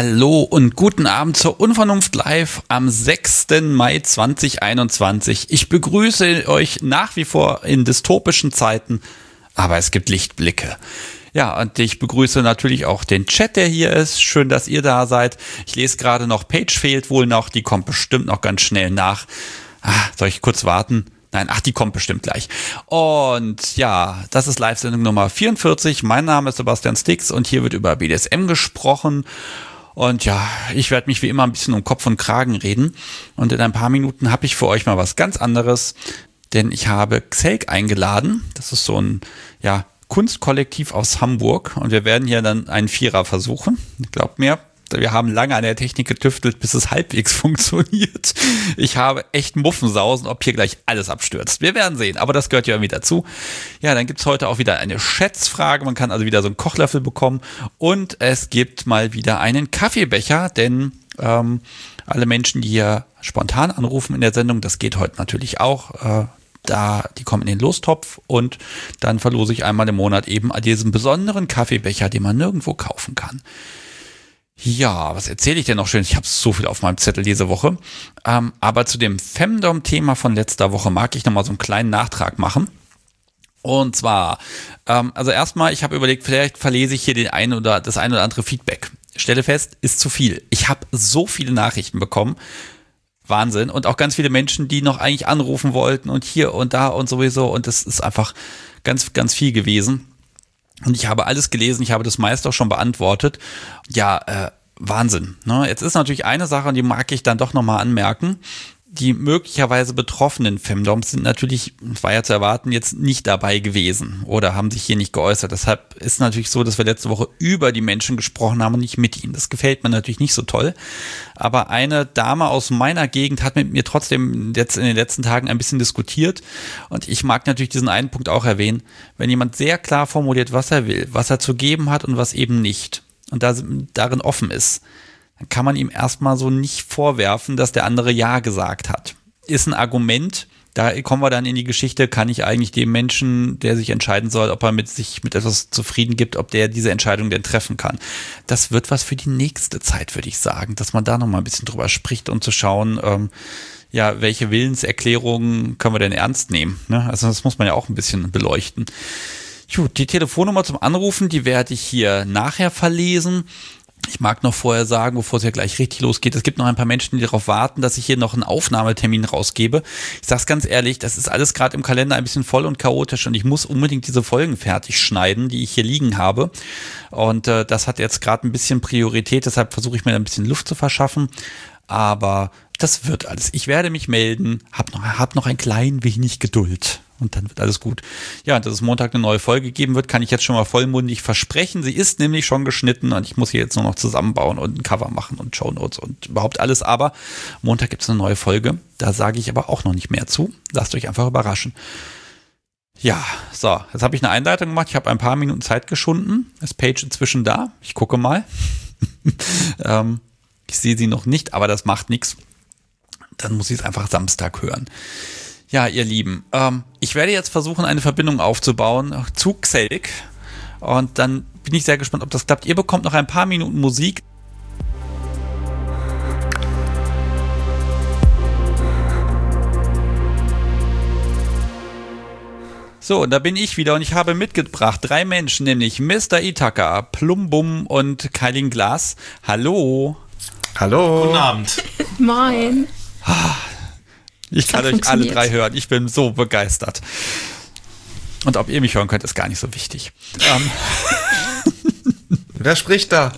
Hallo und guten Abend zur Unvernunft Live am 6. Mai 2021. Ich begrüße euch nach wie vor in dystopischen Zeiten, aber es gibt Lichtblicke. Ja, und ich begrüße natürlich auch den Chat, der hier ist. Schön, dass ihr da seid. Ich lese gerade noch, Page fehlt wohl noch, die kommt bestimmt noch ganz schnell nach. Soll ich kurz warten? Nein, die kommt bestimmt gleich. Und ja, das ist Live-Sendung Nummer 44. Mein Name ist Sebastian Stix und hier wird über BDSM gesprochen. Und ja, ich werde mich wie immer ein bisschen um Kopf und Kragen reden. Und in ein paar Minuten habe ich für euch mal was ganz anderes. Denn ich habe Xelk eingeladen. Das ist so ein Kunstkollektiv aus Hamburg. Und wir werden hier dann einen Vierer versuchen. Glaubt mir, wir haben lange an der Technik getüftelt, bis es halbwegs funktioniert. Ich habe echt Muffensausen, ob hier gleich alles abstürzt. Wir werden sehen, aber das gehört ja irgendwie dazu. Ja, dann gibt's heute auch wieder eine Schätzfrage. Man kann also wieder so einen Kochlöffel bekommen. Und es gibt mal wieder einen Kaffeebecher, denn alle Menschen, die hier spontan anrufen in der Sendung, das geht heute natürlich auch. Die kommen in den Lostopf und dann verlose ich einmal im Monat eben diesen besonderen Kaffeebecher, den man nirgendwo kaufen kann. Ja, was erzähle ich denn noch schön? Ich habe so viel auf meinem Zettel diese Woche. Aber zu dem Femdom-Thema von letzter Woche mag ich nochmal so einen kleinen Nachtrag machen. Und zwar, also erstmal, ich habe überlegt, vielleicht verlese ich hier das ein oder andere Feedback. Stelle fest, ist zu viel. Ich habe so viele Nachrichten bekommen. Wahnsinn. Und auch ganz viele Menschen, die noch eigentlich anrufen wollten und hier und da und sowieso. Und das ist einfach ganz, ganz viel gewesen. Und ich habe alles gelesen, ich habe das meiste auch schon beantwortet. Ja, Wahnsinn. Ne? Jetzt ist natürlich eine Sache, die mag ich dann doch nochmal anmerken. Die möglicherweise betroffenen Femdoms sind natürlich, das war ja zu erwarten, jetzt nicht dabei gewesen oder haben sich hier nicht geäußert. Deshalb ist natürlich so, dass wir letzte Woche über die Menschen gesprochen haben und nicht mit ihnen. Das gefällt mir natürlich nicht so toll. Aber eine Dame aus meiner Gegend hat mit mir trotzdem jetzt in den letzten Tagen ein bisschen diskutiert. Und ich mag natürlich diesen einen Punkt auch erwähnen. Wenn jemand sehr klar formuliert, was er will, was er zu geben hat und was eben nicht und darin offen ist, dann kann man ihm erstmal so nicht vorwerfen, dass der andere Ja gesagt hat. Ist ein Argument, da kommen wir dann in die Geschichte, kann ich eigentlich dem Menschen, der sich entscheiden soll, ob er sich mit etwas zufrieden gibt, ob der diese Entscheidung denn treffen kann. Das wird was für die nächste Zeit, würde ich sagen, dass man da nochmal ein bisschen drüber spricht und zu schauen, welche Willenserklärungen können wir denn ernst nehmen. Ne? Also das muss man ja auch ein bisschen beleuchten. Gut, die Telefonnummer zum Anrufen, die werde ich hier nachher verlesen. Ich mag noch vorher sagen, bevor es ja gleich richtig losgeht, es gibt noch ein paar Menschen, die darauf warten, dass ich hier noch einen Aufnahmetermin rausgebe. Ich sag's ganz ehrlich, das ist alles gerade im Kalender ein bisschen voll und chaotisch und ich muss unbedingt diese Folgen fertig schneiden, die ich hier liegen habe. Und das hat jetzt gerade ein bisschen Priorität, deshalb versuche ich mir ein bisschen Luft zu verschaffen. Aber das wird alles. Ich werde mich melden, hab noch ein klein wenig Geduld. Und dann wird alles gut. Ja, dass es Montag eine neue Folge geben wird, kann ich jetzt schon mal vollmundig versprechen. Sie ist nämlich schon geschnitten und ich muss hier jetzt nur noch zusammenbauen und ein Cover machen und Shownotes und überhaupt alles. Aber Montag gibt es eine neue Folge. Da sage ich aber auch noch nicht mehr zu. Lasst euch einfach überraschen. Ja, so, jetzt habe ich eine Einleitung gemacht. Ich habe ein paar Minuten Zeit geschunden. Ist Paige inzwischen da? Ich gucke mal. Ich sehe sie noch nicht, aber das macht nichts. Dann muss ich es einfach Samstag hören. Ja, ihr Lieben, ich werde jetzt versuchen, eine Verbindung aufzubauen zu Xelk und dann bin ich sehr gespannt, ob das klappt. Ihr bekommt noch ein paar Minuten Musik. So, und da bin ich wieder und ich habe mitgebracht 3 Menschen, nämlich Mr. Itaka, Plumbum und Kylie Glass. Hallo. Hallo. Guten Abend. Moin. Ich kann euch alle 3 hören. Ich bin so begeistert. Und ob ihr mich hören könnt, ist gar nicht so wichtig. Wer spricht da?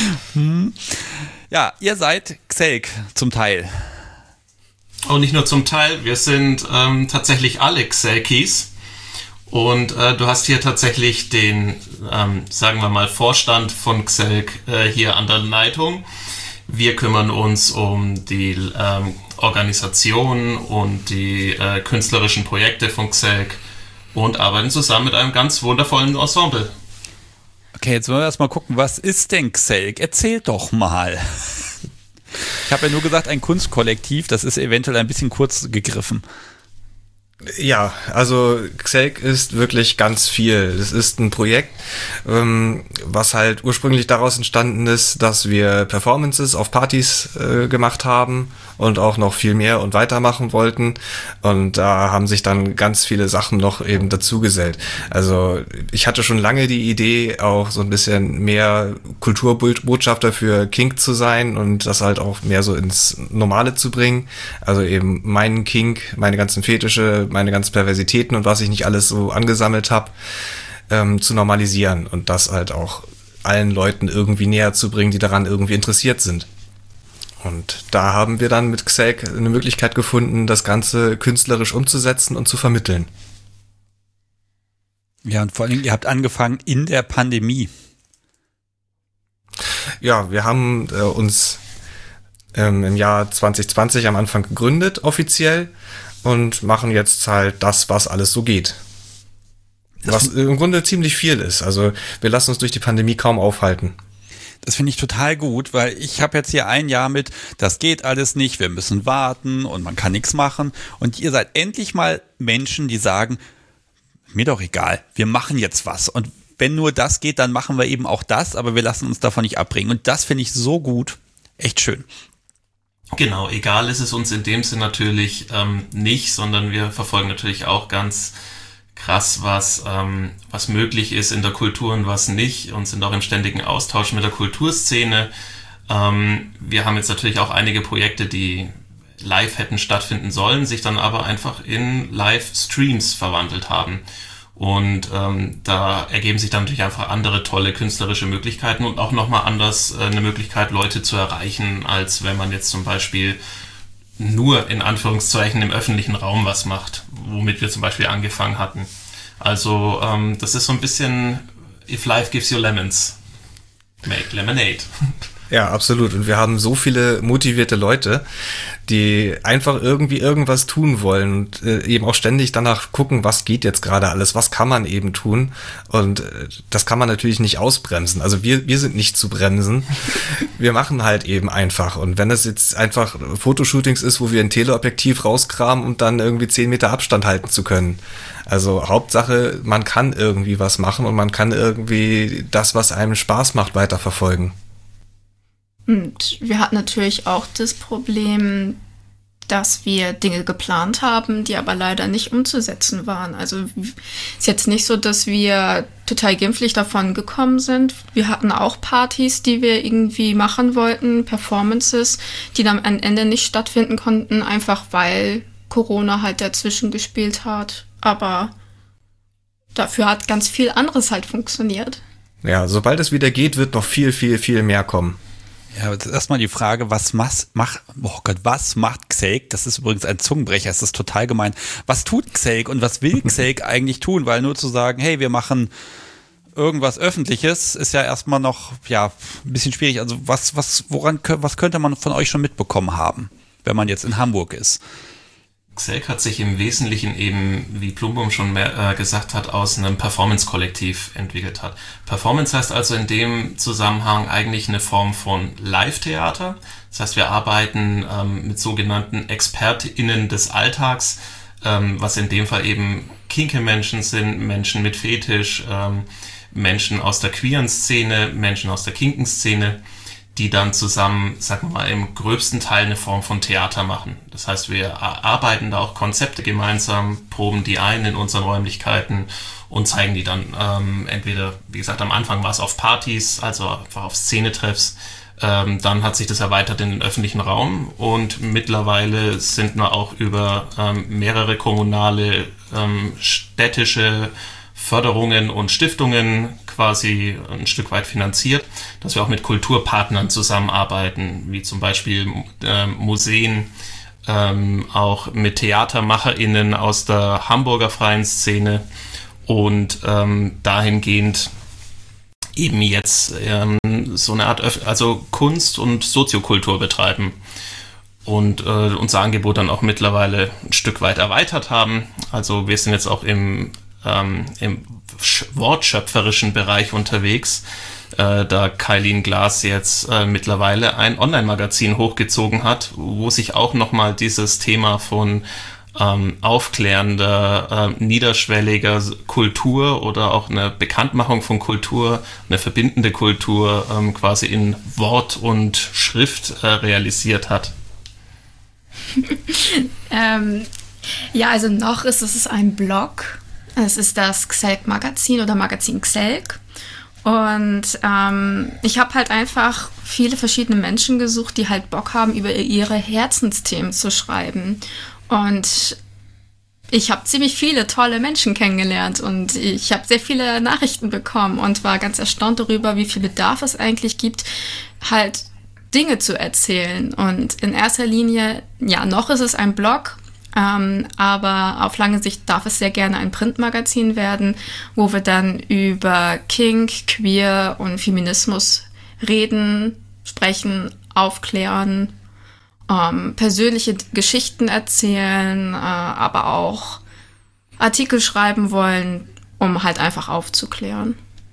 Ja, ihr seid Xelk zum Teil. Und nicht nur zum Teil, wir sind tatsächlich alle Xelkis. Und du hast hier tatsächlich den, sagen wir mal, Vorstand von Xelk hier an der Leitung. Wir kümmern uns um die Organisation und die künstlerischen Projekte von Xelk und arbeiten zusammen mit einem ganz wundervollen Ensemble. Okay, jetzt wollen wir erstmal gucken, was ist denn Xelk? Erzählt doch mal. Ich habe ja nur gesagt, ein Kunstkollektiv, das ist eventuell ein bisschen kurz gegriffen. Ja, also Xelk ist wirklich ganz viel. Es ist ein Projekt, was halt ursprünglich daraus entstanden ist, dass wir Performances auf Partys gemacht haben und auch noch viel mehr und weitermachen wollten. Und da haben sich dann ganz viele Sachen noch eben dazugesellt. Also ich hatte schon lange die Idee, auch so ein bisschen mehr Kulturbotschafter für Kink zu sein und das halt auch mehr so ins Normale zu bringen. Also eben meinen Kink, meine ganzen Fetische, meine ganzen Perversitäten und was ich nicht alles so angesammelt habe, zu normalisieren und das halt auch allen Leuten irgendwie näher zu bringen, die daran irgendwie interessiert sind. Und da haben wir dann mit Xelk eine Möglichkeit gefunden, das Ganze künstlerisch umzusetzen und zu vermitteln. Ja, und vor allem, ihr habt angefangen in der Pandemie. Ja, wir haben uns im Jahr 2020 am Anfang gegründet, offiziell, und machen jetzt halt das, was alles so geht. Was im Grunde ziemlich viel ist. Also wir lassen uns durch die Pandemie kaum aufhalten. Das finde ich total gut, weil ich habe jetzt hier ein Jahr mit, das geht alles nicht, wir müssen warten und man kann nichts machen. Und ihr seid endlich mal Menschen, die sagen, mir doch egal, wir machen jetzt was. Und wenn nur das geht, dann machen wir eben auch das, aber wir lassen uns davon nicht abbringen. Und das finde ich so gut, echt schön. Genau, egal ist es uns in dem Sinn natürlich nicht, sondern wir verfolgen natürlich auch ganz krass, was möglich ist in der Kultur und was nicht, und sind auch im ständigen Austausch mit der Kulturszene. Wir haben jetzt natürlich auch einige Projekte, die live hätten stattfinden sollen, sich dann aber einfach in Live-Streams verwandelt haben. Und da ergeben sich dann natürlich einfach andere tolle künstlerische Möglichkeiten und auch nochmal anders eine Möglichkeit, Leute zu erreichen, als wenn man jetzt zum Beispiel nur in Anführungszeichen im öffentlichen Raum was macht, womit wir zum Beispiel angefangen hatten. Also das ist so ein bisschen If Life Gives You Lemons, make lemonade. Ja, absolut. Und wir haben so viele motivierte Leute, die einfach irgendwie irgendwas tun wollen und eben auch ständig danach gucken, was geht jetzt gerade alles, was kann man eben tun. Und das kann man natürlich nicht ausbremsen. Also wir sind nicht zu bremsen. Wir machen halt eben einfach. Und wenn es jetzt einfach Fotoshootings ist, wo wir ein Teleobjektiv rauskramen und dann irgendwie 10 Meter Abstand halten zu können. Also Hauptsache, man kann irgendwie was machen und man kann irgendwie das, was einem Spaß macht, weiterverfolgen. Und wir hatten natürlich auch das Problem, dass wir Dinge geplant haben, die aber leider nicht umzusetzen waren. Also ist jetzt nicht so, dass wir total glimpflich davon gekommen sind. Wir hatten auch Partys, die wir irgendwie machen wollten, Performances, die dann am Ende nicht stattfinden konnten, einfach weil Corona halt dazwischen gespielt hat. Aber dafür hat ganz viel anderes halt funktioniert. Ja, sobald es wieder geht, wird noch viel, viel, viel mehr kommen. Ja, jetzt erstmal die Frage, was macht Xelk? Das ist übrigens ein Zungenbrecher, es ist total gemein. Was tut Xelk und was will Xelk eigentlich tun? Weil nur zu sagen, hey, wir machen irgendwas Öffentliches, ist ja erstmal noch, ja, ein bisschen schwierig. Also was könnte man von euch schon mitbekommen haben, wenn man jetzt in Hamburg ist? Xelk hat sich im Wesentlichen eben, wie Plumbum schon gesagt hat, aus einem Performance-Kollektiv entwickelt hat. Performance heißt also in dem Zusammenhang eigentlich eine Form von Live-Theater. Das heißt, wir arbeiten mit sogenannten ExpertInnen des Alltags, was in dem Fall eben Kinky-Menschen sind, Menschen mit Fetisch, Menschen aus der queeren Szene, Menschen aus der Kinken-Szene, die dann zusammen, sagen wir mal, im gröbsten Teil eine Form von Theater machen. Das heißt, wir arbeiten da auch Konzepte gemeinsam, proben die ein in unseren Räumlichkeiten und zeigen die dann entweder, wie gesagt, am Anfang war es auf Partys, also einfach auf Szenetreffs, dann hat sich das erweitert in den öffentlichen Raum und mittlerweile sind wir auch über mehrere kommunale, städtische Förderungen und Stiftungen quasi ein Stück weit finanziert, dass wir auch mit Kulturpartnern zusammenarbeiten, wie zum Beispiel Museen, auch mit TheatermacherInnen aus der Hamburger freien Szene und dahingehend eben jetzt so eine Art also Kunst und Soziokultur betreiben und unser Angebot dann auch mittlerweile ein Stück weit erweitert haben. Also wir sind jetzt auch im wortschöpferischen Bereich unterwegs, da Kailin Glass jetzt mittlerweile ein Online-Magazin hochgezogen hat, wo sich auch nochmal dieses Thema von aufklärender, niederschwelliger Kultur oder auch eine Bekanntmachung von Kultur, eine verbindende Kultur quasi in Wort und Schrift realisiert hat? Ja, also noch ist es ein Blog. Es ist das Xelk-Magazin oder Magazin Xelk. Und ich habe halt einfach viele verschiedene Menschen gesucht, die halt Bock haben, über ihre Herzensthemen zu schreiben. Und ich habe ziemlich viele tolle Menschen kennengelernt und ich habe sehr viele Nachrichten bekommen und war ganz erstaunt darüber, wie viel Bedarf es eigentlich gibt, halt Dinge zu erzählen. Und in erster Linie, ja, noch ist es ein Blog, aber auf lange Sicht darf es sehr gerne ein Printmagazin werden, wo wir dann über Kink, Queer und Feminismus reden, sprechen, aufklären, persönliche Geschichten erzählen, aber auch Artikel schreiben wollen, um halt einfach aufzuklären.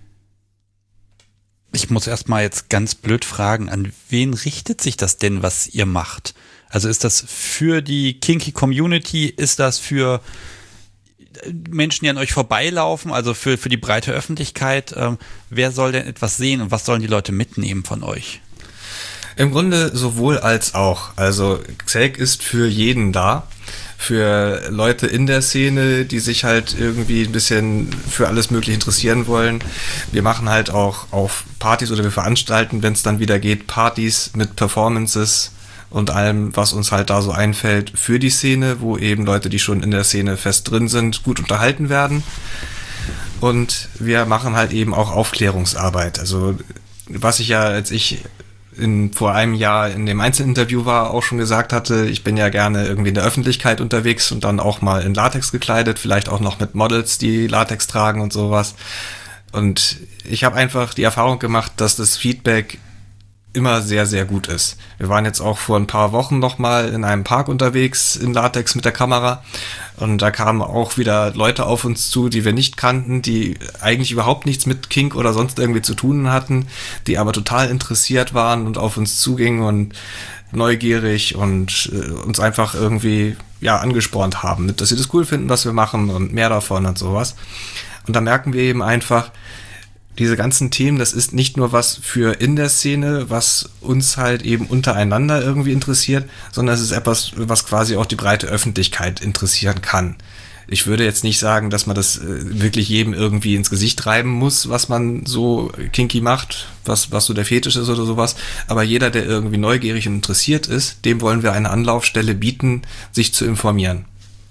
Ich muss erstmal jetzt ganz blöd fragen, an wen richtet sich das denn, was ihr macht? Also ist das für die Kinky Community, ist das für Menschen, die an euch vorbeilaufen, also für die breite Öffentlichkeit? Wer soll denn etwas sehen und was sollen die Leute mitnehmen von euch? Im Grunde sowohl als auch. Also Xelk ist für jeden da. Für Leute in der Szene, die sich halt irgendwie ein bisschen für alles Mögliche interessieren wollen. Wir machen halt auch auf Partys oder wir veranstalten, wenn es dann wieder geht, Partys mit Performances und allem, was uns halt da so einfällt für die Szene, wo eben Leute, die schon in der Szene fest drin sind, gut unterhalten werden. Und wir machen halt eben auch Aufklärungsarbeit. Also was ich ja, als ich vor einem Jahr in dem Einzelinterview war, auch schon gesagt hatte, ich bin ja gerne irgendwie in der Öffentlichkeit unterwegs und dann auch mal in Latex gekleidet, vielleicht auch noch mit Models, die Latex tragen und sowas. Und ich habe einfach die Erfahrung gemacht, dass das Feedback immer sehr, sehr gut ist. Wir waren jetzt auch vor ein paar Wochen noch mal in einem Park unterwegs in Latex mit der Kamera und da kamen auch wieder Leute auf uns zu, die wir nicht kannten, die eigentlich überhaupt nichts mit Kink oder sonst irgendwie zu tun hatten, die aber total interessiert waren und auf uns zugingen und neugierig und uns einfach irgendwie ja angespornt haben, dass sie das cool finden, was wir machen und mehr davon und sowas. Und da merken wir eben einfach, diese ganzen Themen, das ist nicht nur was für in der Szene, was uns halt eben untereinander irgendwie interessiert, sondern es ist etwas, was quasi auch die breite Öffentlichkeit interessieren kann. Ich würde jetzt nicht sagen, dass man das wirklich jedem irgendwie ins Gesicht reiben muss, was man so kinky macht, was so der Fetisch ist oder sowas. Aber jeder, der irgendwie neugierig und interessiert ist, dem wollen wir eine Anlaufstelle bieten, sich zu informieren.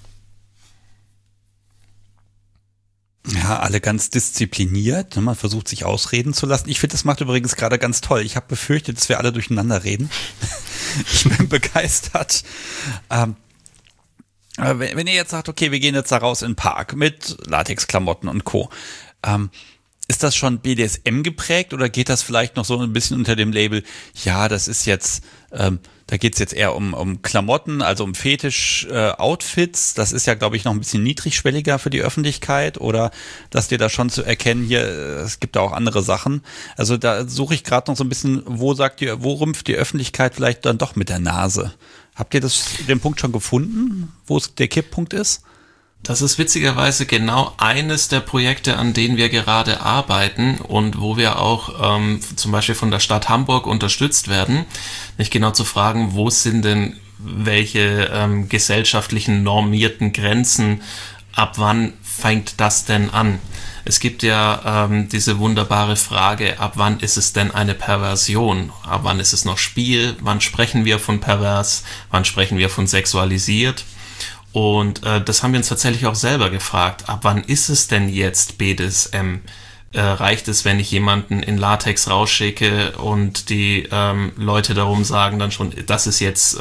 Ja, alle ganz diszipliniert. Man versucht, sich ausreden zu lassen. Ich finde, das macht übrigens gerade ganz toll. Ich habe befürchtet, dass wir alle durcheinander reden. Ich bin begeistert. Wenn ihr jetzt sagt, okay, wir gehen jetzt da raus in den Park mit Latexklamotten und Co., ist das schon BDSM geprägt oder geht das vielleicht noch so ein bisschen unter dem Label, ja, das ist jetzt, da geht's jetzt eher um Klamotten, also um Fetisch-Outfits, das ist ja, glaube ich, noch ein bisschen niedrigschwelliger für die Öffentlichkeit oder dass dir da schon zu erkennen, hier, es gibt da auch andere Sachen. Also da suche ich gerade noch so ein bisschen, wo rümpft die Öffentlichkeit vielleicht dann doch mit der Nase? Habt ihr den Punkt schon gefunden, wo es der Kipppunkt ist? Das ist witzigerweise genau eines der Projekte, an denen wir gerade arbeiten und wo wir auch zum Beispiel von der Stadt Hamburg unterstützt werden, nicht genau zu fragen, wo sind denn welche gesellschaftlichen normierten Grenzen, ab wann fängt das denn an? Es gibt ja diese wunderbare Frage, ab wann ist es denn eine Perversion? Ab wann ist es noch Spiel? Wann sprechen wir von pervers? Wann sprechen wir von sexualisiert? Und das haben wir uns tatsächlich auch selber gefragt. Ab wann ist es denn jetzt BDSM? Reicht es, wenn ich jemanden in Latex rausschicke und die Leute darum sagen dann schon, das ist jetzt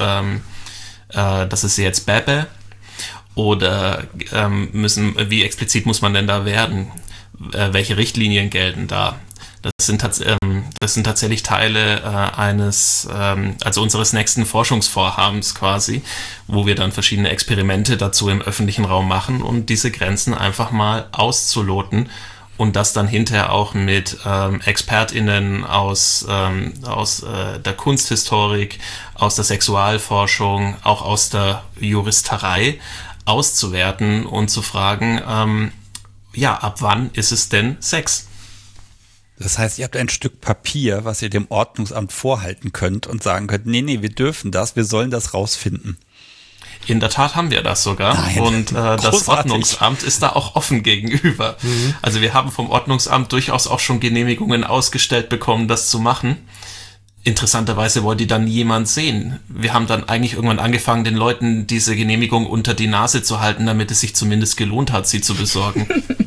Bebe? Oder wie explizit muss man denn da werden? Welche Richtlinien gelten da? Das sind tatsächlich Teile also unseres nächsten Forschungsvorhabens quasi, wo wir dann verschiedene Experimente dazu im öffentlichen Raum machen und diese Grenzen einfach mal auszuloten und das dann hinterher auch mit ExpertInnen aus der Kunsthistorik, aus der Sexualforschung, auch aus der Juristerei auszuwerten und zu fragen, ab wann ist es denn Sex? Das heißt, ihr habt ein Stück Papier, was ihr dem Ordnungsamt vorhalten könnt und sagen könnt, nee, wir dürfen das, wir sollen das rausfinden. In der Tat haben wir das sogar. Nein, und das großartig. Ordnungsamt ist da auch offen gegenüber. Also wir haben vom Ordnungsamt durchaus auch schon Genehmigungen ausgestellt bekommen, das zu machen. Interessanterweise wollte die dann jemand sehen. Wir haben dann eigentlich irgendwann angefangen, den Leuten diese Genehmigung unter die Nase zu halten, damit es sich zumindest gelohnt hat, sie zu besorgen.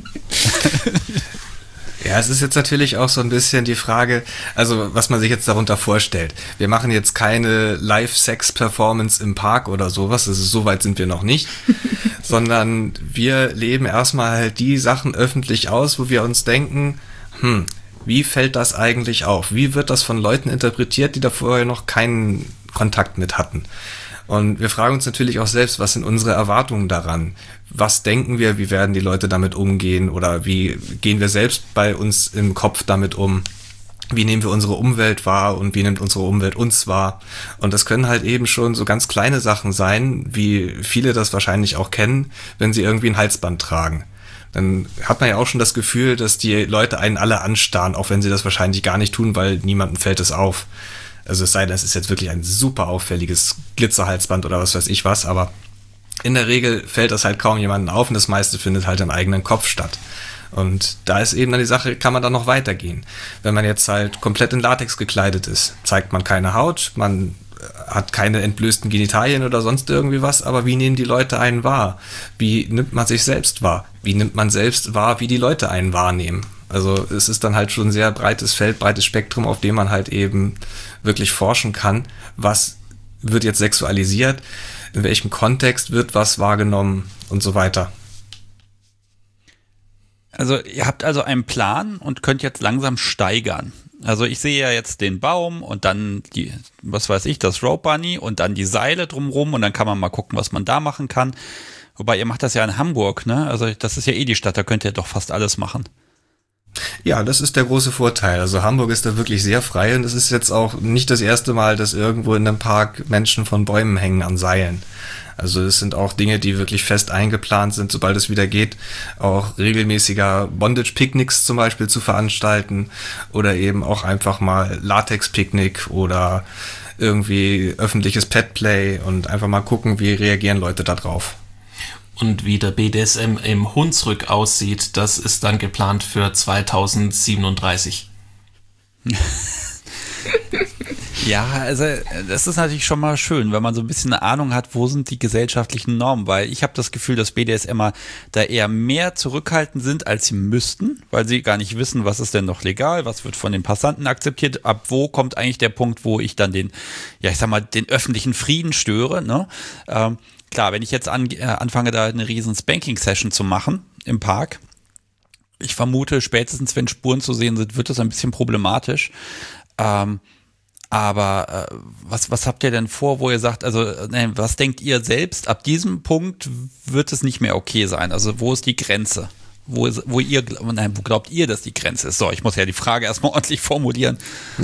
Ja, es ist jetzt natürlich auch so ein bisschen die Frage, also was man sich jetzt darunter vorstellt. Wir machen jetzt keine Live-Sex-Performance im Park oder sowas, also so weit sind wir noch nicht, sondern wir leben erstmal halt die Sachen öffentlich aus, wo wir uns denken, wie fällt das eigentlich auf? Wie wird das von Leuten interpretiert, die da vorher noch keinen Kontakt mit hatten? Und wir fragen uns natürlich auch selbst, was sind unsere Erwartungen daran? Was denken wir, wie werden die Leute damit umgehen? Oder wie gehen wir selbst bei uns im Kopf damit um? Wie nehmen wir unsere Umwelt wahr und wie nimmt unsere Umwelt uns wahr? Und das können halt eben schon so ganz kleine Sachen sein, wie viele das wahrscheinlich auch kennen, wenn sie irgendwie ein Halsband tragen. Dann hat man ja auch schon das Gefühl, dass die Leute einen alle anstarren, auch wenn sie das wahrscheinlich gar nicht tun, weil niemandem fällt es auf. Also es sei denn, es ist jetzt wirklich ein super auffälliges Glitzerhalsband oder was weiß ich was, aber in der Regel fällt das halt kaum jemandem auf und das meiste findet halt im eigenen Kopf statt. Und da ist eben dann die Sache, kann man dann noch weitergehen. Wenn man jetzt halt komplett in Latex gekleidet ist, zeigt man keine Haut, man hat keine entblößten Genitalien oder sonst irgendwie was, aber wie nehmen die Leute einen wahr? Wie nimmt man sich selbst wahr? Wie nimmt man selbst wahr, wie die Leute einen wahrnehmen? Also es ist dann halt schon ein sehr breites Feld, breites Spektrum, auf dem man halt eben wirklich forschen kann, was wird jetzt sexualisiert, in welchem Kontext wird was wahrgenommen und so weiter. Also ihr habt also einen Plan und könnt jetzt langsam steigern. Also ich sehe ja jetzt den Baum und dann die, was weiß ich, das Rope Bunny und dann die Seile drumrum und dann kann man mal gucken, was man da machen kann. Wobei ihr macht das ja in Hamburg, ne? Also das ist ja eh die Stadt, da könnt ihr doch fast alles machen. Ja, das ist der große Vorteil. Also Hamburg ist da wirklich sehr frei und es ist jetzt auch nicht das erste Mal, dass irgendwo in einem Park Menschen von Bäumen hängen an Seilen. Also es sind auch Dinge, die wirklich fest eingeplant sind, sobald es wieder geht, auch regelmäßiger Bondage-Picknicks zum Beispiel zu veranstalten oder eben auch einfach mal Latex-Picknick oder irgendwie öffentliches Petplay und einfach mal gucken, wie reagieren Leute da drauf. Und wie der BDSM im Hunsrück aussieht, das ist dann geplant für 2037. Ja, also das ist natürlich schon mal schön, wenn man so ein bisschen eine Ahnung hat, wo sind die gesellschaftlichen Normen, weil ich habe das Gefühl, dass BDSMer da eher mehr zurückhaltend sind, als sie müssten, weil sie gar nicht wissen, was ist denn noch legal, was wird von den Passanten akzeptiert, ab wo kommt eigentlich der Punkt, wo ich dann den, ja ich sag mal, den öffentlichen Frieden störe, ne? Klar, wenn ich jetzt anfange, da eine riesen Spanking-Session zu machen im Park, ich vermute, spätestens wenn Spuren zu sehen sind, wird das ein bisschen problematisch. Aber was habt ihr denn vor, wo ihr sagt, also was denkt ihr selbst, ab diesem Punkt wird es nicht mehr okay sein? Also wo ist die Grenze? Wo glaubt ihr, dass die Grenze ist? So, ich muss ja die Frage erstmal ordentlich formulieren.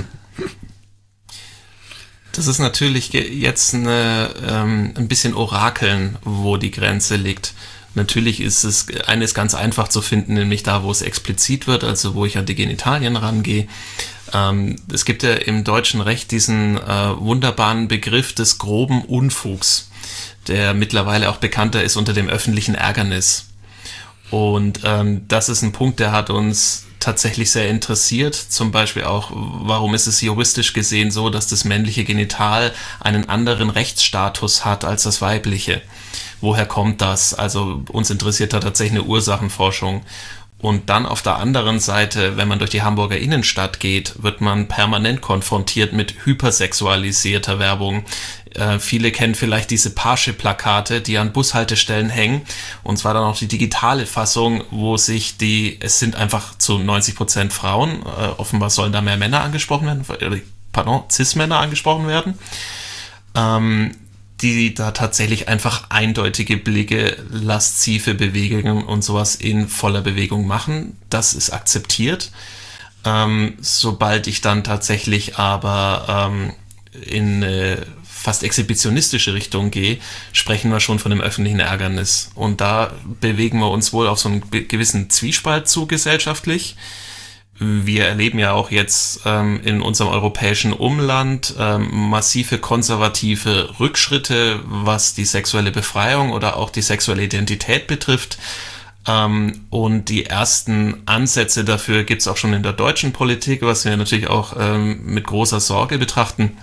Das ist natürlich jetzt ein bisschen orakeln, wo die Grenze liegt. Natürlich ist es eines ganz einfach zu finden, nämlich da, wo es explizit wird, also wo ich an die Genitalien rangehe. Es gibt ja im deutschen Recht diesen wunderbaren Begriff des groben Unfugs, der mittlerweile auch bekannter ist unter dem öffentlichen Ärgernis. Und das ist ein Punkt, der hat uns tatsächlich sehr interessiert. Zum Beispiel auch, warum ist es juristisch gesehen so, dass das männliche Genital einen anderen Rechtsstatus hat als das weibliche? Woher kommt das? Also uns interessiert da tatsächlich eine Ursachenforschung. Und dann auf der anderen Seite, wenn man durch die Hamburger Innenstadt geht, wird man permanent konfrontiert mit hypersexualisierter Werbung. Viele kennen vielleicht diese Parship-Plakate, die an Bushaltestellen hängen. Und zwar dann auch die digitale Fassung, wo sich es sind einfach zu 90% Frauen, offenbar sollen da mehr Männer angesprochen werden, Cis-Männer angesprochen werden, die da tatsächlich einfach eindeutige Blicke, laszive Bewegungen und sowas in voller Bewegung machen. Das ist akzeptiert. Sobald ich dann tatsächlich aber in eine fast exhibitionistische Richtung gehe, sprechen wir schon von einem öffentlichen Ärgernis. Und da bewegen wir uns wohl auf so einen gewissen Zwiespalt zu gesellschaftlich. Wir erleben ja auch jetzt in unserem europäischen Umland massive konservative Rückschritte, was die sexuelle Befreiung oder auch die sexuelle Identität betrifft. Und die ersten Ansätze dafür gibt es auch schon in der deutschen Politik, was wir natürlich auch mit großer Sorge betrachten.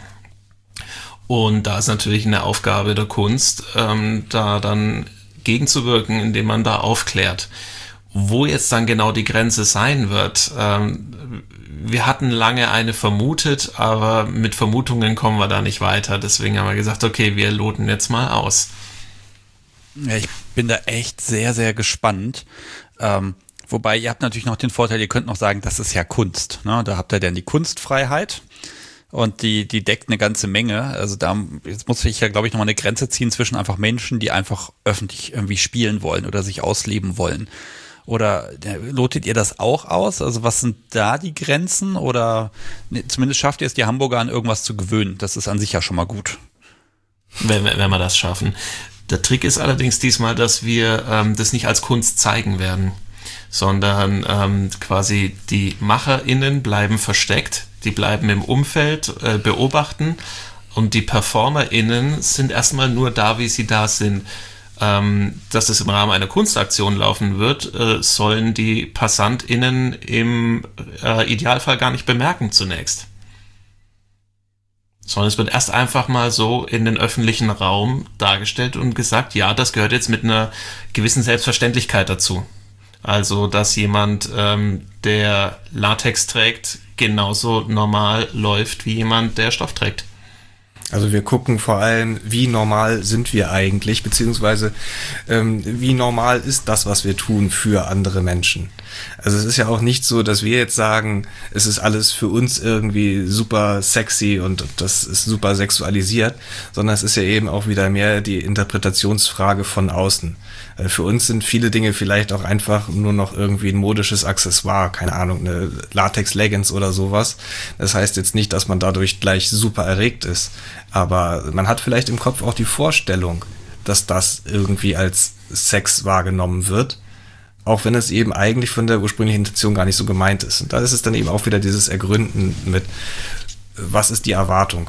Und da ist natürlich eine Aufgabe der Kunst, da dann gegenzuwirken, indem man da aufklärt. Wo jetzt dann genau die Grenze sein wird, wir hatten lange eine vermutet, aber mit Vermutungen kommen wir da nicht weiter. Deswegen haben wir gesagt, okay, wir loten jetzt mal aus. Ja, ich bin da echt sehr, sehr gespannt. Wobei, ihr habt natürlich noch den Vorteil, ihr könnt noch sagen, das ist ja Kunst. Ne? Da habt ihr dann die Kunstfreiheit und die deckt eine ganze Menge. Also jetzt muss ich ja, glaube ich, nochmal eine Grenze ziehen zwischen einfach Menschen, die einfach öffentlich irgendwie spielen wollen oder sich ausleben wollen. Oder lotet ihr das auch aus? Also was sind da die Grenzen? Oder zumindest schafft ihr es, die Hamburger an irgendwas zu gewöhnen. Das ist an sich ja schon mal gut. Wenn wir das schaffen. Der Trick ist allerdings diesmal, dass wir das nicht als Kunst zeigen werden, sondern quasi die MacherInnen bleiben versteckt, die bleiben im Umfeld, beobachten und die PerformerInnen sind erstmal nur da, wie sie da sind. Dass es im Rahmen einer Kunstaktion laufen wird, sollen die PassantInnen im Idealfall gar nicht bemerken zunächst. Sondern es wird erst einfach mal so in den öffentlichen Raum dargestellt und gesagt, ja, das gehört jetzt mit einer gewissen Selbstverständlichkeit dazu. Also, dass jemand, der Latex trägt, genauso normal läuft wie jemand, der Stoff trägt. Also wir gucken vor allem, wie normal sind wir eigentlich, beziehungsweise wie normal ist das, was wir tun für andere Menschen. Also es ist ja auch nicht so, dass wir jetzt sagen, es ist alles für uns irgendwie super sexy und das ist super sexualisiert, sondern es ist ja eben auch wieder mehr die Interpretationsfrage von außen. Für uns sind viele Dinge vielleicht auch einfach nur noch irgendwie ein modisches Accessoire, keine Ahnung, eine Latex-Leggings oder sowas. Das heißt jetzt nicht, dass man dadurch gleich super erregt ist, aber man hat vielleicht im Kopf auch die Vorstellung, dass das irgendwie als Sex wahrgenommen wird, auch wenn es eben eigentlich von der ursprünglichen Intention gar nicht so gemeint ist. Und da ist es dann eben auch wieder dieses Ergründen mit, was ist die Erwartung?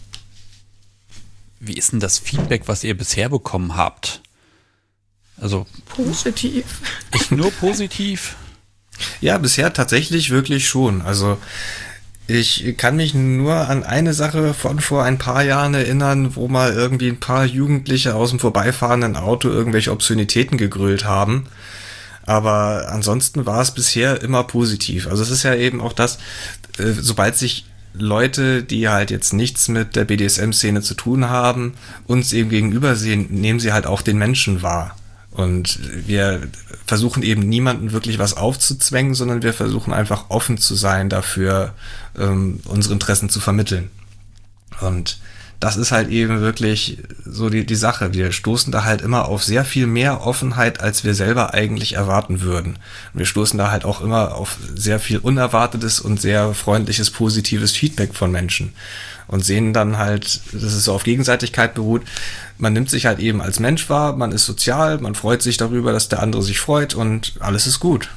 Wie ist denn das Feedback, was ihr bisher bekommen habt? Also positiv. Echt nur positiv? Ja, bisher tatsächlich wirklich schon. Also ich kann mich nur an eine Sache von vor ein paar Jahren erinnern, wo mal irgendwie ein paar Jugendliche aus dem vorbeifahrenden Auto irgendwelche Obszönitäten gegrölt haben. Aber ansonsten war es bisher immer positiv. Also es ist ja eben auch das, sobald sich Leute, die halt jetzt nichts mit der BDSM-Szene zu tun haben, uns eben gegenüber sehen, nehmen sie halt auch den Menschen wahr. Und wir versuchen eben niemanden wirklich was aufzuzwängen, sondern wir versuchen einfach offen zu sein dafür, unsere Interessen zu vermitteln. Und das ist halt eben wirklich so die Sache. Wir stoßen da halt immer auf sehr viel mehr Offenheit, als wir selber eigentlich erwarten würden. Und wir stoßen da halt auch immer auf sehr viel unerwartetes und sehr freundliches, positives Feedback von Menschen. Und sehen dann halt, dass es so auf Gegenseitigkeit beruht. Man nimmt sich halt eben als Mensch wahr, man ist sozial, man freut sich darüber, dass der andere sich freut und alles ist gut.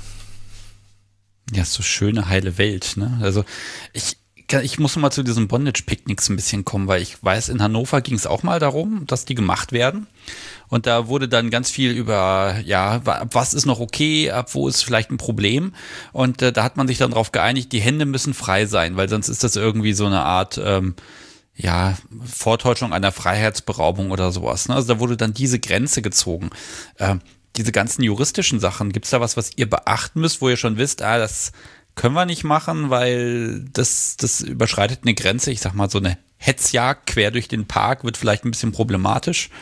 Ja, so schöne, heile Welt, ne? Also ich muss noch mal zu diesen Bondage-Picknicks ein bisschen kommen, weil ich weiß, in Hannover ging es auch mal darum, dass die gemacht werden. Und da wurde dann ganz viel über, ja, ab was ist noch okay, ab wo ist vielleicht ein Problem. Und da hat man sich dann darauf geeinigt, die Hände müssen frei sein, weil sonst ist das irgendwie so eine Art, Vortäuschung einer Freiheitsberaubung oder sowas. Ne? Also da wurde dann diese Grenze gezogen. Diese ganzen juristischen Sachen, gibt's da was ihr beachten müsst, wo ihr schon wisst, das können wir nicht machen, weil das überschreitet eine Grenze. Ich sag mal, so eine Hetzjagd quer durch den Park wird vielleicht ein bisschen problematisch.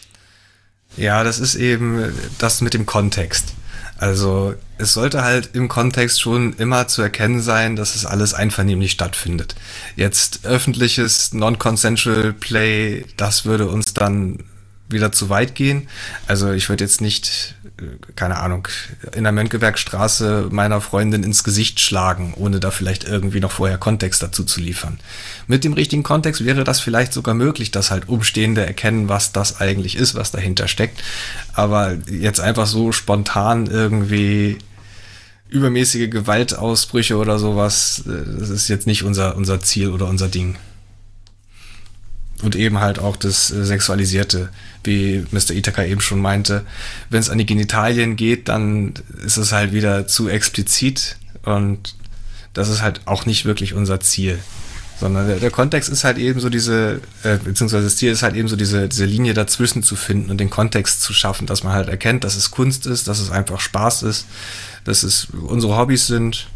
Ja, das ist eben das mit dem Kontext. Also es sollte halt im Kontext schon immer zu erkennen sein, dass es alles einvernehmlich stattfindet. Jetzt öffentliches Non-Consensual Play, das würde uns dann wieder zu weit gehen. Also ich würde jetzt nicht, keine Ahnung, in der Mönckebergstraße meiner Freundin ins Gesicht schlagen, ohne da vielleicht irgendwie noch vorher Kontext dazu zu liefern. Mit dem richtigen Kontext wäre das vielleicht sogar möglich, dass halt Umstehende erkennen, was das eigentlich ist, was dahinter steckt. Aber jetzt einfach so spontan irgendwie übermäßige Gewaltausbrüche oder sowas, das ist jetzt nicht unser Ziel oder unser Ding. Und eben halt auch das Sexualisierte, wie Mr. Ithaka eben schon meinte. Wenn es an die Genitalien geht, dann ist es halt wieder zu explizit und das ist halt auch nicht wirklich unser Ziel. Sondern der Kontext ist halt eben so beziehungsweise das Ziel ist halt eben so diese Linie dazwischen zu finden und den Kontext zu schaffen, dass man halt erkennt, dass es Kunst ist, dass es einfach Spaß ist, dass es unsere Hobbys sind.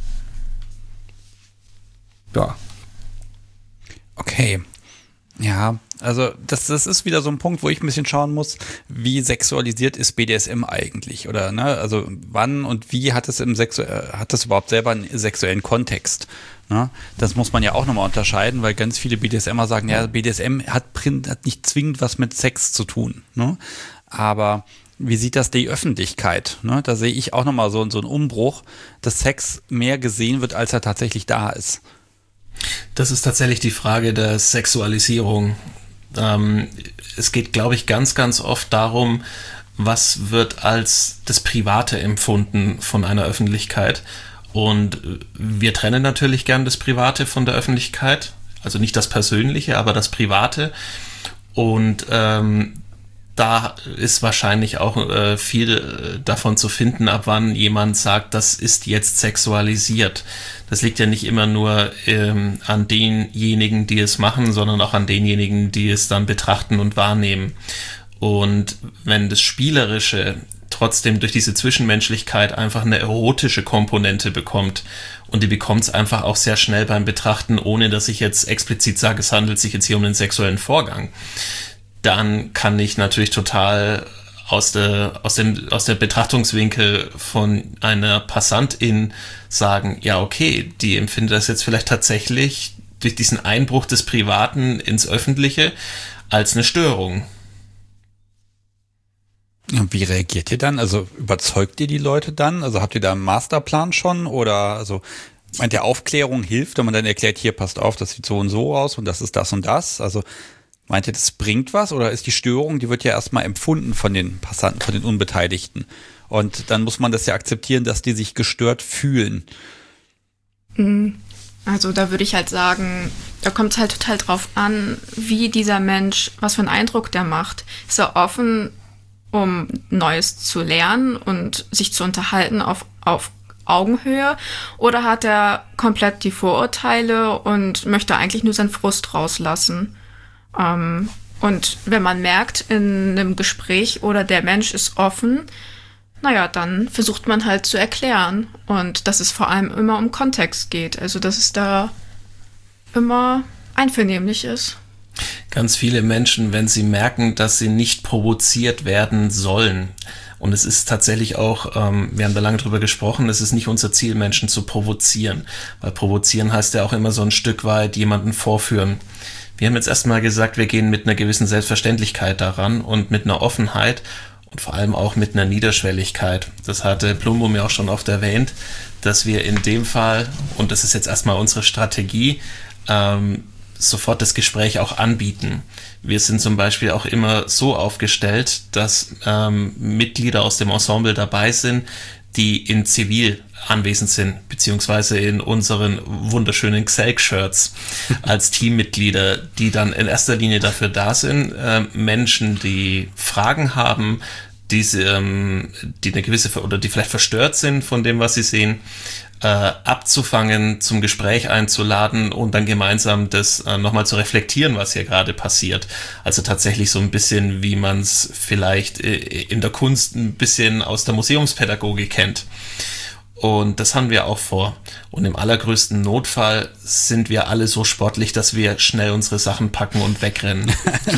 Ja. Okay. Ja, also das ist wieder so ein Punkt, wo ich ein bisschen schauen muss, wie sexualisiert ist BDSM eigentlich? Oder, ne, also wann und wie hat es überhaupt selber einen sexuellen Kontext? Ne? Das muss man ja auch nochmal unterscheiden, weil ganz viele BDSMer sagen, ja, BDSM hat nicht zwingend was mit Sex zu tun. Ne? Aber wie sieht das die Öffentlichkeit? Ne? Da sehe ich auch nochmal so einen Umbruch, dass Sex mehr gesehen wird, als er tatsächlich da ist. Das ist tatsächlich die Frage der Sexualisierung. Es geht, glaube ich, ganz, ganz oft darum, was wird als das Private empfunden von einer Öffentlichkeit. Und wir trennen natürlich gern das Private von der Öffentlichkeit. Also nicht das Persönliche, aber das Private. Und da ist wahrscheinlich auch viel davon zu finden, ab wann jemand sagt, das ist jetzt sexualisiert. Das liegt ja nicht immer nur an denjenigen, die es machen, sondern auch an denjenigen, die es dann betrachten und wahrnehmen. Und wenn das Spielerische trotzdem durch diese Zwischenmenschlichkeit einfach eine erotische Komponente bekommt und die bekommt es einfach auch sehr schnell beim Betrachten, ohne dass ich jetzt explizit sage, es handelt sich jetzt hier um einen sexuellen Vorgang, dann kann ich natürlich total aus der Betrachtungswinkel von einer Passantin sagen, ja okay, die empfindet das jetzt vielleicht tatsächlich durch diesen Einbruch des Privaten ins Öffentliche als eine Störung. Und wie reagiert ihr dann? Also überzeugt ihr die Leute dann? Also habt ihr da einen Masterplan schon? Oder also meint ihr, Aufklärung hilft, wenn man dann erklärt, hier passt auf, das sieht so und so aus und das ist das und das? Also meint ihr, das bringt was? Oder ist die Störung, die wird ja erstmal empfunden von den Passanten, von den Unbeteiligten. Und dann muss man das ja akzeptieren, dass die sich gestört fühlen. Also da würde ich halt sagen, da kommt es halt total drauf an, wie dieser Mensch, was für einen Eindruck der macht. Ist er offen, um Neues zu lernen und sich zu unterhalten auf Augenhöhe? Oder hat er komplett die Vorurteile und möchte eigentlich nur seinen Frust rauslassen? Und wenn man merkt in einem Gespräch oder der Mensch ist offen, naja, dann versucht man halt zu erklären. Und dass es vor allem immer um Kontext geht. Also dass es da immer einvernehmlich ist. Ganz viele Menschen, wenn sie merken, dass sie nicht provoziert werden sollen. Und es ist tatsächlich auch, wir haben da lange drüber gesprochen, es ist nicht unser Ziel, Menschen zu provozieren. Weil provozieren heißt ja auch immer so ein Stück weit jemanden vorführen. Wir haben jetzt erstmal gesagt, wir gehen mit einer gewissen Selbstverständlichkeit daran und mit einer Offenheit und vor allem auch mit einer Niederschwelligkeit. Das hatte Plumbo mir auch schon oft erwähnt, dass wir in dem Fall, und das ist jetzt erstmal unsere Strategie, sofort das Gespräch auch anbieten. Wir sind zum Beispiel auch immer so aufgestellt, dass Mitglieder aus dem Ensemble dabei sind, die in Zivil anwesend sind, beziehungsweise in unseren wunderschönen Xelk-Shirts als Teammitglieder, die dann in erster Linie dafür da sind, Menschen, die Fragen haben, die eine gewisse oder die vielleicht verstört sind von dem, was sie sehen, abzufangen, zum Gespräch einzuladen und dann gemeinsam das nochmal zu reflektieren, was hier gerade passiert. Also tatsächlich so ein bisschen, wie man es vielleicht in der Kunst ein bisschen aus der Museumspädagogik kennt. Und das haben wir auch vor. Und im allergrößten Notfall sind wir alle so sportlich, dass wir schnell unsere Sachen packen und wegrennen.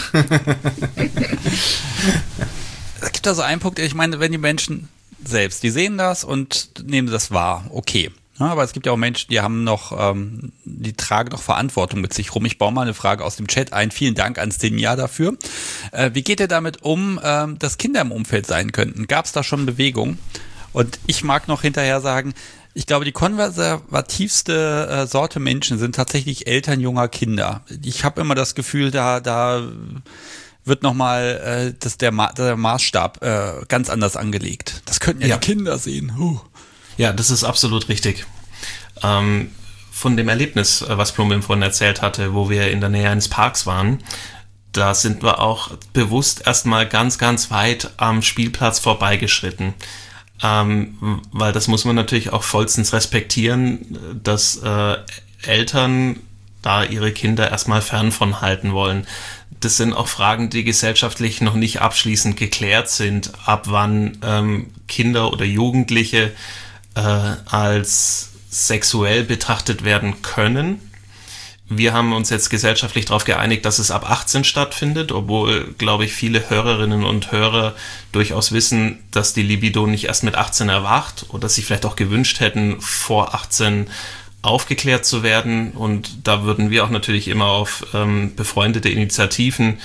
Es gibt da so einen Punkt, ich meine, wenn die Menschen selbst, die sehen das und nehmen das wahr, okay. Ja, aber es gibt ja auch Menschen, die haben noch, die tragen noch Verantwortung mit sich rum. Ich baue mal eine Frage aus dem Chat ein. Vielen Dank an Stinja dafür. Wie geht ihr damit um, dass Kinder im Umfeld sein könnten? Gab es da schon Bewegung? Und ich mag noch hinterher sagen, ich glaube, die konservativste Sorte Menschen sind tatsächlich Eltern junger Kinder. Ich habe immer das Gefühl, da wird nochmal der Maßstab ganz anders angelegt. Das könnten ja die Kinder sehen. Ja, das ist absolut richtig. Von dem Erlebnis, was Plumim vorhin erzählt hatte, wo wir in der Nähe eines Parks waren, da sind wir auch bewusst erstmal ganz, ganz weit am Spielplatz vorbeigeschritten. Weil das muss man natürlich auch vollstens respektieren, dass Eltern da ihre Kinder erstmal fern von halten wollen. Das sind auch Fragen, die gesellschaftlich noch nicht abschließend geklärt sind, ab wann Kinder oder Jugendliche als sexuell betrachtet werden können. Wir haben uns jetzt gesellschaftlich darauf geeinigt, dass es ab 18 stattfindet, obwohl, glaube ich, viele Hörerinnen und Hörer durchaus wissen, dass die Libido nicht erst mit 18 erwacht oder sich vielleicht auch gewünscht hätten, vor 18 aufgeklärt zu werden. Und da würden wir auch natürlich immer auf befreundete Initiativen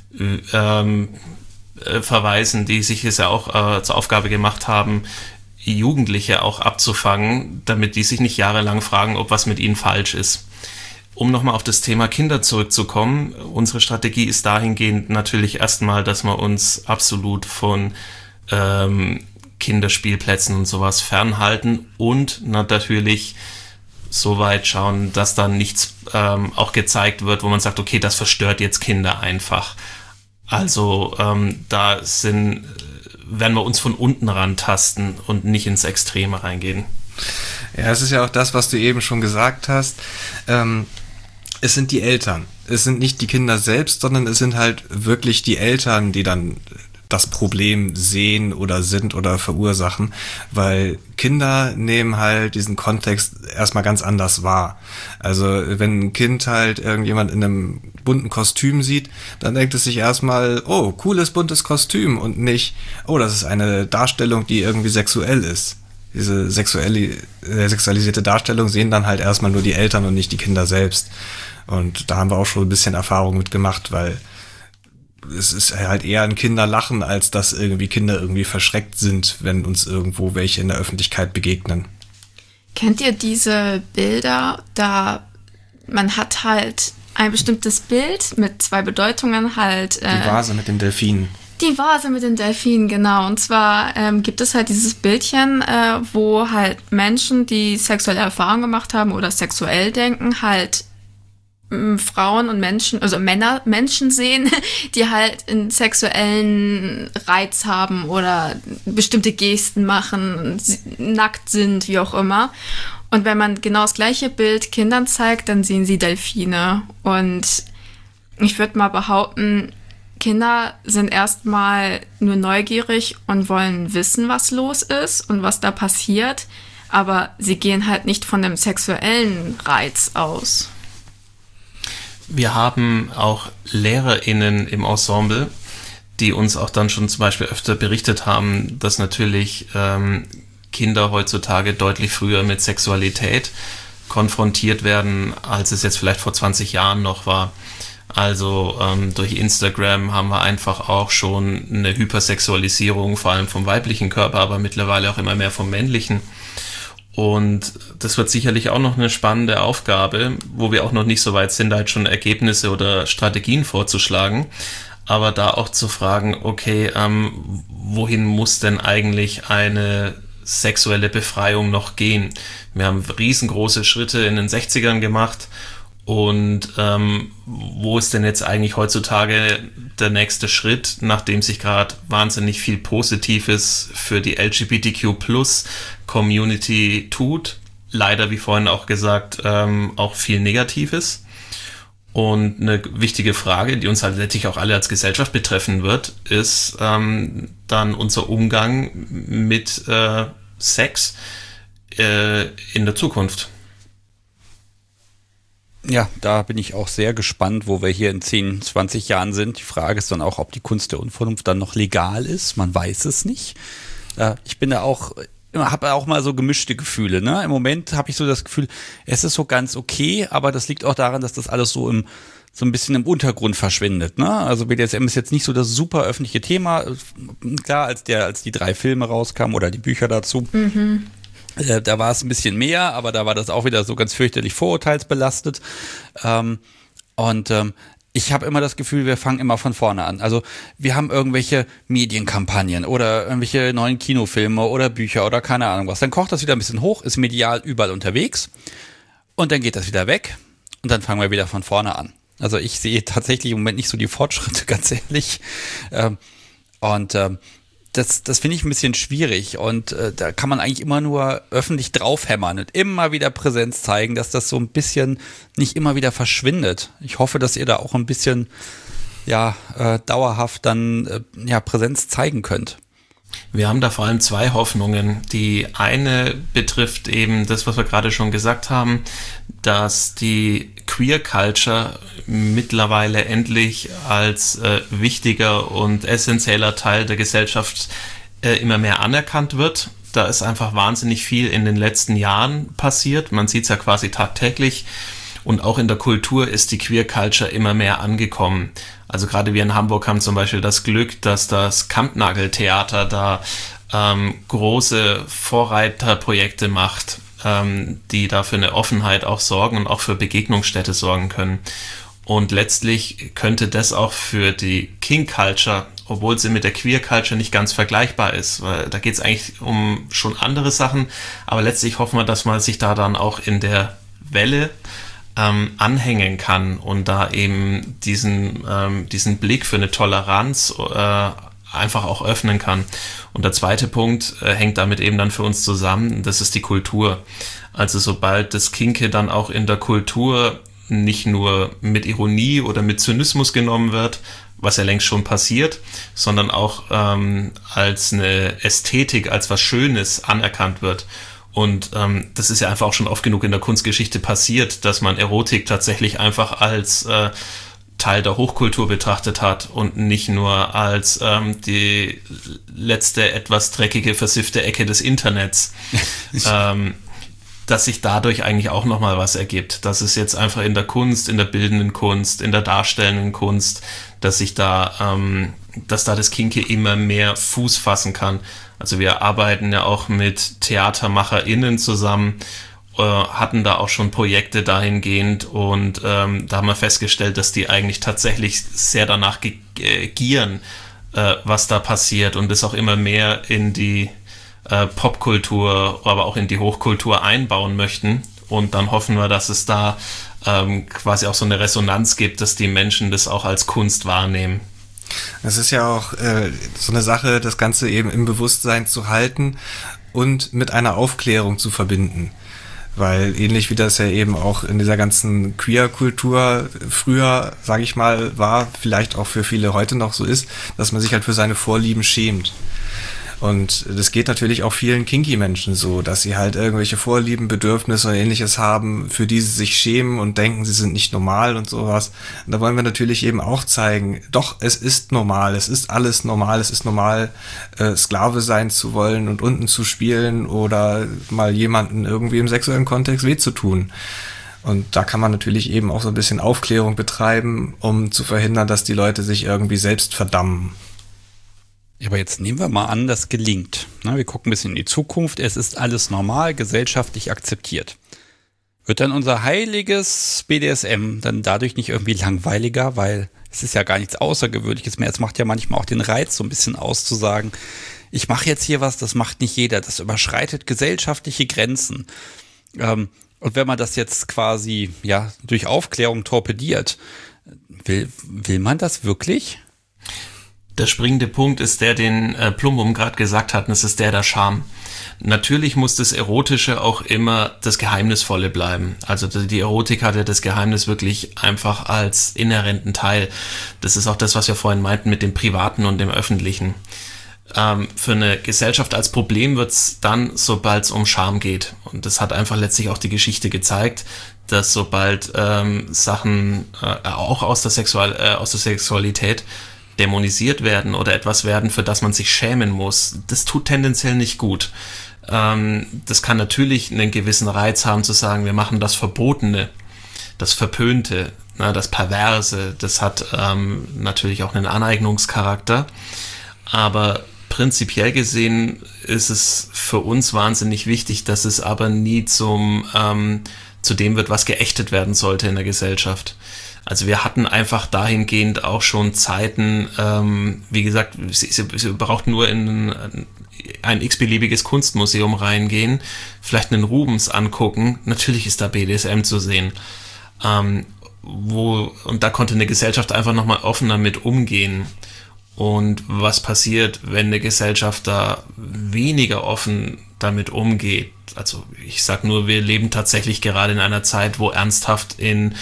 verweisen, die sich es ja auch zur Aufgabe gemacht haben, Jugendliche auch abzufangen, damit die sich nicht jahrelang fragen, ob was mit ihnen falsch ist. Um nochmal auf das Thema Kinder zurückzukommen, unsere Strategie ist dahingehend natürlich erstmal, dass wir uns absolut von Kinderspielplätzen und sowas fernhalten und natürlich so weit schauen, dass dann nichts auch gezeigt wird, wo man sagt, okay, das verstört jetzt Kinder einfach. Also werden wir uns von unten rantasten und nicht ins Extreme reingehen. Ja, es ist ja auch das, was du eben schon gesagt hast. Es sind die Eltern. Es sind nicht die Kinder selbst, sondern es sind halt wirklich die Eltern, die dann das Problem sehen oder sind oder verursachen, weil Kinder nehmen halt diesen Kontext erstmal ganz anders wahr. Also wenn ein Kind halt irgendjemand in einem bunten Kostüm sieht, dann denkt es sich erstmal, oh, cooles buntes Kostüm und nicht, oh, das ist eine Darstellung, die irgendwie sexuell ist. Diese sexualisierte Darstellung sehen dann halt erstmal nur die Eltern und nicht die Kinder selbst. Und da haben wir auch schon ein bisschen Erfahrung mit gemacht, weil es ist halt eher ein Kinderlachen, als dass irgendwie Kinder irgendwie verschreckt sind, wenn uns irgendwo welche in der Öffentlichkeit begegnen. Kennt ihr diese Bilder, da man hat halt ein bestimmtes Bild mit zwei Bedeutungen halt. Die Vase mit den Delfinen. Die Vase mit den Delfinen, genau. Und zwar gibt es halt dieses Bildchen, wo halt Menschen, die sexuelle Erfahrungen gemacht haben oder sexuell denken, halt Frauen und Menschen, also Menschen sehen, die halt einen sexuellen Reiz haben oder bestimmte Gesten machen, nackt sind, wie auch immer. Und wenn man genau das gleiche Bild Kindern zeigt, dann sehen sie Delfine. Und ich würde mal behaupten, Kinder sind erstmal nur neugierig und wollen wissen, was los ist und was da passiert. Aber sie gehen halt nicht von dem sexuellen Reiz aus. Wir haben auch LehrerInnen im Ensemble, die uns auch dann schon zum Beispiel öfter berichtet haben, dass natürlich Kinder heutzutage deutlich früher mit Sexualität konfrontiert werden, als es jetzt vielleicht vor 20 Jahren noch war. Also durch Instagram haben wir einfach auch schon eine Hypersexualisierung, vor allem vom weiblichen Körper, aber mittlerweile auch immer mehr vom männlichen. Und das wird sicherlich auch noch eine spannende Aufgabe, wo wir auch noch nicht so weit sind, halt schon Ergebnisse oder Strategien vorzuschlagen. Aber da auch zu fragen, okay, wohin muss denn eigentlich eine sexuelle Befreiung noch gehen? Wir haben riesengroße Schritte in den 60ern gemacht. Und wo ist denn jetzt eigentlich heutzutage der nächste Schritt, nachdem sich gerade wahnsinnig viel Positives für die LGBTQ+-Community tut? Leider, wie vorhin auch gesagt, auch viel Negatives. Und eine wichtige Frage, die uns halt letztlich auch alle als Gesellschaft betreffen wird, ist dann unser Umgang mit Sex in der Zukunft. Ja, da bin ich auch sehr gespannt, wo wir hier in 10, 20 Jahren sind. Die Frage ist dann auch, ob die Kunst der Unvernunft dann noch legal ist. Man weiß es nicht. Ich bin da auch habe auch mal so gemischte Gefühle. Ne? Im Moment habe ich so das Gefühl, es ist so ganz okay, aber das liegt auch daran, dass das alles so ein bisschen im Untergrund verschwindet. Ne? Also BDSM ist jetzt nicht so das super öffentliche Thema. Klar, als die 3 Filme rauskamen oder die Bücher dazu, da war es ein bisschen mehr, aber da war das auch wieder so ganz fürchterlich vorurteilsbelastet. Ich habe immer das Gefühl, wir fangen immer von vorne an. Also wir haben irgendwelche Medienkampagnen oder irgendwelche neuen Kinofilme oder Bücher oder keine Ahnung was. Dann kocht das wieder ein bisschen hoch, ist medial überall unterwegs und dann geht das wieder weg und dann fangen wir wieder von vorne an. Also ich sehe tatsächlich im Moment nicht so die Fortschritte, ganz ehrlich. Das finde ich ein bisschen schwierig und da kann man eigentlich immer nur öffentlich draufhämmern und immer wieder Präsenz zeigen, dass das so ein bisschen nicht immer wieder verschwindet. Ich hoffe, dass ihr da auch ein bisschen dauerhaft dann Präsenz zeigen könnt. Wir haben da vor allem 2 Hoffnungen. Die eine betrifft eben das, was wir gerade schon gesagt haben, dass die Queer Culture mittlerweile endlich als wichtiger und essentieller Teil der Gesellschaft immer mehr anerkannt wird. Da ist einfach wahnsinnig viel in den letzten Jahren passiert. Man sieht es ja quasi tagtäglich. Und auch in der Kultur ist die Queer Culture immer mehr angekommen. Also gerade wir in Hamburg haben zum Beispiel das Glück, dass das Kampnageltheater da große Vorreiterprojekte macht, die da für eine Offenheit auch sorgen und auch für Begegnungsstätte sorgen können. Und letztlich könnte das auch für die King Culture, obwohl sie mit der Queer Culture nicht ganz vergleichbar ist, weil da geht es eigentlich um schon andere Sachen, aber letztlich hoffen wir, dass man sich da dann auch in der Welle anhängen kann und da eben diesen Blick für eine Toleranz einfach auch öffnen kann. Und der zweite Punkt hängt damit eben dann für uns zusammen, das ist die Kultur. Also sobald das Kinke dann auch in der Kultur nicht nur mit Ironie oder mit Zynismus genommen wird, was ja längst schon passiert, sondern auch als eine Ästhetik, als was Schönes anerkannt wird. Und das ist ja einfach auch schon oft genug in der Kunstgeschichte passiert, dass man Erotik tatsächlich einfach als Teil der Hochkultur betrachtet hat und nicht nur als die letzte etwas dreckige, versiffte Ecke des Internets. Dass sich dadurch eigentlich auch nochmal was ergibt. Dass es jetzt einfach in der Kunst, in der bildenden Kunst, in der darstellenden Kunst, dass da das Kinke immer mehr Fuß fassen kann. Also wir arbeiten ja auch mit TheatermacherInnen zusammen, hatten da auch schon Projekte dahingehend und da haben wir festgestellt, dass die eigentlich tatsächlich sehr danach gieren, was da passiert und das auch immer mehr in die Popkultur, aber auch in die Hochkultur einbauen möchten. Und dann hoffen wir, dass es da quasi auch so eine Resonanz gibt, dass die Menschen das auch als Kunst wahrnehmen. Es ist ja auch so eine Sache, das Ganze eben im Bewusstsein zu halten und mit einer Aufklärung zu verbinden. Weil ähnlich wie das ja eben auch in dieser ganzen Queer-Kultur früher, sage ich mal, war, vielleicht auch für viele heute noch so ist, dass man sich halt für seine Vorlieben schämt. Und das geht natürlich auch vielen Kinky-Menschen so, dass sie halt irgendwelche Vorlieben, Bedürfnisse oder ähnliches haben, für die sie sich schämen und denken, sie sind nicht normal und sowas. Und da wollen wir natürlich eben auch zeigen, doch, es ist normal, es ist alles normal, es ist normal, Sklave sein zu wollen und unten zu spielen oder mal jemanden irgendwie im sexuellen Kontext weh zu tun. Und da kann man natürlich eben auch so ein bisschen Aufklärung betreiben, um zu verhindern, dass die Leute sich irgendwie selbst verdammen. Ja, aber jetzt nehmen wir mal an, das gelingt. Na, wir gucken ein bisschen in die Zukunft. Es ist alles normal, gesellschaftlich akzeptiert. Wird dann unser heiliges BDSM dann dadurch nicht irgendwie langweiliger, weil es ist ja gar nichts Außergewöhnliches mehr. Es macht ja manchmal auch den Reiz so ein bisschen aus zu sagen, ich mache jetzt hier was, das macht nicht jeder. Das überschreitet gesellschaftliche Grenzen. Und wenn man das jetzt quasi durch Aufklärung torpediert, will man das wirklich? Der springende Punkt ist der, den Plumbum gerade gesagt hat, und das ist der Charme. Natürlich muss das Erotische auch immer das Geheimnisvolle bleiben. Also die Erotik hat ja das Geheimnis wirklich einfach als inhärenten Teil. Das ist auch das, was wir vorhin meinten mit dem Privaten und dem Öffentlichen. Für eine Gesellschaft als Problem wird's dann, sobald es um Scham geht. Und das hat einfach letztlich auch die Geschichte gezeigt, dass sobald Sachen auch aus der Sexualität dämonisiert werden oder etwas werden, für das man sich schämen muss, das tut tendenziell nicht gut. Das kann natürlich einen gewissen Reiz haben zu sagen, wir machen das Verbotene, das Verpönte, das Perverse, das hat natürlich auch einen Aneignungscharakter, aber prinzipiell gesehen ist es für uns wahnsinnig wichtig, dass es aber nie zu dem wird, was geächtet werden sollte in der Gesellschaft. Also wir hatten einfach dahingehend auch schon Zeiten, wie gesagt, sie braucht nur in ein x-beliebiges Kunstmuseum reingehen, vielleicht einen Rubens angucken, natürlich ist da BDSM zu sehen. Und da konnte eine Gesellschaft einfach nochmal offener mit umgehen. Und was passiert, wenn eine Gesellschaft da weniger offen damit umgeht? Also ich sag nur, wir leben tatsächlich gerade in einer Zeit, wo ernsthaft im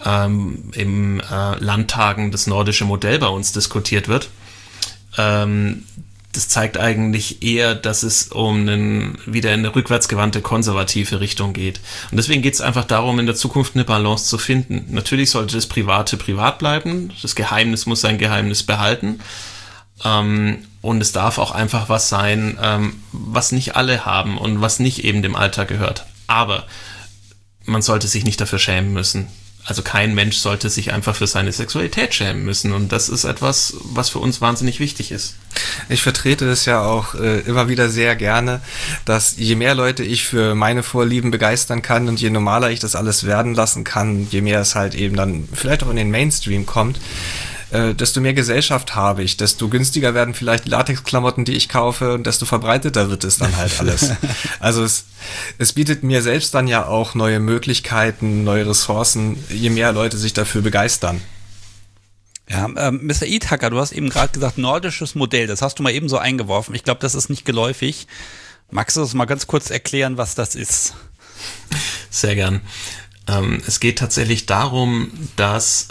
Landtagen das nordische Modell bei uns diskutiert wird. Das zeigt eigentlich eher, dass es wieder in eine rückwärtsgewandte konservative Richtung geht. Und deswegen geht es einfach darum, in der Zukunft eine Balance zu finden. Natürlich sollte das Private privat bleiben, das Geheimnis muss sein Geheimnis behalten. Und es darf auch einfach was sein, was nicht alle haben und was nicht eben dem Alltag gehört. Aber man sollte sich nicht dafür schämen müssen. Also kein Mensch sollte sich einfach für seine Sexualität schämen müssen. Und das ist etwas, was für uns wahnsinnig wichtig ist. Ich vertrete es ja auch immer wieder sehr gerne, dass je mehr Leute ich für meine Vorlieben begeistern kann und je normaler ich das alles werden lassen kann, je mehr es halt eben dann vielleicht auch in den Mainstream kommt, desto mehr Gesellschaft habe ich, desto günstiger werden vielleicht die Latexklamotten, die ich kaufe, und desto verbreiteter wird es dann halt alles. Also es bietet mir selbst dann ja auch neue Möglichkeiten, neue Ressourcen, je mehr Leute sich dafür begeistern. Ja, Mr. Ithaka, du hast eben gerade gesagt, nordisches Modell, das hast du mal eben so eingeworfen. Ich glaube, das ist nicht geläufig. Magst du das mal ganz kurz erklären, was das ist? Sehr gern. Es geht tatsächlich darum, dass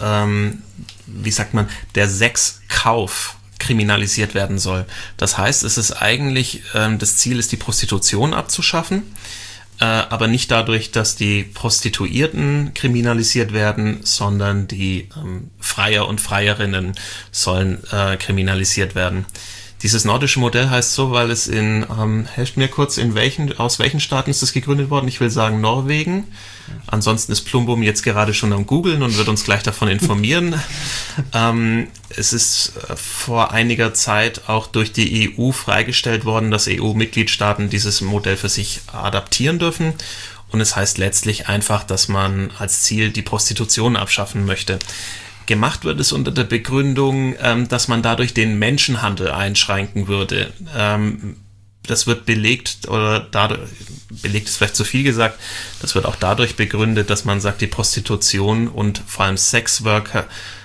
der Sexkauf kriminalisiert werden soll. Das heißt, es ist eigentlich, das Ziel ist, die Prostitution abzuschaffen, aber nicht dadurch, dass die Prostituierten kriminalisiert werden, sondern die Freier und Freierinnen sollen kriminalisiert werden. Dieses nordische Modell heißt so, weil es helft mir kurz, aus welchen Staaten ist das gegründet worden? Ich will sagen Norwegen. Ansonsten ist Plumbum jetzt gerade schon am Googlen und wird uns gleich davon informieren. Es ist vor einiger Zeit auch durch die EU freigestellt worden, dass EU-Mitgliedstaaten dieses Modell für sich adaptieren dürfen. Und es heißt letztlich einfach, dass man als Ziel die Prostitution abschaffen möchte. Gemacht wird es unter der Begründung, dass man dadurch den Menschenhandel einschränken würde. Das wird belegt, belegt ist vielleicht zu viel gesagt, das wird auch dadurch begründet, dass man sagt, die Prostitution und vor allem Sexworker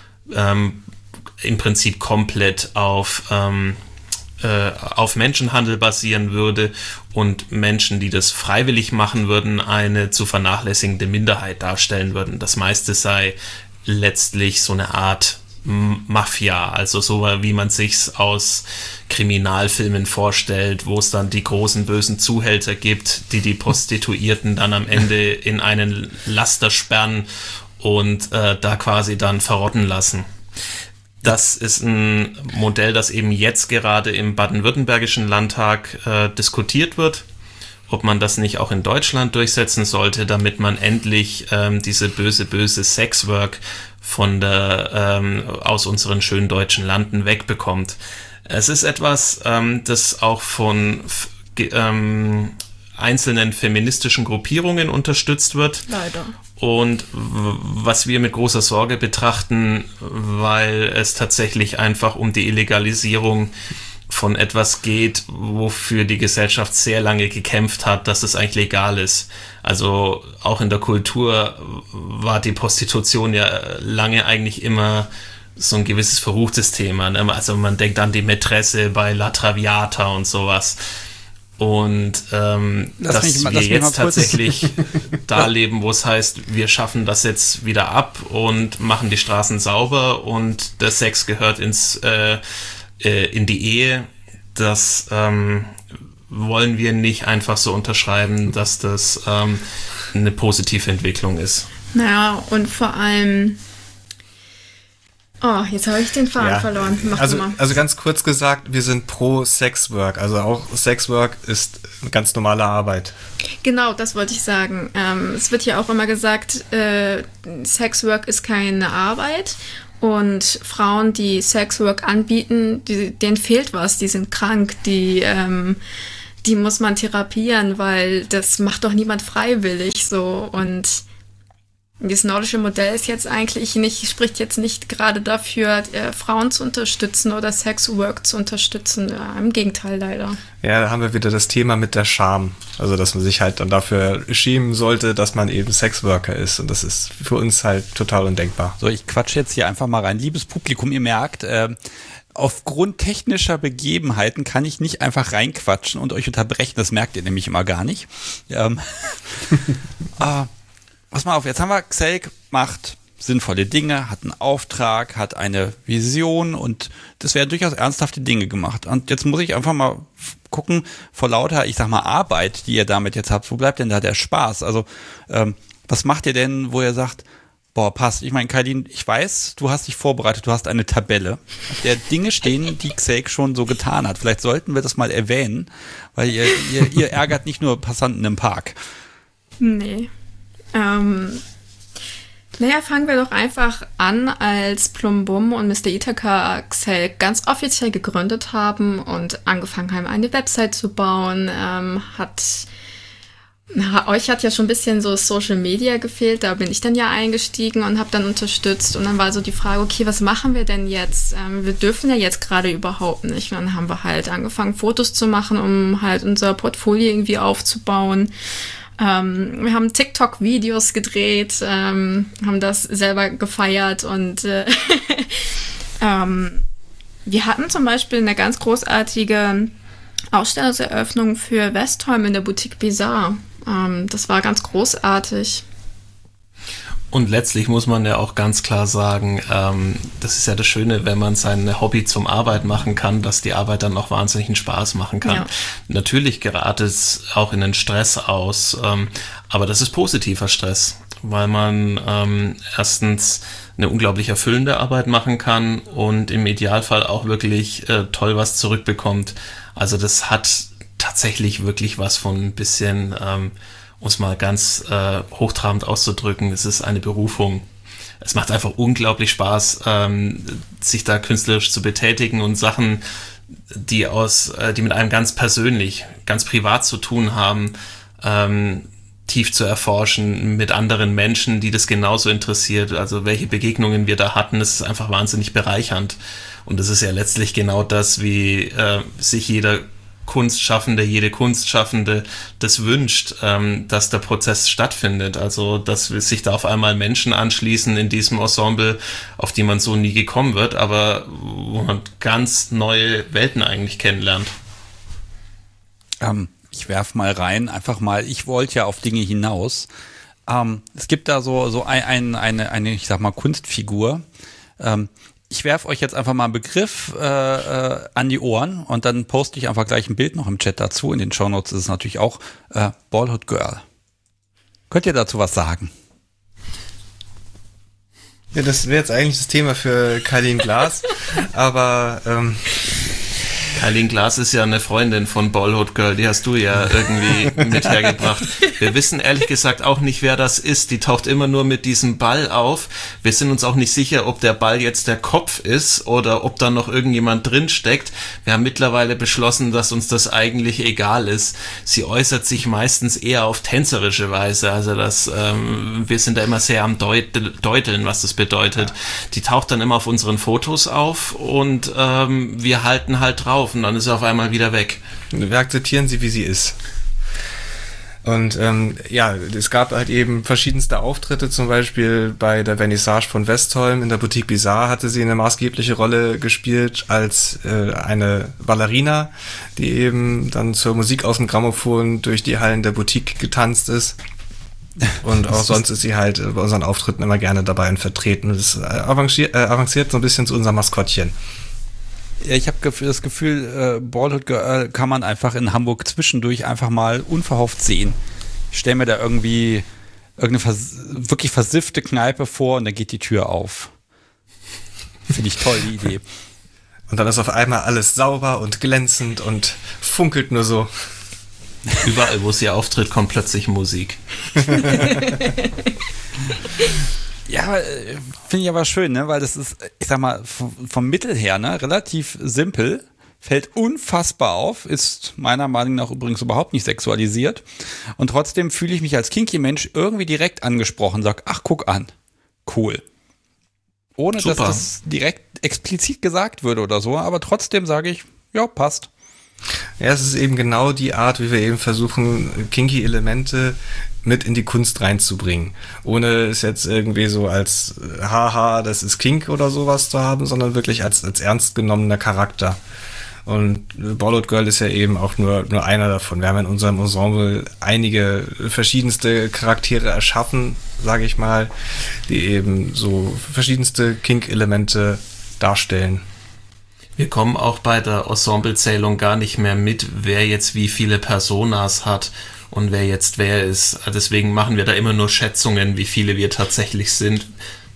im Prinzip komplett auf Menschenhandel basieren würde und Menschen, die das freiwillig machen würden, eine zu vernachlässigende Minderheit darstellen würden. Das meiste sei letztlich so eine Art Mafia, also so wie man sich's aus Kriminalfilmen vorstellt, wo es dann die großen bösen Zuhälter gibt, die Prostituierten dann am Ende in einen Laster sperren und da quasi dann verrotten lassen. Das ist ein Modell, das eben jetzt gerade im baden-württembergischen Landtag diskutiert wird, ob man das nicht auch in Deutschland durchsetzen sollte, damit man endlich diese böse Sexwork aus unseren schönen deutschen Landen wegbekommt. Es ist etwas, das auch von einzelnen feministischen Gruppierungen unterstützt wird. Leider. Und was wir mit großer Sorge betrachten, weil es tatsächlich einfach um die Illegalisierung von etwas geht, wofür die Gesellschaft sehr lange gekämpft hat, dass es eigentlich legal ist. Also auch in der Kultur war die Prostitution ja lange eigentlich immer so ein gewisses verruchtes Thema. Ne? Also man denkt an die Mätresse bei La Traviata und sowas. Und dass wir jetzt tatsächlich da leben, wo es heißt, wir schaffen das jetzt wieder ab und machen die Straßen sauber und der Sex gehört in die Ehe, das wollen wir nicht einfach so unterschreiben, dass das eine positive Entwicklung ist. Naja, und vor allem Oh, jetzt habe ich den Faden verloren. Mach also, mal. Also ganz kurz gesagt, wir sind pro Sexwork. Also auch Sexwork ist eine ganz normale Arbeit. Genau, das wollte ich sagen. Es wird ja auch immer gesagt, Sexwork ist keine Arbeit. Und Frauen, die Sexwork anbieten, denen fehlt was, die sind krank, die muss man therapieren, weil das macht doch niemand freiwillig so. Und das nordische Modell ist jetzt eigentlich spricht jetzt nicht gerade dafür, Frauen zu unterstützen oder Sexwork zu unterstützen. Ja, im Gegenteil leider. Ja, da haben wir wieder das Thema mit der Scham. Also, dass man sich halt dann dafür schämen sollte, dass man eben Sexworker ist. Und das ist für uns halt total undenkbar. So, ich quatsche jetzt hier einfach mal rein. Liebes Publikum, ihr merkt, aufgrund technischer Begebenheiten kann ich nicht einfach reinquatschen und euch unterbrechen. Das merkt ihr nämlich immer gar nicht. Pass mal auf, jetzt haben wir Xelk macht sinnvolle Dinge, hat einen Auftrag, hat eine Vision und das werden durchaus ernsthafte Dinge gemacht. Und jetzt muss ich einfach mal gucken, vor lauter, ich sag mal, Arbeit, die ihr damit jetzt habt, wo bleibt denn da der Spaß? Also, was macht ihr denn, wo ihr sagt, boah, passt. Ich meine, Kailin, ich weiß, du hast dich vorbereitet, du hast eine Tabelle, auf der Dinge stehen, die Xelk schon so getan hat. Vielleicht sollten wir das mal erwähnen, weil ihr ärgert nicht nur Passanten im Park. Nee. Fangen wir doch einfach an, als Plumbum und Mr. Ithaka Xelk ganz offiziell gegründet haben und angefangen haben, eine Website zu bauen. Euch hat ja schon ein bisschen so Social Media gefehlt, da bin ich dann ja eingestiegen und habe dann unterstützt. Und dann war so die Frage, okay, was machen wir denn jetzt? Wir dürfen ja jetzt gerade überhaupt nicht. Und dann haben wir halt angefangen, Fotos zu machen, um halt unser Portfolio irgendwie aufzubauen. Wir haben TikTok-Videos gedreht, haben das selber gefeiert und wir hatten zum Beispiel eine ganz großartige Ausstellungseröffnung für Westholm in der Boutique Bizarre. Das war ganz großartig. Und letztlich muss man ja auch ganz klar sagen, das ist ja das Schöne, wenn man sein Hobby zum Arbeit machen kann, dass die Arbeit dann auch wahnsinnigen Spaß machen kann. Ja. Natürlich gerät es auch in den Stress aus, aber das ist positiver Stress, weil man erstens eine unglaublich erfüllende Arbeit machen kann und im Idealfall auch wirklich toll was zurückbekommt. Also das hat tatsächlich wirklich was von ein bisschen... um es mal ganz hochtrabend auszudrücken, es ist eine Berufung. Es macht einfach unglaublich Spaß, sich da künstlerisch zu betätigen und Sachen, die mit einem ganz persönlich, ganz privat zu tun haben, tief zu erforschen mit anderen Menschen, die das genauso interessiert. Also welche Begegnungen wir da hatten, das ist einfach wahnsinnig bereichernd. Und das ist ja letztlich genau das, wie sich jede Kunstschaffende das wünscht, dass der Prozess stattfindet. Also, dass sich da auf einmal Menschen anschließen in diesem Ensemble, auf die man so nie gekommen wird, aber wo man ganz neue Welten eigentlich kennenlernt. Ich werf mal rein, einfach mal, ich wollte ja auf Dinge hinaus. Es gibt da so eine, ich sag mal, Kunstfigur. Ich werfe euch jetzt einfach mal einen Begriff an die Ohren und dann poste ich einfach gleich ein Bild noch im Chat dazu. In den Shownotes ist es natürlich auch Baldhood Girl. Könnt ihr dazu was sagen? Ja, das wäre jetzt eigentlich das Thema für Kailin Glas, aber Kailin Glas ist ja eine Freundin von Baldhood Girl, die hast du ja irgendwie mit hergebracht. Wir wissen ehrlich gesagt auch nicht, wer das ist. Die taucht immer nur mit diesem Ball auf. Wir sind uns auch nicht sicher, ob der Ball jetzt der Kopf ist oder ob da noch irgendjemand drin steckt. Wir haben mittlerweile beschlossen, dass uns das eigentlich egal ist. Sie äußert sich meistens eher auf tänzerische Weise. Also wir sind da immer sehr am Deuteln, was das bedeutet. Die taucht dann immer auf unseren Fotos auf und wir halten halt drauf. Und dann ist er auf einmal wieder weg. Wir akzeptieren sie, wie sie ist. Und es gab halt eben verschiedenste Auftritte, zum Beispiel bei der Vernissage von Westholm in der Boutique Bizarre hatte sie eine maßgebliche Rolle gespielt als eine Ballerina, die eben dann zur Musik aus dem Grammophon durch die Hallen der Boutique getanzt ist. Und auch sonst ist sie halt bei unseren Auftritten immer gerne dabei und vertreten. Das avanciert so ein bisschen zu unserem Maskottchen. Ja, ich habe das Gefühl, Baldhood Girl kann man einfach in Hamburg zwischendurch einfach mal unverhofft sehen. Ich stelle mir da irgendwie irgendeine wirklich versiffte Kneipe vor und dann geht die Tür auf. Finde ich toll, die Idee. Und dann ist auf einmal alles sauber und glänzend und funkelt nur so. Überall, wo sie auftritt, kommt plötzlich Musik. Ja, finde ich aber schön, ne? Weil das ist, ich sag mal, vom Mittel her, ne, relativ simpel, fällt unfassbar auf, ist meiner Meinung nach übrigens überhaupt nicht sexualisiert. Und trotzdem fühle ich mich als Kinky-Mensch irgendwie direkt angesprochen, sag, ach, guck an, cool. Ohne Super. dass das direkt explizit gesagt würde oder so, aber trotzdem sage ich, ja, passt. Ja, es ist eben genau die Art, wie wir eben versuchen, Kinky-Elemente mit in die Kunst reinzubringen. Ohne es jetzt irgendwie so als haha, das ist Kink oder sowas zu haben, sondern wirklich als ernst genommener Charakter. Und Ball Girl ist ja eben auch nur einer davon. Wir haben in unserem Ensemble einige verschiedenste Charaktere erschaffen, sage ich mal, die eben so verschiedenste Kink-Elemente darstellen. Wir kommen auch bei der Ensemblezählung gar nicht mehr mit, wer jetzt wie viele Personas hat und wer jetzt wer ist. Deswegen machen wir da immer nur Schätzungen, wie viele wir tatsächlich sind.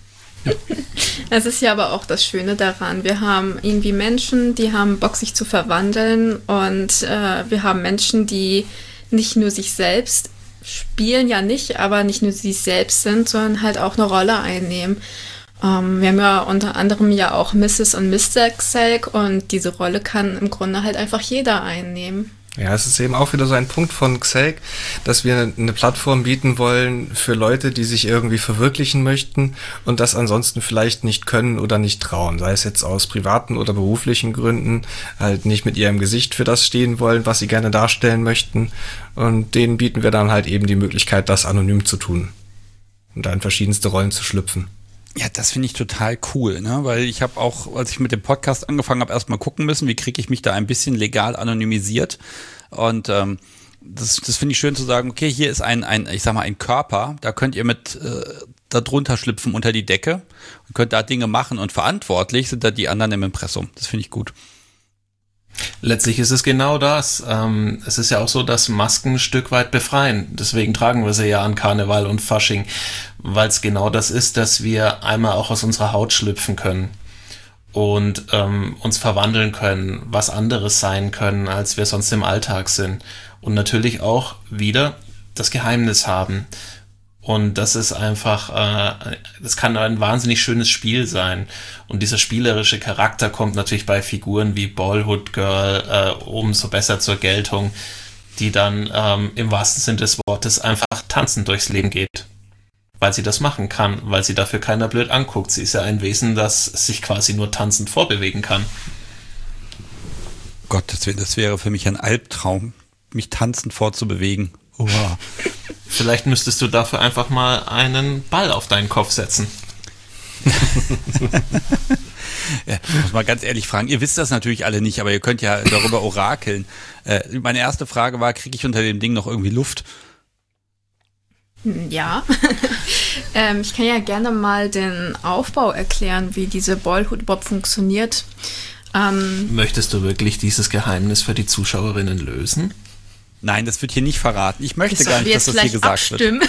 Es ist ja aber auch das Schöne daran. Wir haben irgendwie Menschen, die haben Bock, sich zu verwandeln, und wir haben Menschen, die nicht nur sich selbst spielen, ja nicht, aber nicht nur sich selbst sind, sondern halt auch eine Rolle einnehmen. Wir haben ja unter anderem ja auch Mrs. und Mr. Xelk, und diese Rolle kann im Grunde halt einfach jeder einnehmen. Ja, es ist eben auch wieder so ein Punkt von Xelk, dass wir eine Plattform bieten wollen für Leute, die sich irgendwie verwirklichen möchten und das ansonsten vielleicht nicht können oder nicht trauen. Sei es jetzt aus privaten oder beruflichen Gründen, halt nicht mit ihrem Gesicht für das stehen wollen, was sie gerne darstellen möchten. Und denen bieten wir dann halt eben die Möglichkeit, das anonym zu tun und da in verschiedenste Rollen zu schlüpfen. Ja, das finde ich total cool, ne? Weil ich habe auch, als ich mit dem Podcast angefangen habe, erstmal gucken müssen, wie kriege ich mich da ein bisschen legal anonymisiert. Und das finde ich schön zu sagen, okay, hier ist ich sag mal, ein Körper, da könnt ihr mit da drunter schlüpfen unter die Decke und könnt da Dinge machen, und verantwortlich sind da die anderen im Impressum. Das finde ich gut. Letztlich ist es genau das. Es ist ja auch so, dass Masken ein Stück weit befreien. Deswegen tragen wir sie ja an Karneval und Fasching, weil es genau das ist, dass wir einmal auch aus unserer Haut schlüpfen können und uns verwandeln können, was anderes sein können, als wir sonst im Alltag sind. Und natürlich auch wieder das Geheimnis haben. Und das ist einfach, das kann ein wahnsinnig schönes Spiel sein. Und dieser spielerische Charakter kommt natürlich bei Figuren wie Ballhood Girl umso besser zur Geltung, die dann im wahrsten Sinne des Wortes einfach tanzend durchs Leben geht. Weil sie das machen kann, weil sie dafür keiner blöd anguckt. Sie ist ja ein Wesen, das sich quasi nur tanzend vorbewegen kann. Gott, das wäre für mich ein Albtraum, mich tanzend fortzubewegen. Oha. Vielleicht müsstest du dafür einfach mal einen Ball auf deinen Kopf setzen. Ja, ich muss mal ganz ehrlich fragen, ihr wisst das natürlich alle nicht, aber ihr könnt ja darüber orakeln. Meine erste Frage war, kriege ich unter dem Ding noch irgendwie Luft? Ja, ich kann ja gerne mal den Aufbau erklären, wie diese Ballhood überhaupt funktioniert. Möchtest du wirklich dieses Geheimnis für die Zuschauerinnen lösen? Nein, das wird hier nicht verraten. Ich möchte gar nicht, dass das hier gesagt wird.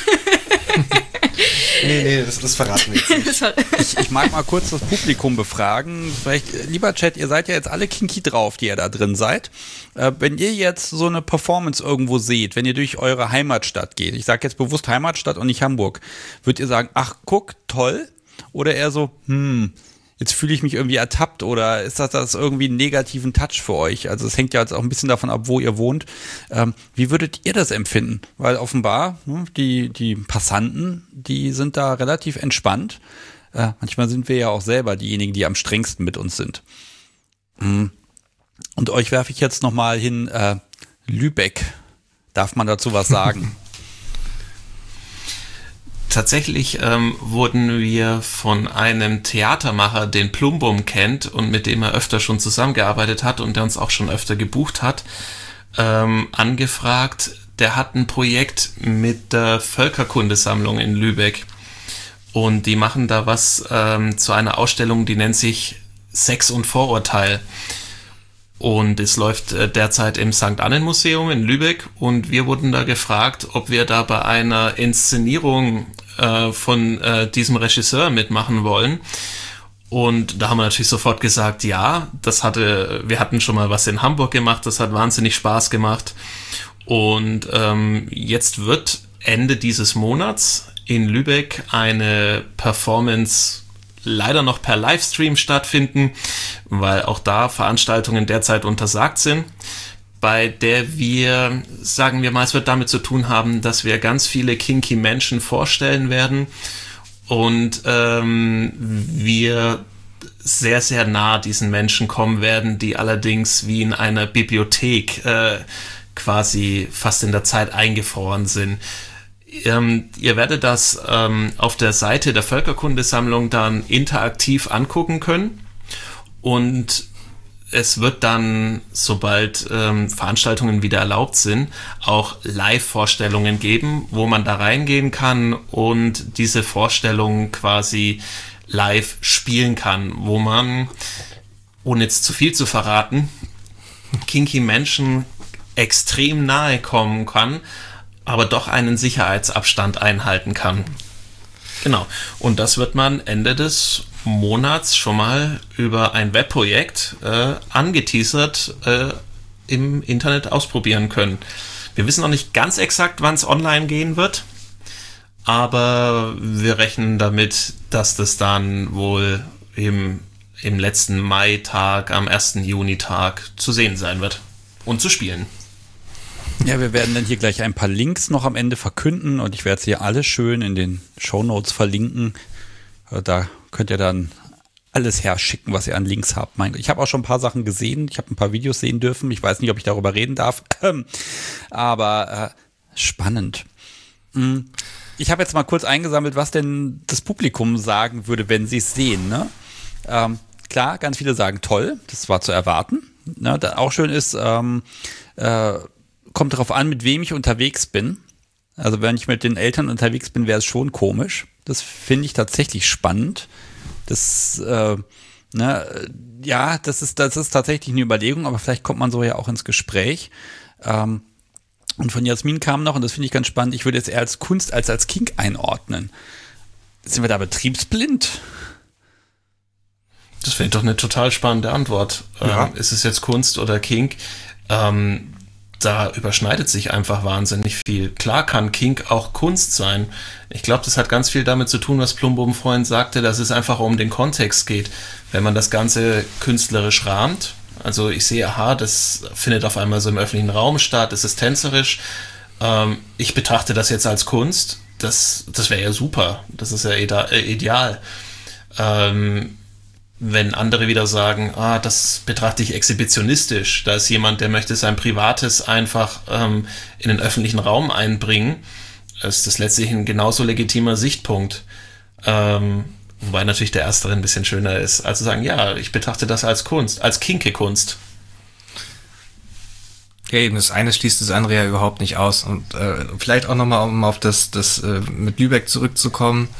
Nee, das verraten wir jetzt nicht. Ich mag mal kurz das Publikum befragen. Vielleicht, lieber Chat, ihr seid ja jetzt alle kinky drauf, die ihr da drin seid. Wenn ihr jetzt so eine Performance irgendwo seht, wenn ihr durch eure Heimatstadt geht, ich sage jetzt bewusst Heimatstadt und nicht Hamburg, würdet ihr sagen, ach guck, toll? Oder eher so, jetzt fühle ich mich irgendwie ertappt, oder ist das irgendwie einen negativen Touch für euch? Also es hängt ja jetzt auch ein bisschen davon ab, wo ihr wohnt. Wie würdet ihr das empfinden? Weil offenbar, die Passanten, die sind da relativ entspannt. Manchmal sind wir ja auch selber diejenigen, die am strengsten mit uns sind. Und euch werfe ich jetzt nochmal hin, Lübeck. Darf man dazu was sagen? Tatsächlich wurden wir von einem Theatermacher, den Plumbum kennt und mit dem er öfter schon zusammengearbeitet hat und der uns auch schon öfter gebucht hat, angefragt. Der hat ein Projekt mit der Völkerkundesammlung in Lübeck und die machen da was zu einer Ausstellung, die nennt sich Sex und Vorurteil. Und es läuft derzeit im St. Annen Museum in Lübeck und wir wurden da gefragt, ob wir da bei einer Inszenierung von diesem Regisseur mitmachen wollen. Und da haben wir natürlich sofort gesagt, ja, wir hatten schon mal was in Hamburg gemacht, das hat wahnsinnig Spaß gemacht. Und jetzt wird Ende dieses Monats in Lübeck eine Performance leider noch per Livestream stattfinden, weil auch da Veranstaltungen derzeit untersagt sind, bei der wir, sagen wir mal, es wird damit zu tun haben, dass wir ganz viele kinky Menschen vorstellen werden und wir sehr, sehr nah diesen Menschen kommen werden, die allerdings wie in einer Bibliothek quasi fast in der Zeit eingefroren sind. Ihr werdet das auf der Seite der Völkerkundesammlung dann interaktiv angucken können und es wird dann, sobald Veranstaltungen wieder erlaubt sind, auch Live-Vorstellungen geben, wo man da reingehen kann und diese Vorstellungen quasi live spielen kann, wo man, ohne jetzt zu viel zu verraten, kinky Menschen extrem nahe kommen kann, aber doch einen Sicherheitsabstand einhalten kann. Genau. Und das wird man Ende des Monats schon mal über ein Webprojekt angeteasert im Internet ausprobieren können. Wir wissen noch nicht ganz exakt, wann es online gehen wird, aber wir rechnen damit, dass das dann wohl im letzten Mai-Tag, am 1. Junitag zu sehen sein wird und zu spielen. Ja, wir werden dann hier gleich ein paar Links noch am Ende verkünden und ich werde sie alle schön in den Shownotes verlinken. Da könnt ihr dann alles herschicken, was ihr an Links habt. Ich habe auch schon ein paar Sachen gesehen. Ich habe ein paar Videos sehen dürfen. Ich weiß nicht, ob ich darüber reden darf. Aber spannend. Ich habe jetzt mal kurz eingesammelt, was denn das Publikum sagen würde, wenn sie es sehen. Ne? Klar, ganz viele sagen toll. Das war zu erwarten. Ne? Auch schön ist, kommt darauf an, mit wem ich unterwegs bin. Also wenn ich mit den Eltern unterwegs bin, wäre es schon komisch. Das finde ich tatsächlich spannend. Das, das ist tatsächlich eine Überlegung, aber vielleicht kommt man so ja auch ins Gespräch. Und von Jasmin kam noch, und das finde ich ganz spannend, ich würde jetzt eher als Kunst als Kink einordnen. Sind wir da betriebsblind? Das wäre doch eine total spannende Antwort. Ja. Ist es jetzt Kunst oder Kink? Da überschneidet sich einfach wahnsinnig viel. Klar kann Kink auch Kunst sein. Ich glaube, das hat ganz viel damit zu tun, was Plumboben vorhin sagte, dass es einfach um den Kontext geht. Wenn man das Ganze künstlerisch rahmt, also ich sehe, aha, das findet auf einmal so im öffentlichen Raum statt, es ist tänzerisch. Ich betrachte das jetzt als Kunst. Das wäre ja super. Das ist ja ideal. Wenn andere wieder sagen, das betrachte ich exhibitionistisch, da ist jemand, der möchte sein Privates einfach in den öffentlichen Raum einbringen, ist das letztlich ein genauso legitimer Sichtpunkt. Wobei natürlich der erstere ein bisschen schöner ist, als zu sagen, ja, ich betrachte das als Kunst, als kinke Kunst. Ja, eben, das eine schließt das andere ja überhaupt nicht aus. Und vielleicht auch nochmal, um auf das mit Lübeck zurückzukommen.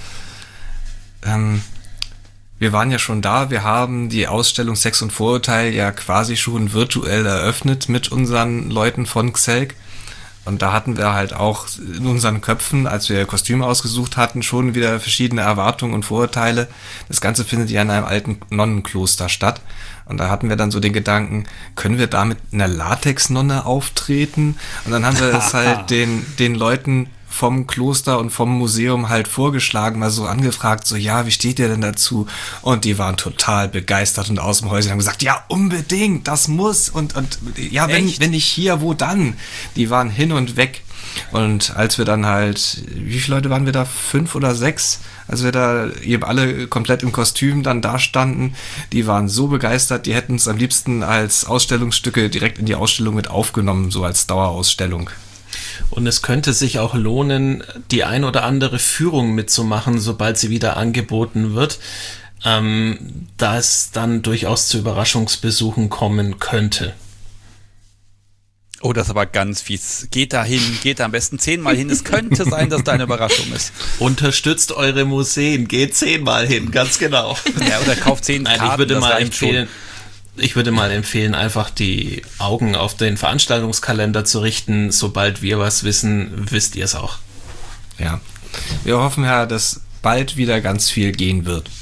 Wir waren ja schon da, wir haben die Ausstellung Sex und Vorurteil ja quasi schon virtuell eröffnet mit unseren Leuten von Xelk. Und da hatten wir halt auch in unseren Köpfen, als wir Kostüme ausgesucht hatten, schon wieder verschiedene Erwartungen und Vorurteile. Das Ganze findet ja in einem alten Nonnenkloster statt. Und da hatten wir dann so den Gedanken, können wir da mit einer Latex-Nonne auftreten? Und dann haben wir es halt den Leuten vom Kloster und vom Museum halt vorgeschlagen, mal so angefragt, so, ja, wie steht ihr denn dazu? Und die waren total begeistert und aus dem Häuschen haben gesagt, ja, unbedingt, das muss. Und ja, wenn nicht hier, wo dann? Die waren hin und weg. Und als wir dann halt, wie viele Leute waren wir da? 5 oder 6? Als wir da eben alle komplett im Kostüm dann da standen, die waren so begeistert, die hätten es am liebsten als Ausstellungsstücke direkt in die Ausstellung mit aufgenommen, so als Dauerausstellung. Und es könnte sich auch lohnen, die ein oder andere Führung mitzumachen, sobald sie wieder angeboten wird, da es dann durchaus zu Überraschungsbesuchen kommen könnte. Oh, das ist aber ganz fies. Geht da am besten 10-mal hin. Es könnte sein, dass da eine Überraschung ist. Unterstützt eure Museen, geht 10-mal hin, ganz genau. Ja, oder kauft 10 Karten. Nein, ich würde mal empfehlen, einfach die Augen auf den Veranstaltungskalender zu richten. Sobald wir was wissen, wisst ihr es auch. Ja, wir hoffen ja, dass bald wieder ganz viel gehen wird.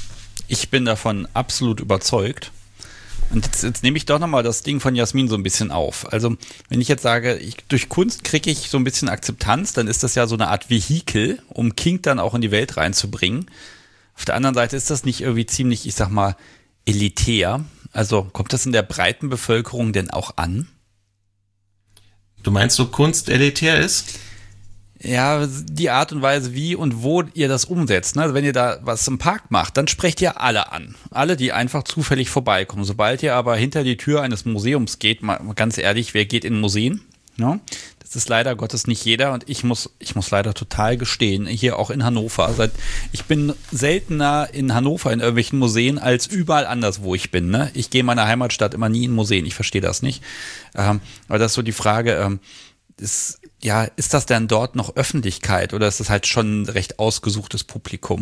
Ich bin davon absolut überzeugt. Und jetzt nehme ich doch nochmal das Ding von Jasmin so ein bisschen auf. Also, wenn ich jetzt sage, durch Kunst kriege ich so ein bisschen Akzeptanz, dann ist das ja so eine Art Vehikel, um Kink dann auch in die Welt reinzubringen. Auf der anderen Seite ist das nicht irgendwie ziemlich, ich sag mal, elitär. Also, kommt das in der breiten Bevölkerung denn auch an? Du meinst, so Kunst elitär ist? Ja, die Art und Weise, wie und wo ihr das umsetzt. Ne? Also wenn ihr da was im Park macht, dann sprecht ihr alle an. Alle, die einfach zufällig vorbeikommen. Sobald ihr aber hinter die Tür eines Museums geht, mal ganz ehrlich, wer geht in Museen? Ne? Das ist leider Gottes nicht jeder und ich muss leider total gestehen, hier auch in Hannover. Ich bin seltener in Hannover in irgendwelchen Museen als überall anders, wo ich bin. Ne? Ich gehe in meiner Heimatstadt immer nie in Museen, ich verstehe das nicht. Aber das ist so die Frage, ist das denn dort noch Öffentlichkeit oder ist das halt schon ein recht ausgesuchtes Publikum?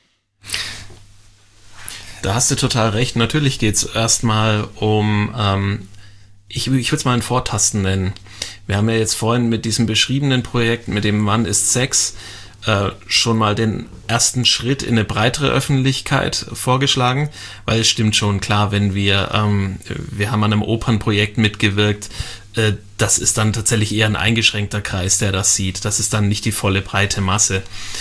Da hast du total recht. Natürlich geht es erstmal um, ich würde es mal ein Vortasten nennen. Wir haben ja jetzt vorhin mit diesem beschriebenen Projekt, mit dem Mann ist Sex, schon mal den ersten Schritt in eine breitere Öffentlichkeit vorgeschlagen, weil es stimmt schon, klar, wenn wir haben an einem Opernprojekt mitgewirkt, das ist dann tatsächlich eher ein eingeschränkter Kreis, der das sieht. Das ist dann nicht die volle breite Masse.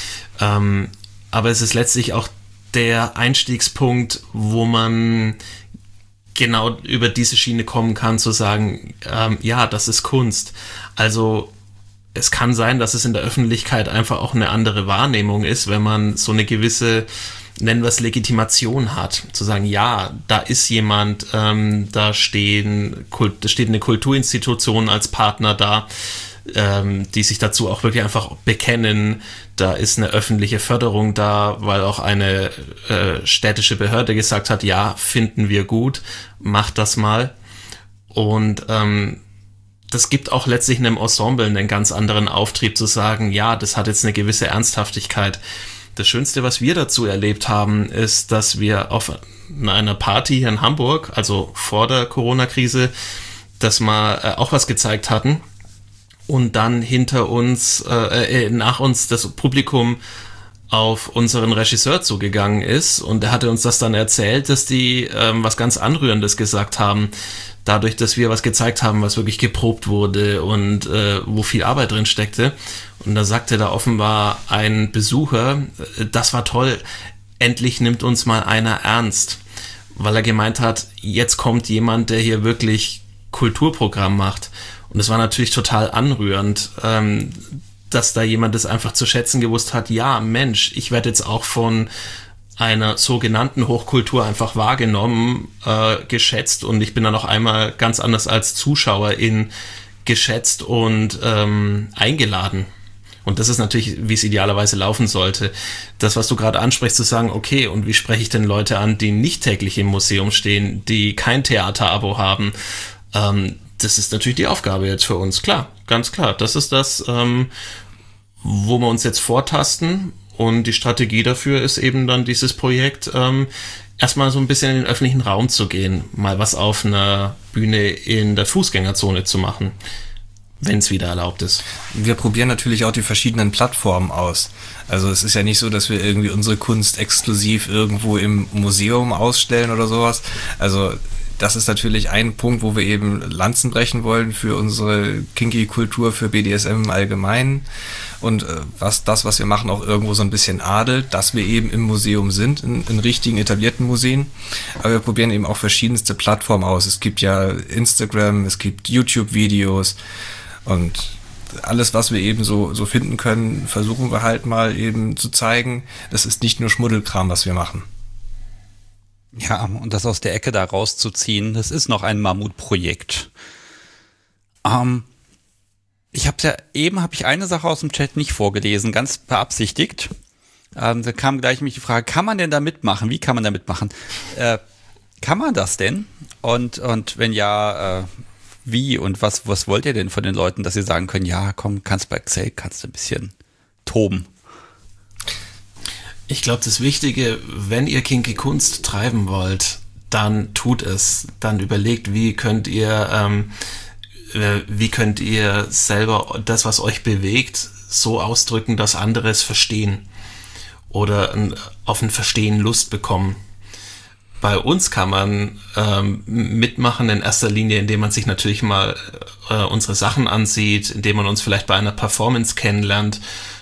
Aber es ist letztlich auch der Einstiegspunkt, wo man genau über diese Schiene kommen kann, zu sagen, ja, das ist Kunst. Also es kann sein, dass es in der Öffentlichkeit einfach auch eine andere Wahrnehmung ist, wenn man so eine gewisse, nennen wir es, Legitimation hat. Zu sagen, ja, da ist jemand, da steht eine Kulturinstitution als Partner da, die sich dazu auch wirklich einfach bekennen. Da ist eine öffentliche Förderung da, weil auch eine städtische Behörde gesagt hat, ja, finden wir gut, macht das mal. Und das gibt auch letztlich einem Ensemble einen ganz anderen Auftrieb zu sagen, ja, das hat jetzt eine gewisse Ernsthaftigkeit. Das Schönste, was wir dazu erlebt haben, ist, dass wir auf einer Party hier in Hamburg, also vor der Corona-Krise, dass wir auch was gezeigt hatten und dann hinter uns, nach uns das Publikum auf unseren Regisseur zugegangen ist und er hatte uns das dann erzählt, dass die was ganz Anrührendes gesagt haben, dadurch, dass wir was gezeigt haben, was wirklich geprobt wurde und wo viel Arbeit drin steckte. Und da sagte da offenbar ein Besucher, das war toll, endlich nimmt uns mal einer ernst, weil er gemeint hat, jetzt kommt jemand, der hier wirklich Kulturprogramm macht. Und es war natürlich total anrührend, dass da jemand das einfach zu schätzen gewusst hat, ja, Mensch, ich werde jetzt auch von einer sogenannten Hochkultur einfach wahrgenommen, geschätzt und ich bin dann noch einmal ganz anders als Zuschauerin geschätzt und eingeladen. Und das ist natürlich, wie es idealerweise laufen sollte. Das, was du gerade ansprichst, zu sagen, okay, und wie spreche ich denn Leute an, die nicht täglich im Museum stehen, die kein Theaterabo haben, das ist natürlich die Aufgabe jetzt für uns, klar, ganz klar. Das ist das, wo wir uns jetzt vortasten und die Strategie dafür ist eben dann dieses Projekt, erstmal so ein bisschen in den öffentlichen Raum zu gehen, mal was auf einer Bühne in der Fußgängerzone zu machen, wenn es wieder erlaubt ist. Wir probieren natürlich auch die verschiedenen Plattformen aus. Also es ist ja nicht so, dass wir irgendwie unsere Kunst exklusiv irgendwo im Museum ausstellen oder sowas. Also das ist natürlich ein Punkt, wo wir eben Lanzen brechen wollen für unsere Kinky-Kultur, für BDSM im Allgemeinen. Und was wir machen, auch irgendwo so ein bisschen adelt, dass wir eben im Museum sind, in richtigen etablierten Museen. Aber wir probieren eben auch verschiedenste Plattformen aus. Es gibt ja Instagram, es gibt YouTube-Videos und alles, was wir eben so finden können, versuchen wir halt mal eben zu zeigen. Das ist nicht nur Schmuddelkram, was wir machen. Ja, und das aus der Ecke da rauszuziehen, das ist noch ein Mammutprojekt. Ich habe eine Sache aus dem Chat nicht vorgelesen, ganz beabsichtigt. Da kam gleich mich die Frage, kann man denn da mitmachen? Wie kann man da mitmachen? Kann man das denn? Und wenn ja, wie und was wollt ihr denn von den Leuten, dass sie sagen können, ja, komm, kannst bei Excel, kannst du ein bisschen toben? Ich glaube, das Wichtige, wenn ihr kinky Kunst treiben wollt, dann tut es. Dann überlegt, wie könnt ihr selber das, was euch bewegt, so ausdrücken, dass andere es verstehen oder auf ein Verstehen Lust bekommen. bei uns kann man mitmachen in erster Linie, indem man sich natürlich mal unsere Sachen ansieht, indem man uns vielleicht bei einer Performance kennenlernt.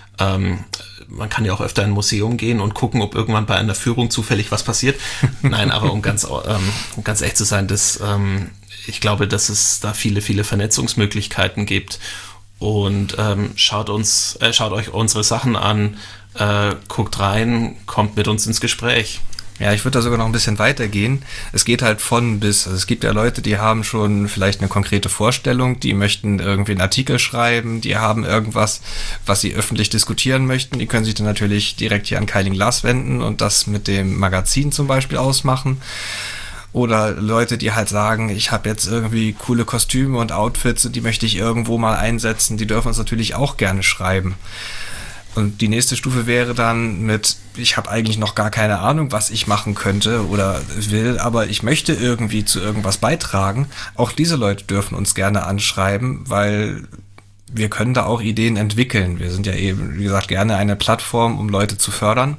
Man kann ja auch öfter in ein Museum gehen und gucken, ob irgendwann bei einer Führung zufällig was passiert. Nein, aber um ganz echt zu sein, ich glaube, dass es da viele, viele Vernetzungsmöglichkeiten gibt. Und schaut euch unsere Sachen an, guckt rein, kommt mit uns ins Gespräch. Ja, ich würde da sogar noch ein bisschen weitergehen. Es geht halt von bis. Also es gibt ja Leute, die haben schon vielleicht eine konkrete Vorstellung, die möchten irgendwie einen Artikel schreiben, die haben irgendwas, was sie öffentlich diskutieren möchten. Die können sich dann natürlich direkt hier an Keiling Glas wenden und das mit dem Magazin zum Beispiel ausmachen. Oder Leute, die halt sagen, ich habe jetzt irgendwie coole Kostüme und Outfits und die möchte ich irgendwo mal einsetzen, die dürfen uns natürlich auch gerne schreiben. Und die nächste Stufe wäre dann mit, ich habe eigentlich noch gar keine Ahnung, was ich machen könnte oder will, aber ich möchte irgendwie zu irgendwas beitragen. Auch diese Leute dürfen uns gerne anschreiben, weil wir können da auch Ideen entwickeln. Wir sind ja eben, wie gesagt, gerne eine Plattform, um Leute zu fördern.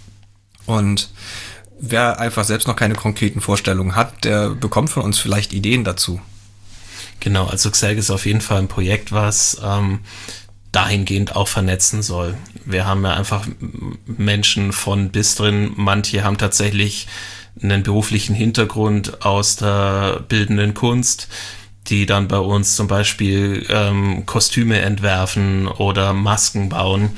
Und wer einfach selbst noch keine konkreten Vorstellungen hat, der bekommt von uns vielleicht Ideen dazu. Genau, also Xelk ist auf jeden Fall ein Projekt, was dahingehend auch vernetzen soll. Wir haben ja einfach Menschen von bis drin. Manche haben tatsächlich einen beruflichen Hintergrund aus der bildenden Kunst, die dann bei uns zum Beispiel Kostüme entwerfen oder Masken bauen.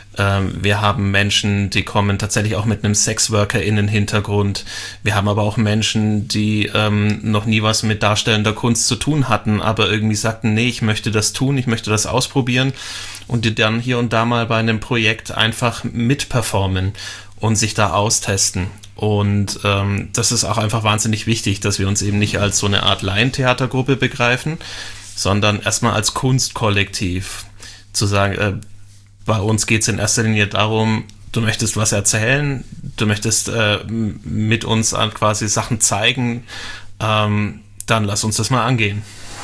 Wir haben Menschen, die kommen tatsächlich auch mit einem Sexworker-Innen-Hintergrund. Wir haben aber auch Menschen, die noch nie was mit darstellender Kunst zu tun hatten, aber irgendwie sagten, nee, ich möchte das tun, ich möchte das ausprobieren und die dann hier und da mal bei einem Projekt einfach mitperformen und sich da austesten. Und das ist auch einfach wahnsinnig wichtig, dass wir uns eben nicht als so eine Art Laientheatergruppe begreifen, sondern erstmal als Kunstkollektiv. Zu sagen, bei uns geht es in erster Linie darum, du möchtest was erzählen, du möchtest mit uns quasi Sachen zeigen, dann lass uns das mal angehen.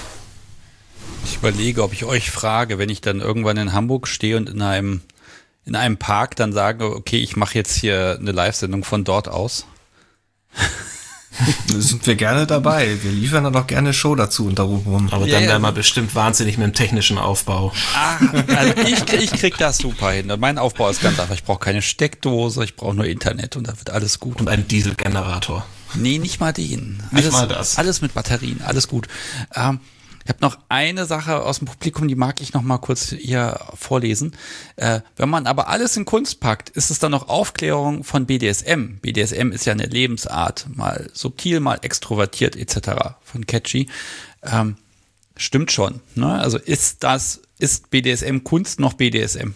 Ich überlege, ob ich euch frage, wenn ich dann irgendwann in Hamburg stehe und in einem Park dann sage, okay, ich mache jetzt hier eine Live-Sendung von dort aus. Da sind wir gerne dabei. Wir liefern dann auch gerne Show dazu und darum rum. Aber dann wären wir bestimmt wahnsinnig mit dem technischen Aufbau. Also ich krieg das super hin. Mein Aufbau ist ganz einfach. Ich brauche keine Steckdose, ich brauche nur Internet und da wird alles gut. Und einen Dieselgenerator. Nee, nicht mal den. Nicht mal das. Alles mit Batterien, alles gut. Ich habe noch eine Sache aus dem Publikum, die mag ich noch mal kurz hier vorlesen. Wenn man aber alles in Kunst packt, ist es dann noch Aufklärung von BDSM. BDSM ist ja eine Lebensart, mal subtil, mal extrovertiert etc. von Catchy. Stimmt schon. Ne? Also ist BDSM Kunst noch BDSM?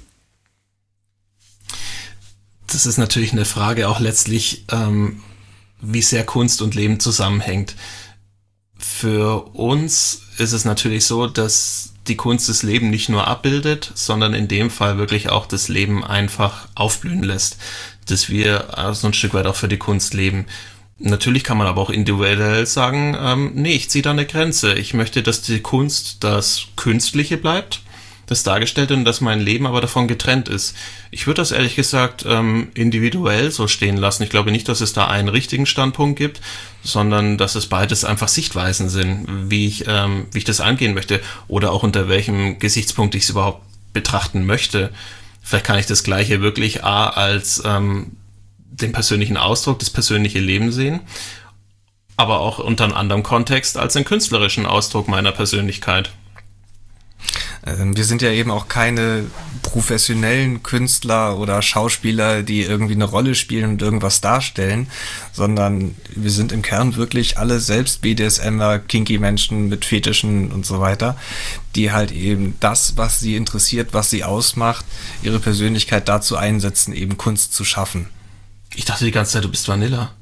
Das ist natürlich eine Frage auch letztlich, wie sehr Kunst und Leben zusammenhängt. Für uns ist es natürlich so, dass die Kunst das Leben nicht nur abbildet, sondern in dem Fall wirklich auch das Leben einfach aufblühen lässt, dass wir so ein Stück weit auch für die Kunst leben. Natürlich kann man aber auch individuell sagen, nee, ich ziehe da eine Grenze. Ich möchte, dass die Kunst das Künstliche bleibt, das Dargestellte und dass mein Leben aber davon getrennt ist. Ich würde das ehrlich gesagt individuell so stehen lassen. Ich glaube nicht, dass es da einen richtigen Standpunkt gibt, sondern dass es beides einfach Sichtweisen sind, wie ich das angehen möchte oder auch unter welchem Gesichtspunkt ich es überhaupt betrachten möchte. Vielleicht kann ich das Gleiche wirklich als den persönlichen Ausdruck, das persönliche Leben sehen, aber auch unter einem anderen Kontext als den künstlerischen Ausdruck meiner Persönlichkeit. Wir sind ja eben auch keine professionellen Künstler oder Schauspieler, die irgendwie eine Rolle spielen und irgendwas darstellen, sondern wir sind im Kern wirklich alle selbst BDSMer, kinky Menschen mit Fetischen und so weiter, die halt eben das, was sie interessiert, was sie ausmacht, ihre Persönlichkeit dazu einsetzen, eben Kunst zu schaffen. Ich dachte die ganze Zeit, du bist Vanilla.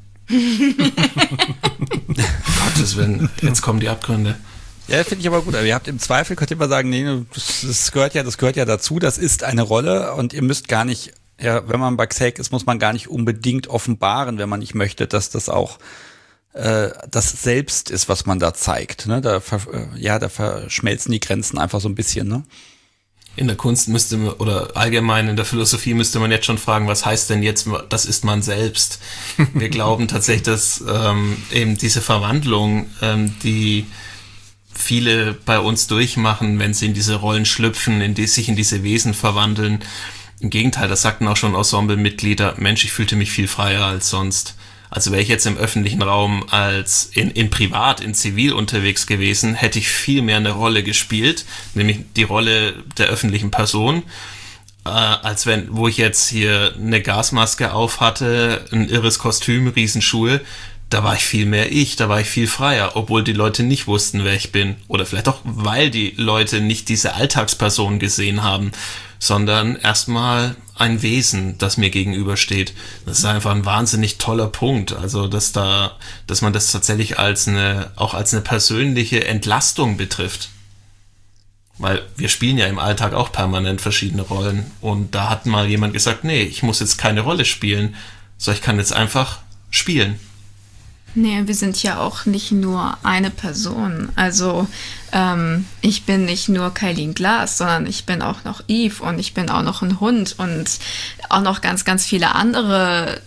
Gottes Willen, jetzt kommen die Abgründe. Ja, finde ich aber gut. Aber ihr habt im Zweifel, könnt ihr immer sagen, nee, das gehört ja dazu, das ist eine Rolle und ihr müsst gar nicht, ja, wenn man bei Xelk ist, muss man gar nicht unbedingt offenbaren, wenn man nicht möchte, dass das auch das Selbst ist, was man da zeigt. Ne? Da verschmelzen die Grenzen einfach so ein bisschen, ne? In der Kunst müsste man, oder allgemein in der Philosophie müsste man jetzt schon fragen, was heißt denn jetzt, das ist man selbst? Wir glauben tatsächlich, dass eben diese Verwandlung, die viele bei uns durchmachen, wenn sie in diese Rollen schlüpfen, sich in diese Wesen verwandeln. Im Gegenteil, das sagten auch schon Ensemblemitglieder, Mensch, ich fühlte mich viel freier als sonst. Also wäre ich jetzt im öffentlichen Raum als in privat, in Zivil unterwegs gewesen, hätte ich viel mehr eine Rolle gespielt, nämlich die Rolle der öffentlichen Person, als wo ich jetzt hier eine Gasmaske auf hatte, ein irres Kostüm, Riesenschuhe. Da war ich viel mehr da war ich viel freier, obwohl die Leute nicht wussten, wer ich bin. Oder vielleicht auch, weil die Leute nicht diese Alltagsperson gesehen haben, sondern erstmal ein Wesen, das mir gegenübersteht. Das ist einfach ein wahnsinnig toller Punkt. Also, dass man das tatsächlich auch als eine persönliche Entlastung betrifft. Weil wir spielen ja im Alltag auch permanent verschiedene Rollen. Und da hat mal jemand gesagt, nee, ich muss jetzt keine Rolle spielen, sondern ich kann jetzt einfach spielen. Nee, wir sind ja auch nicht nur eine Person. Also ich bin nicht nur Kylene Glass, sondern ich bin auch noch Eve und ich bin auch noch ein Hund und auch noch ganz, ganz viele andere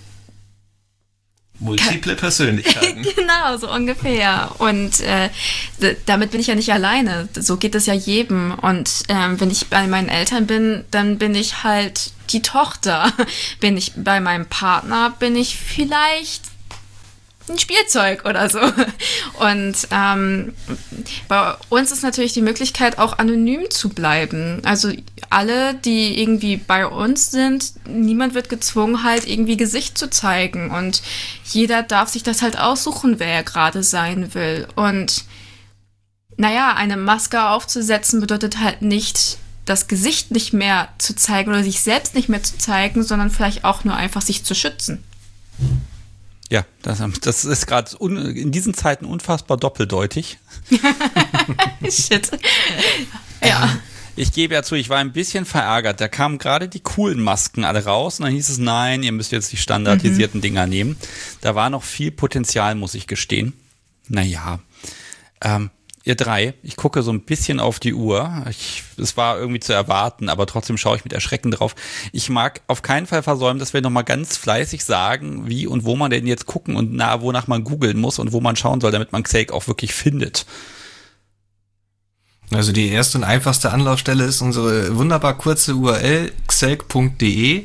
multiple Persönlichkeiten. Genau, so ungefähr. Und damit bin ich ja nicht alleine. So geht es ja jedem. Und wenn ich bei meinen Eltern bin, dann bin ich halt die Tochter. Bin ich bei meinem Partner, bin ich vielleicht ein Spielzeug oder so. Und bei uns ist natürlich die Möglichkeit, auch anonym zu bleiben. Also alle, die irgendwie bei uns sind, niemand wird gezwungen, halt irgendwie Gesicht zu zeigen. Und jeder darf sich das halt aussuchen, wer er gerade sein will. Und naja, eine Maske aufzusetzen bedeutet halt nicht, das Gesicht nicht mehr zu zeigen oder sich selbst nicht mehr zu zeigen, sondern vielleicht auch nur einfach sich zu schützen. Ja, das ist gerade in diesen Zeiten unfassbar doppeldeutig. Shit. Ja. Ich gebe ja zu, ich war ein bisschen verärgert. Da kamen gerade die coolen Masken alle raus und dann hieß es, nein, ihr müsst jetzt die standardisierten Dinger nehmen. Da war noch viel Potenzial, muss ich gestehen. Naja, ihr drei, ich gucke so ein bisschen auf die Uhr. Es war irgendwie zu erwarten, aber trotzdem schaue ich mit Erschrecken drauf. Ich mag auf keinen Fall versäumen, dass wir nochmal ganz fleißig sagen, wie und wo man denn jetzt gucken und wonach man googeln muss und wo man schauen soll, damit man Xelk auch wirklich findet. Also die erste und einfachste Anlaufstelle ist unsere wunderbar kurze URL xelk.de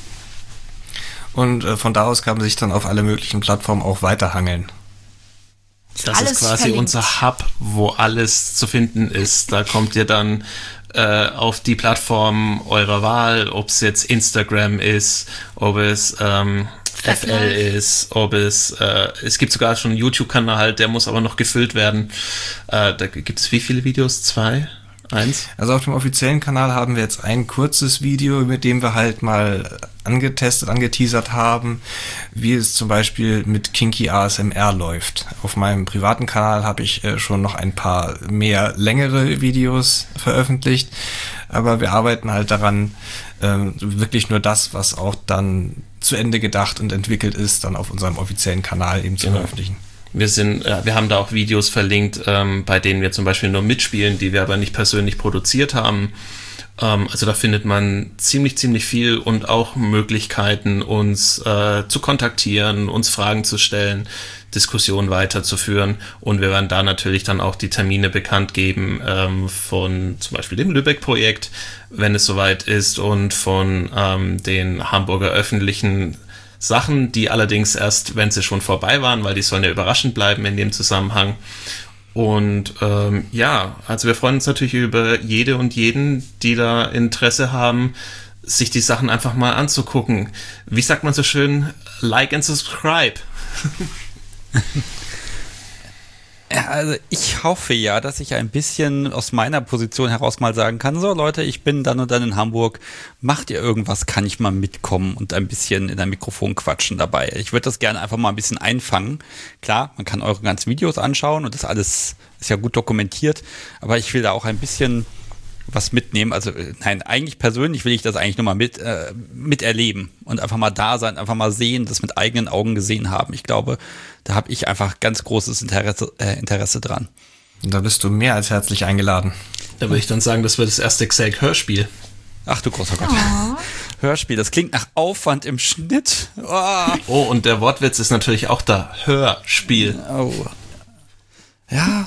und von da aus kann man sich dann auf alle möglichen Plattformen auch weiterhangeln. Das alles ist quasi verlinkt. unser Hub, wo alles zu finden ist. Da kommt ihr dann auf die Plattform eurer Wahl, ob es jetzt Instagram ist, ob es FL ist, ob es gibt sogar schon einen YouTube-Kanal, der muss aber noch gefüllt werden. Da gibt es wie viele Videos? 2? 1? Also auf dem offiziellen Kanal haben wir jetzt ein kurzes Video, mit dem wir halt mal angeteasert haben, wie es zum Beispiel mit Kinky ASMR läuft. Auf meinem privaten Kanal habe ich schon noch ein paar mehr längere Videos veröffentlicht, aber wir arbeiten halt daran, wirklich nur das, was auch dann zu Ende gedacht und entwickelt ist, dann auf unserem offiziellen Kanal eben zu veröffentlichen. Wir haben da auch Videos verlinkt, bei denen wir zum Beispiel nur mitspielen, die wir aber nicht persönlich produziert haben. Also da findet man ziemlich viel und auch Möglichkeiten, uns zu kontaktieren, uns Fragen zu stellen, Diskussionen weiterzuführen. Und wir werden da natürlich dann auch die Termine bekannt geben von zum Beispiel dem Lübeck-Projekt, wenn es soweit ist, und von den Hamburger öffentlichen Sachen, die allerdings erst, wenn sie schon vorbei waren, weil die sollen ja überraschend bleiben in dem Zusammenhang. Und also wir freuen uns natürlich über jede und jeden, die da Interesse haben, sich die Sachen einfach mal anzugucken. Wie sagt man so schön? Like and subscribe. Ja, also ich hoffe ja, dass ich ein bisschen aus meiner Position heraus mal sagen kann, so Leute, ich bin dann und dann in Hamburg, macht ihr irgendwas, kann ich mal mitkommen und ein bisschen in ein Mikrofon quatschen dabei. Ich würde das gerne einfach mal ein bisschen einfangen. Klar, man kann eure ganzen Videos anschauen und das alles ist ja gut dokumentiert, aber ich will da auch ein bisschen was mitnehmen. Also nein, eigentlich persönlich will ich das eigentlich nur mal miterleben und einfach mal da sein, einfach mal sehen, das mit eigenen Augen gesehen haben. Ich glaube, da habe ich einfach ganz großes Interesse dran. Da bist du mehr als herzlich eingeladen. Da würde ich dann sagen, das wird das erste Xelk-Hörspiel. Ach du großer Gott. Oh. Hörspiel, das klingt nach Aufwand im Schnitt. Oh, und der Wortwitz ist natürlich auch da. Hörspiel. Oh. Ja.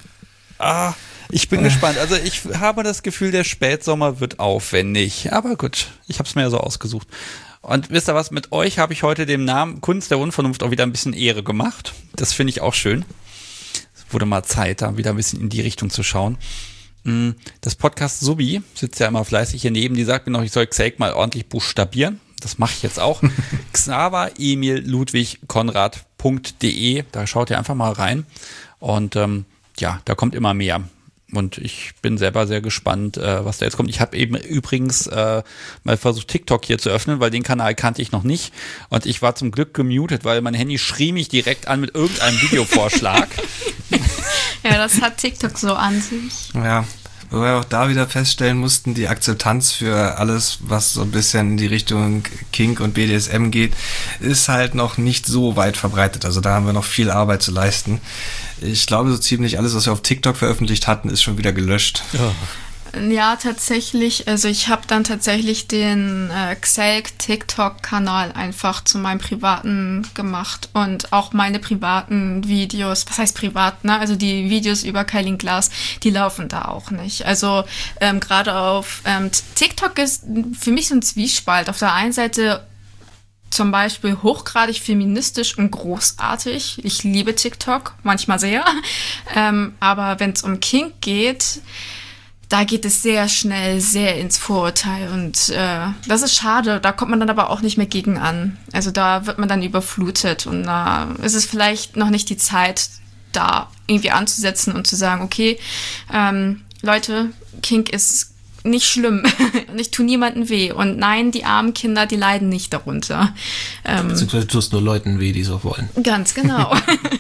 Ich bin gespannt. Also ich habe das Gefühl, der Spätsommer wird aufwendig. Aber gut, ich habe es mir ja so ausgesucht. Und wisst ihr was, mit euch habe ich heute dem Namen Kunst der Unvernunft auch wieder ein bisschen Ehre gemacht. Das finde ich auch schön. Es wurde mal Zeit, da wieder ein bisschen in die Richtung zu schauen. Das Podcast Subi sitzt ja immer fleißig hier neben, die sagt mir noch, ich soll Xelk mal ordentlich buchstabieren. Das mache ich jetzt auch. Xaver Emil Ludwig Konrad.de, da schaut ihr einfach mal rein. Und ja, da kommt immer mehr. Und ich bin selber sehr gespannt, was da jetzt kommt. Ich habe eben übrigens mal versucht, TikTok hier zu öffnen, weil den Kanal kannte ich noch nicht. Und ich war zum Glück gemutet, weil mein Handy schrie mich direkt an mit irgendeinem Videovorschlag. Ja, das hat TikTok so an sich. Ja, wo wir auch da wieder feststellen mussten, die Akzeptanz für alles, was so ein bisschen in die Richtung Kink und BDSM geht, ist halt noch nicht so weit verbreitet. Also da haben wir noch viel Arbeit zu leisten. Ich glaube, so ziemlich alles, was wir auf TikTok veröffentlicht hatten, ist schon wieder gelöscht. Ja. Ja, tatsächlich. Also ich habe dann tatsächlich den Xelk-TikTok-Kanal einfach zu meinem privaten gemacht und auch meine privaten Videos, was heißt privat, ne? Also die Videos über Kylie Glass, die laufen da auch nicht. Also gerade auf TikTok ist für mich so ein Zwiespalt. Auf der einen Seite zum Beispiel hochgradig feministisch und großartig. Ich liebe TikTok, manchmal sehr. Aber wenn es um Kink geht, da geht es sehr schnell, sehr ins Vorurteil und das ist schade. Da kommt man dann aber auch nicht mehr gegen an. Also da wird man dann überflutet und da ist es vielleicht noch nicht die Zeit, da irgendwie anzusetzen und zu sagen, okay, Leute, Kink ist nicht schlimm und ich tue niemandem weh. Und nein, die armen Kinder, die leiden nicht darunter. Beziehungsweise du tust nur Leuten weh, die so wollen. Ganz genau.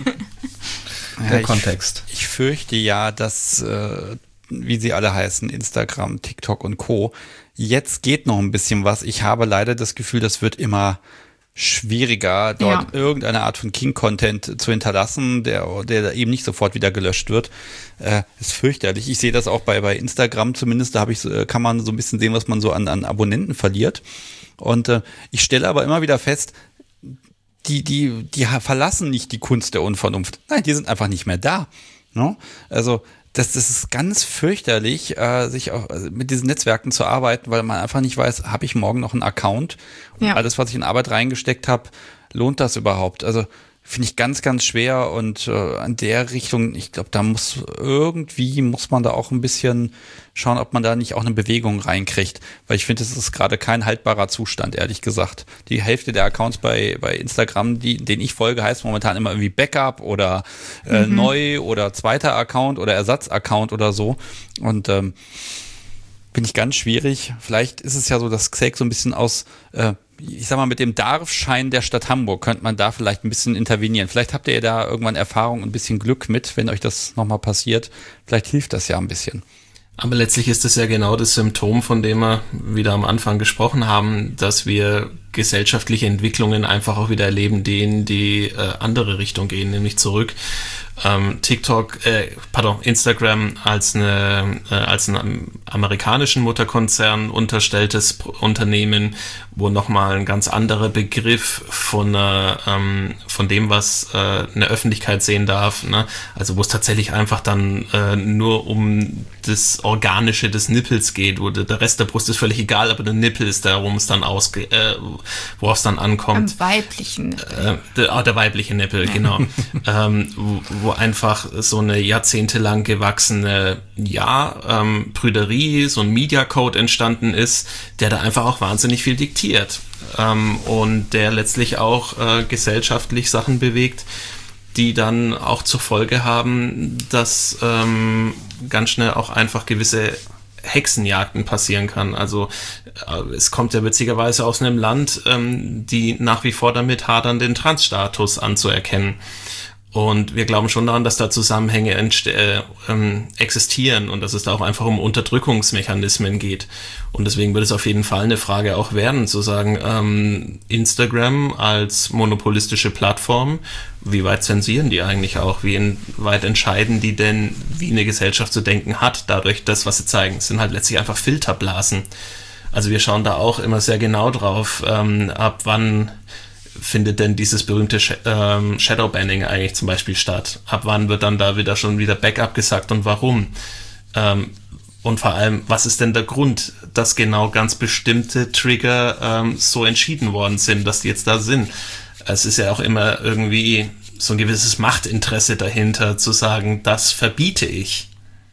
Der Kontext. Ich fürchte ja, dass wie sie alle heißen, Instagram, TikTok und Co. Jetzt geht noch ein bisschen was. Ich habe leider das Gefühl, das wird immer schwieriger, dort irgendeine Art von King-Content zu hinterlassen, der eben nicht sofort wieder gelöscht wird. Ist fürchterlich. Ich sehe das auch bei Instagram zumindest, da kann man so ein bisschen sehen, was man so an Abonnenten verliert. Und ich stelle aber immer wieder fest, die verlassen nicht die Kunst der Unvernunft. Nein, die sind einfach nicht mehr da. No? Also das ist ganz fürchterlich, sich auch mit diesen Netzwerken zu arbeiten, weil man einfach nicht weiß, habe ich morgen noch einen Account? Und alles, was ich in Arbeit reingesteckt habe, lohnt das überhaupt? Also finde ich ganz, ganz schwer und an der Richtung, ich glaube, da muss man da auch ein bisschen schauen, ob man da nicht auch eine Bewegung reinkriegt, weil ich finde, das ist gerade kein haltbarer Zustand, ehrlich gesagt. Die Hälfte der Accounts bei Instagram, denen ich folge, heißt momentan immer irgendwie Backup oder neu oder zweiter Account oder Ersatzaccount oder so und finde ich ganz schwierig. Vielleicht ist es ja so, dass Xelk so ein bisschen aus ich sag mal, mit dem Darfschein der Stadt Hamburg könnte man da vielleicht ein bisschen intervenieren. Vielleicht habt ihr da irgendwann Erfahrung und ein bisschen Glück mit, wenn euch das nochmal passiert. Vielleicht hilft das ja ein bisschen. Aber letztlich ist das ja genau das Symptom, von dem wir wieder am Anfang gesprochen haben, dass wir gesellschaftliche Entwicklungen einfach auch wieder erleben, die in die andere Richtung gehen, nämlich zurück. Instagram als einen amerikanischen Mutterkonzern unterstelltes Unternehmen, wo nochmal ein ganz anderer Begriff von dem, was eine Öffentlichkeit sehen darf, ne? Also wo es tatsächlich einfach dann nur um das Organische des Nippels geht, wo der Rest der Brust ist völlig egal, aber der Nippel ist da, worauf es dann ankommt. Am weiblichen Nippel. Der weibliche Nippel, genau. Wo einfach so eine jahrzehntelang gewachsene Prüderie, so ein Media-Code entstanden ist, der da einfach auch wahnsinnig viel diktiert und der letztlich auch gesellschaftlich Sachen bewegt, die dann auch zur Folge haben, dass ganz schnell auch einfach gewisse Hexenjagden passieren kann. Also es kommt ja witzigerweise aus einem Land, die nach wie vor damit hadern, den Transstatus anzuerkennen. Und wir glauben schon daran, dass da Zusammenhänge existieren und dass es da auch einfach um Unterdrückungsmechanismen geht. Und deswegen wird es auf jeden Fall eine Frage auch werden, zu sagen, Instagram als monopolistische Plattform, wie weit zensieren die eigentlich auch? Wie weit entscheiden die denn, wie eine Gesellschaft zu denken hat, dadurch das, was sie zeigen? Es sind halt letztlich einfach Filterblasen. Also wir schauen da auch immer sehr genau drauf, ab wann findet denn dieses berühmte Shadowbanning eigentlich zum Beispiel statt? Ab wann wird dann da schon wieder Backup gesagt und warum? Und vor allem, was ist denn der Grund, dass genau ganz bestimmte Trigger so entschieden worden sind, dass die jetzt da sind? Es ist ja auch immer irgendwie so ein gewisses Machtinteresse dahinter, zu sagen, das verbiete ich.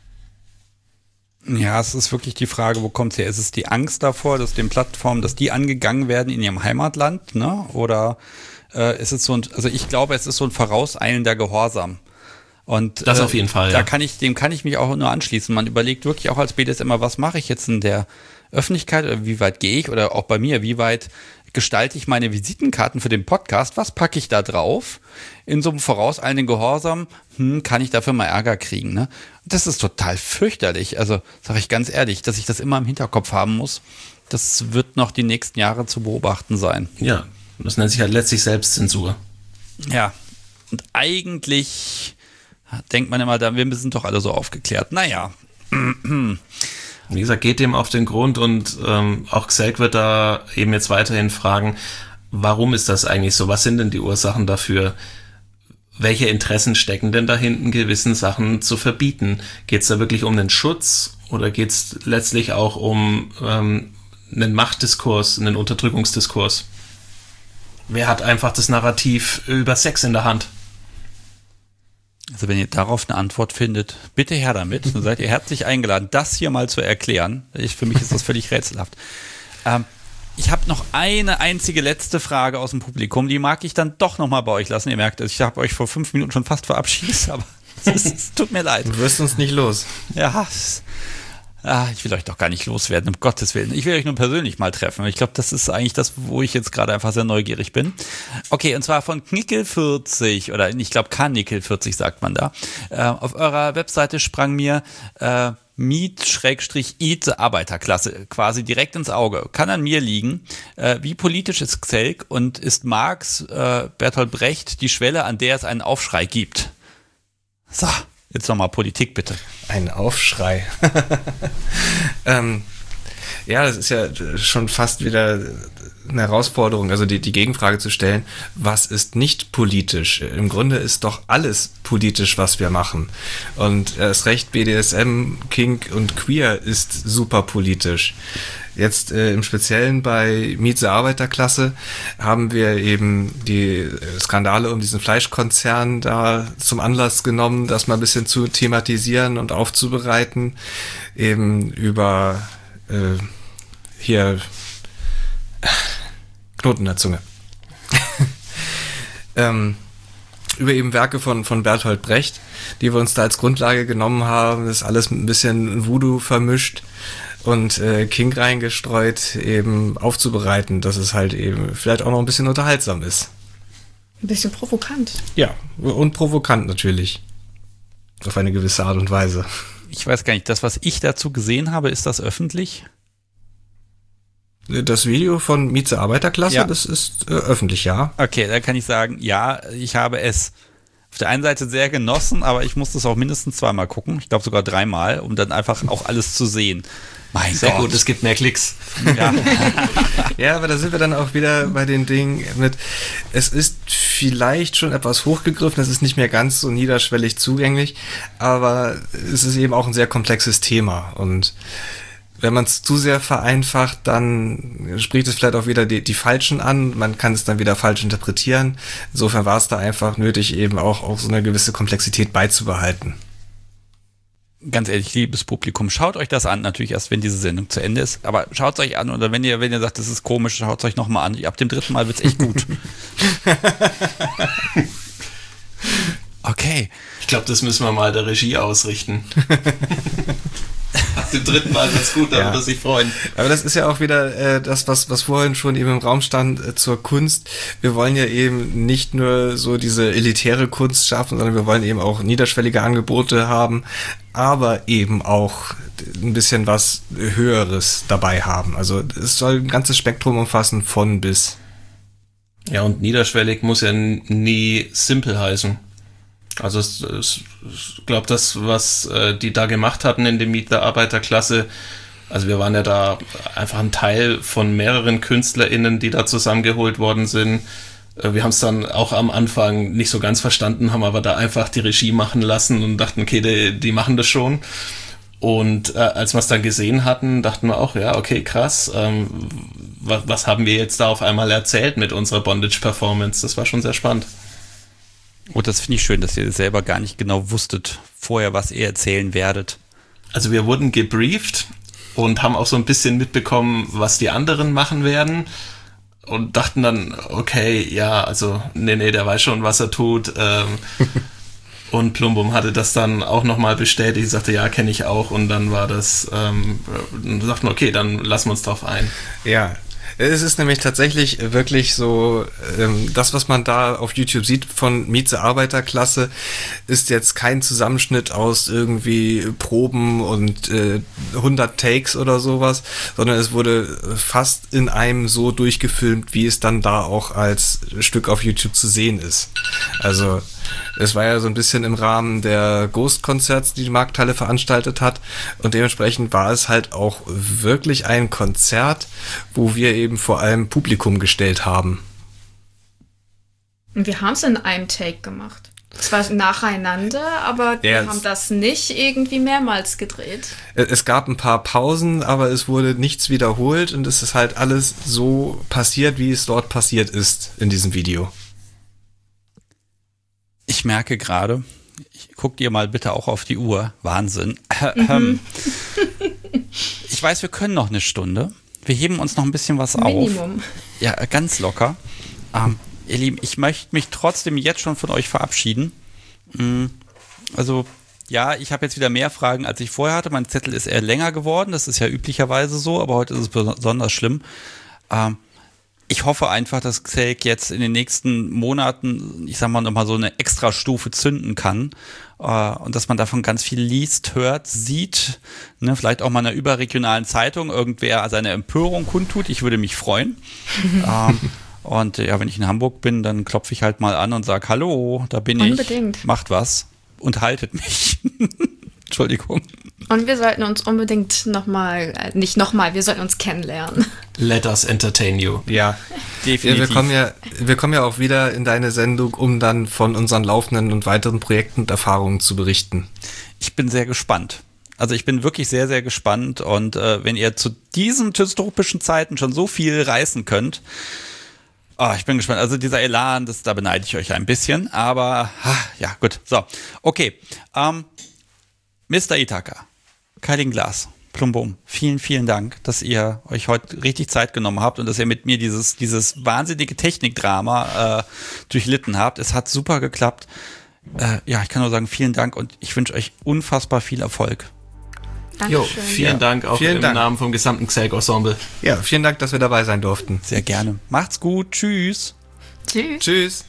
Ja, es ist wirklich die Frage, wo kommt es her? Ist es die Angst davor, dass den Plattformen, dass die angegangen werden in ihrem Heimatland, ne? Oder ist es also ich glaube, es ist so ein vorauseilender Gehorsam. Und das auf jeden Fall, ja. Dem kann ich mich auch nur anschließen. Man überlegt wirklich auch als BDSMer, was mache ich jetzt in der Öffentlichkeit, oder wie weit gehe ich, oder auch bei mir, wie weit gestalte ich meine Visitenkarten für den Podcast, was packe ich da drauf? In so einem vorauseilenden Gehorsam, kann ich dafür mal Ärger kriegen, ne? Das ist total fürchterlich, also sage ich ganz ehrlich, dass ich das immer im Hinterkopf haben muss, das wird noch die nächsten Jahre zu beobachten sein. Ja, das nennt sich halt letztlich Selbstzensur. Ja, und eigentlich denkt man immer, wir sind doch alle so aufgeklärt. Naja. Wie gesagt, geht dem auf den Grund und auch Xelk wird da eben jetzt weiterhin fragen, warum ist das eigentlich so? Was sind denn die Ursachen dafür? Welche Interessen stecken denn dahinten, gewissen Sachen zu verbieten? Geht es da wirklich um den Schutz oder geht es letztlich auch um einen Machtdiskurs, einen Unterdrückungsdiskurs? Wer hat einfach das Narrativ über Sex in der Hand? Also wenn ihr darauf eine Antwort findet, bitte her damit. Dann seid ihr herzlich eingeladen, das hier mal zu erklären. Für mich ist das völlig rätselhaft. Ich habe noch eine einzige letzte Frage aus dem Publikum. Die mag ich dann doch noch mal bei euch lassen. Ihr merkt, ich habe euch vor 5 Minuten schon fast verabschiedet, aber es tut mir leid. Du wirst uns nicht los. Ja, ich will euch doch gar nicht loswerden, um Gottes Willen. Ich will euch nur persönlich mal treffen. Ich glaube, das ist eigentlich das, wo ich jetzt gerade einfach sehr neugierig bin. Okay, und zwar von Knickel40, oder ich glaube Kanickel40 sagt man da. Auf eurer Webseite sprang mir Meet-Eat Arbeiterklasse quasi direkt ins Auge. Kann an mir liegen. Wie politisch ist Xelk und ist Marx, Bertolt Brecht die Schwelle, an der es einen Aufschrei gibt? So. Jetzt nochmal Politik, bitte. Ein Aufschrei. Ja, das ist ja schon fast wieder eine Herausforderung, also die Gegenfrage zu stellen, was ist nicht politisch? Im Grunde ist doch alles politisch, was wir machen. Und erst recht BDSM, Kink und Queer ist super politisch. Jetzt im Speziellen bei Meet the Arbeiterklasse haben wir eben die Skandale um diesen Fleischkonzern da zum Anlass genommen, das mal ein bisschen zu thematisieren und aufzubereiten. Eben über hier Knoten in der Zunge. Über eben Werke von Bertolt Brecht, die wir uns da als Grundlage genommen haben. Das ist alles mit ein bisschen Voodoo vermischt und Kink reingestreut, eben aufzubereiten, dass es halt eben vielleicht auch noch ein bisschen unterhaltsam ist. Ein bisschen provokant. Ja, und provokant natürlich. Auf eine gewisse Art und Weise. Ich weiß gar nicht, das, was ich dazu gesehen habe, ist das öffentlich? Das Video von Meet the Arbeiterklasse, ja. Das ist öffentlich, ja. Okay, dann kann ich sagen, ja, ich habe es auf der einen Seite sehr genossen, aber ich musste es auch mindestens 2-mal gucken. Ich glaube sogar 3-mal, um dann einfach auch alles zu sehen. Mein Sehr Gott. gut, es gibt mehr Klicks. Ja. Ja, aber da sind wir dann auch wieder bei den Dingen mit, es ist vielleicht schon etwas hochgegriffen, es ist nicht mehr ganz so niederschwellig zugänglich, aber es ist eben auch ein sehr komplexes Thema und wenn man es zu sehr vereinfacht, dann spricht es vielleicht auch wieder die Falschen an, man kann es dann wieder falsch interpretieren. Insofern war es da einfach nötig, eben auch so eine gewisse Komplexität beizubehalten. Ganz ehrlich, liebes Publikum, schaut euch das an, natürlich erst, wenn diese Sendung zu Ende ist, aber schaut es euch an oder wenn ihr sagt, das ist komisch, schaut es euch nochmal an. Ab dem 3. Mal wird es echt gut. Okay. Ich glaube, das müssen wir mal der Regie ausrichten. Ab dem 3. Mal wird's gut, da wird er sich freuen. Aber das ist ja auch wieder das, was vorhin schon eben im Raum stand zur Kunst. Wir wollen ja eben nicht nur so diese elitäre Kunst schaffen, sondern wir wollen eben auch niederschwellige Angebote haben, aber eben auch ein bisschen was Höheres dabei haben. Also es soll ein ganzes Spektrum umfassen, von bis. Ja, und niederschwellig muss ja nie simpel heißen. Also ich glaube, das, was die da gemacht hatten in der Meet the Arbeiterklasse, also wir waren ja da einfach ein Teil von mehreren KünstlerInnen, die da zusammengeholt worden sind. Wir haben es dann auch am Anfang nicht so ganz verstanden, haben aber da einfach die Regie machen lassen und dachten, okay, die machen das schon. Und als wir es dann gesehen hatten, dachten wir auch, ja, okay, krass, was haben wir jetzt da auf einmal erzählt mit unserer Bondage-Performance? Das war schon sehr spannend. Oh, das finde ich schön, dass ihr selber gar nicht genau wusstet vorher, was ihr erzählen werdet. Also wir wurden gebrieft und haben auch so ein bisschen mitbekommen, was die anderen machen werden. Und dachten dann, okay, ja, also, nee, der weiß schon, was er tut. Und Plumbum hatte das dann auch nochmal bestätigt, sagte, ja, kenne ich auch. Und dann war das, dann sagten wir, okay, dann lassen wir uns drauf ein. Ja, es ist nämlich tatsächlich wirklich so, das, was man da auf YouTube sieht von Meet the Arbeiterklasse, ist jetzt kein Zusammenschnitt aus irgendwie Proben und 100 Takes oder sowas, sondern es wurde fast in einem so durchgefilmt, wie es dann da auch als Stück auf YouTube zu sehen ist. Also es war ja so ein bisschen im Rahmen der Ghost-Konzerts, die Markthalle veranstaltet hat, und dementsprechend war es halt auch wirklich ein Konzert, wo wir eben vor allem Publikum gestellt haben. Und wir haben es in einem Take gemacht. Zwar nacheinander, aber wir haben das nicht irgendwie mehrmals gedreht. Es gab ein paar Pausen, aber es wurde nichts wiederholt und es ist halt alles so passiert, wie es dort passiert ist in diesem Video. Ich merke gerade, guckt ihr mal bitte auch auf die Uhr. Wahnsinn. Ich weiß, wir können noch eine Stunde. Wir heben uns noch ein bisschen was Minimum. auf. Ja, ganz locker. Ihr Lieben, ich möchte mich trotzdem jetzt schon von euch verabschieden. Also, ja, ich habe jetzt wieder mehr Fragen, als ich vorher hatte. Mein Zettel ist eher länger geworden. Das ist ja üblicherweise so, aber heute ist es besonders schlimm. Ich hoffe einfach, dass Xelk jetzt in den nächsten Monaten, ich sag mal, nochmal so eine Extrastufe zünden kann und dass man davon ganz viel liest, hört, sieht, ne, vielleicht auch mal in einer überregionalen Zeitung irgendwer seine Empörung kundtut. Ich würde mich freuen. Und ja, wenn ich in Hamburg bin, dann klopfe ich halt mal an und sage, hallo, da bin ich, macht was, unterhaltet mich. Entschuldigung. Und wir sollten uns unbedingt wir sollten uns kennenlernen. Let us entertain you. Ja, definitiv. Wir kommen ja auch wieder in deine Sendung, um dann von unseren laufenden und weiteren Projekten und Erfahrungen zu berichten. Ich bin sehr gespannt. Also ich bin wirklich sehr, sehr gespannt. Und wenn ihr zu diesen dystopischen Zeiten schon so viel reißen könnt, ich bin gespannt. Also dieser Elan, da beneide ich euch ein bisschen. Aber ja, gut. So, okay. Mr. Ithaka, Kailin Glas, Plumbum, vielen, vielen Dank, dass ihr euch heute richtig Zeit genommen habt und dass ihr mit mir dieses wahnsinnige Technikdrama durchlitten habt. Es hat super geklappt. Ja, ich kann nur sagen, vielen Dank und ich wünsche euch unfassbar viel Erfolg. Dankeschön. Vielen Dank auch im Namen vom gesamten Xelk-Ensemble. Ja, vielen Dank, dass wir dabei sein durften. Sehr gerne. Macht's gut. Tschüss. Tschüss. Tschüss.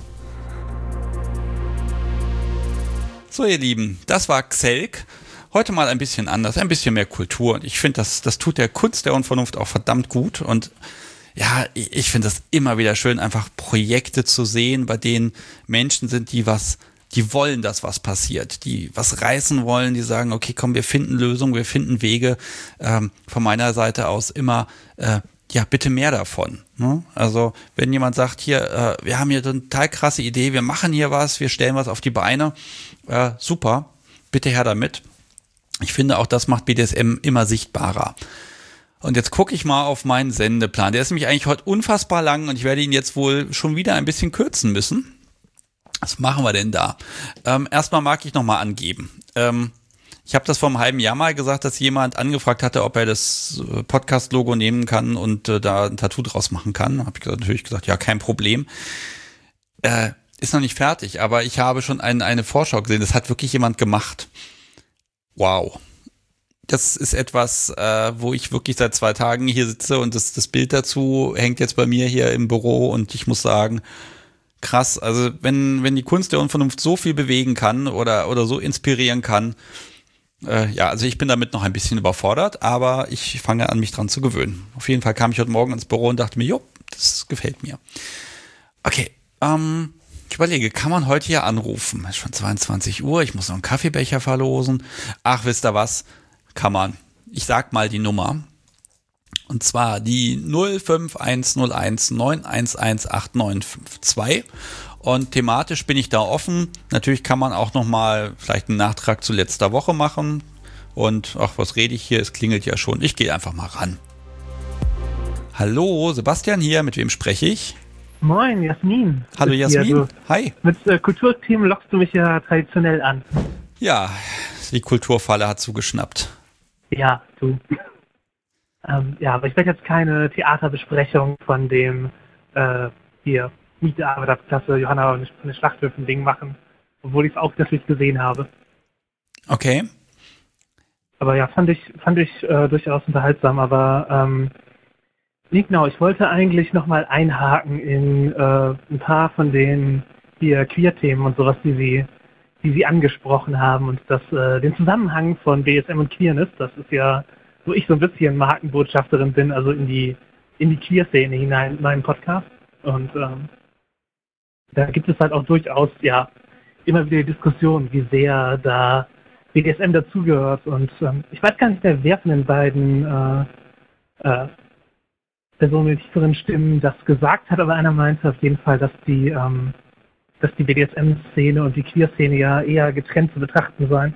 So, ihr Lieben, das war Xelk. Heute mal ein bisschen anders, ein bisschen mehr Kultur. Und ich finde, das tut der Kunst der Unvernunft auch verdammt gut. Und ja, ich finde das immer wieder schön, einfach Projekte zu sehen, bei denen Menschen sind, die wollen, dass was passiert, die was reißen wollen, die sagen, okay, komm, wir finden Lösungen, wir finden Wege. Von meiner Seite aus immer, ja, bitte mehr davon. Ne? Also, wenn jemand sagt, hier, wir haben hier eine total krasse Idee, wir machen hier was, wir stellen was auf die Beine, super, bitte her damit. Ich finde, auch das macht BDSM immer sichtbarer. Und jetzt gucke ich mal auf meinen Sendeplan. Der ist nämlich eigentlich heute unfassbar lang und ich werde ihn jetzt wohl schon wieder ein bisschen kürzen müssen. Was machen wir denn da? Erstmal mag ich nochmal angeben. Ich habe das vor einem halben Jahr mal gesagt, dass jemand angefragt hatte, ob er das Podcast-Logo nehmen kann und da ein Tattoo draus machen kann. Habe ich natürlich gesagt, ja, kein Problem. Ist noch nicht fertig, aber ich habe schon eine Vorschau gesehen. Das hat wirklich jemand gemacht. Wow. das ist etwas, wo ich wirklich seit 2 Tagen hier sitze und das Bild dazu hängt jetzt bei mir hier im Büro und ich muss sagen, krass, also wenn die Kunst der Unvernunft so viel bewegen kann oder so inspirieren kann, also ich bin damit noch ein bisschen überfordert, aber ich fange an, mich dran zu gewöhnen. Auf jeden Fall kam ich heute Morgen ins Büro und dachte mir, jo, das gefällt mir. Okay, ich überlege, kann man heute hier anrufen? Es ist schon 22 Uhr, ich muss noch einen Kaffeebecher verlosen. Ach, wisst ihr was? Kann man. Ich sag mal die Nummer. Und zwar die 05101 9118952. Und thematisch bin ich da offen. Natürlich kann man auch nochmal vielleicht einen Nachtrag zu letzter Woche machen. Und ach, was rede ich hier? Es klingelt ja schon. Ich gehe einfach mal ran. Hallo, Sebastian hier. Mit wem spreche ich? Moin, Jasmin. Hallo Jasmin. Hi. Mit Kulturteam lockst du mich ja traditionell an. Ja, die Kulturfalle hat zugeschnappt. Ja, du. Aber ich werde jetzt keine Theaterbesprechung von dem hier Miete-Arbeiterklasse Johanna und eine Schlachthöfen-Ding machen, obwohl ich es auch natürlich gesehen habe. Okay. Aber ja, fand ich durchaus unterhaltsam, aber nee, genau, ich wollte eigentlich nochmal einhaken in ein paar von den hier Queer-Themen und sowas, die Sie angesprochen haben und den Zusammenhang von BDSM und Queerness, das ist ja, wo ich so ein bisschen Markenbotschafterin bin, also in die Queer-Szene hinein in meinem Podcast. Und da gibt es halt auch durchaus, ja, immer wieder die Diskussion, wie sehr da BDSM dazugehört. Und ich weiß gar nicht mehr, wer von den beiden Personen mit tieferen Stimmen das gesagt hat, aber einer meinte auf jeden Fall, dass die BDSM-Szene und die Queer-Szene ja eher getrennt zu betrachten seien.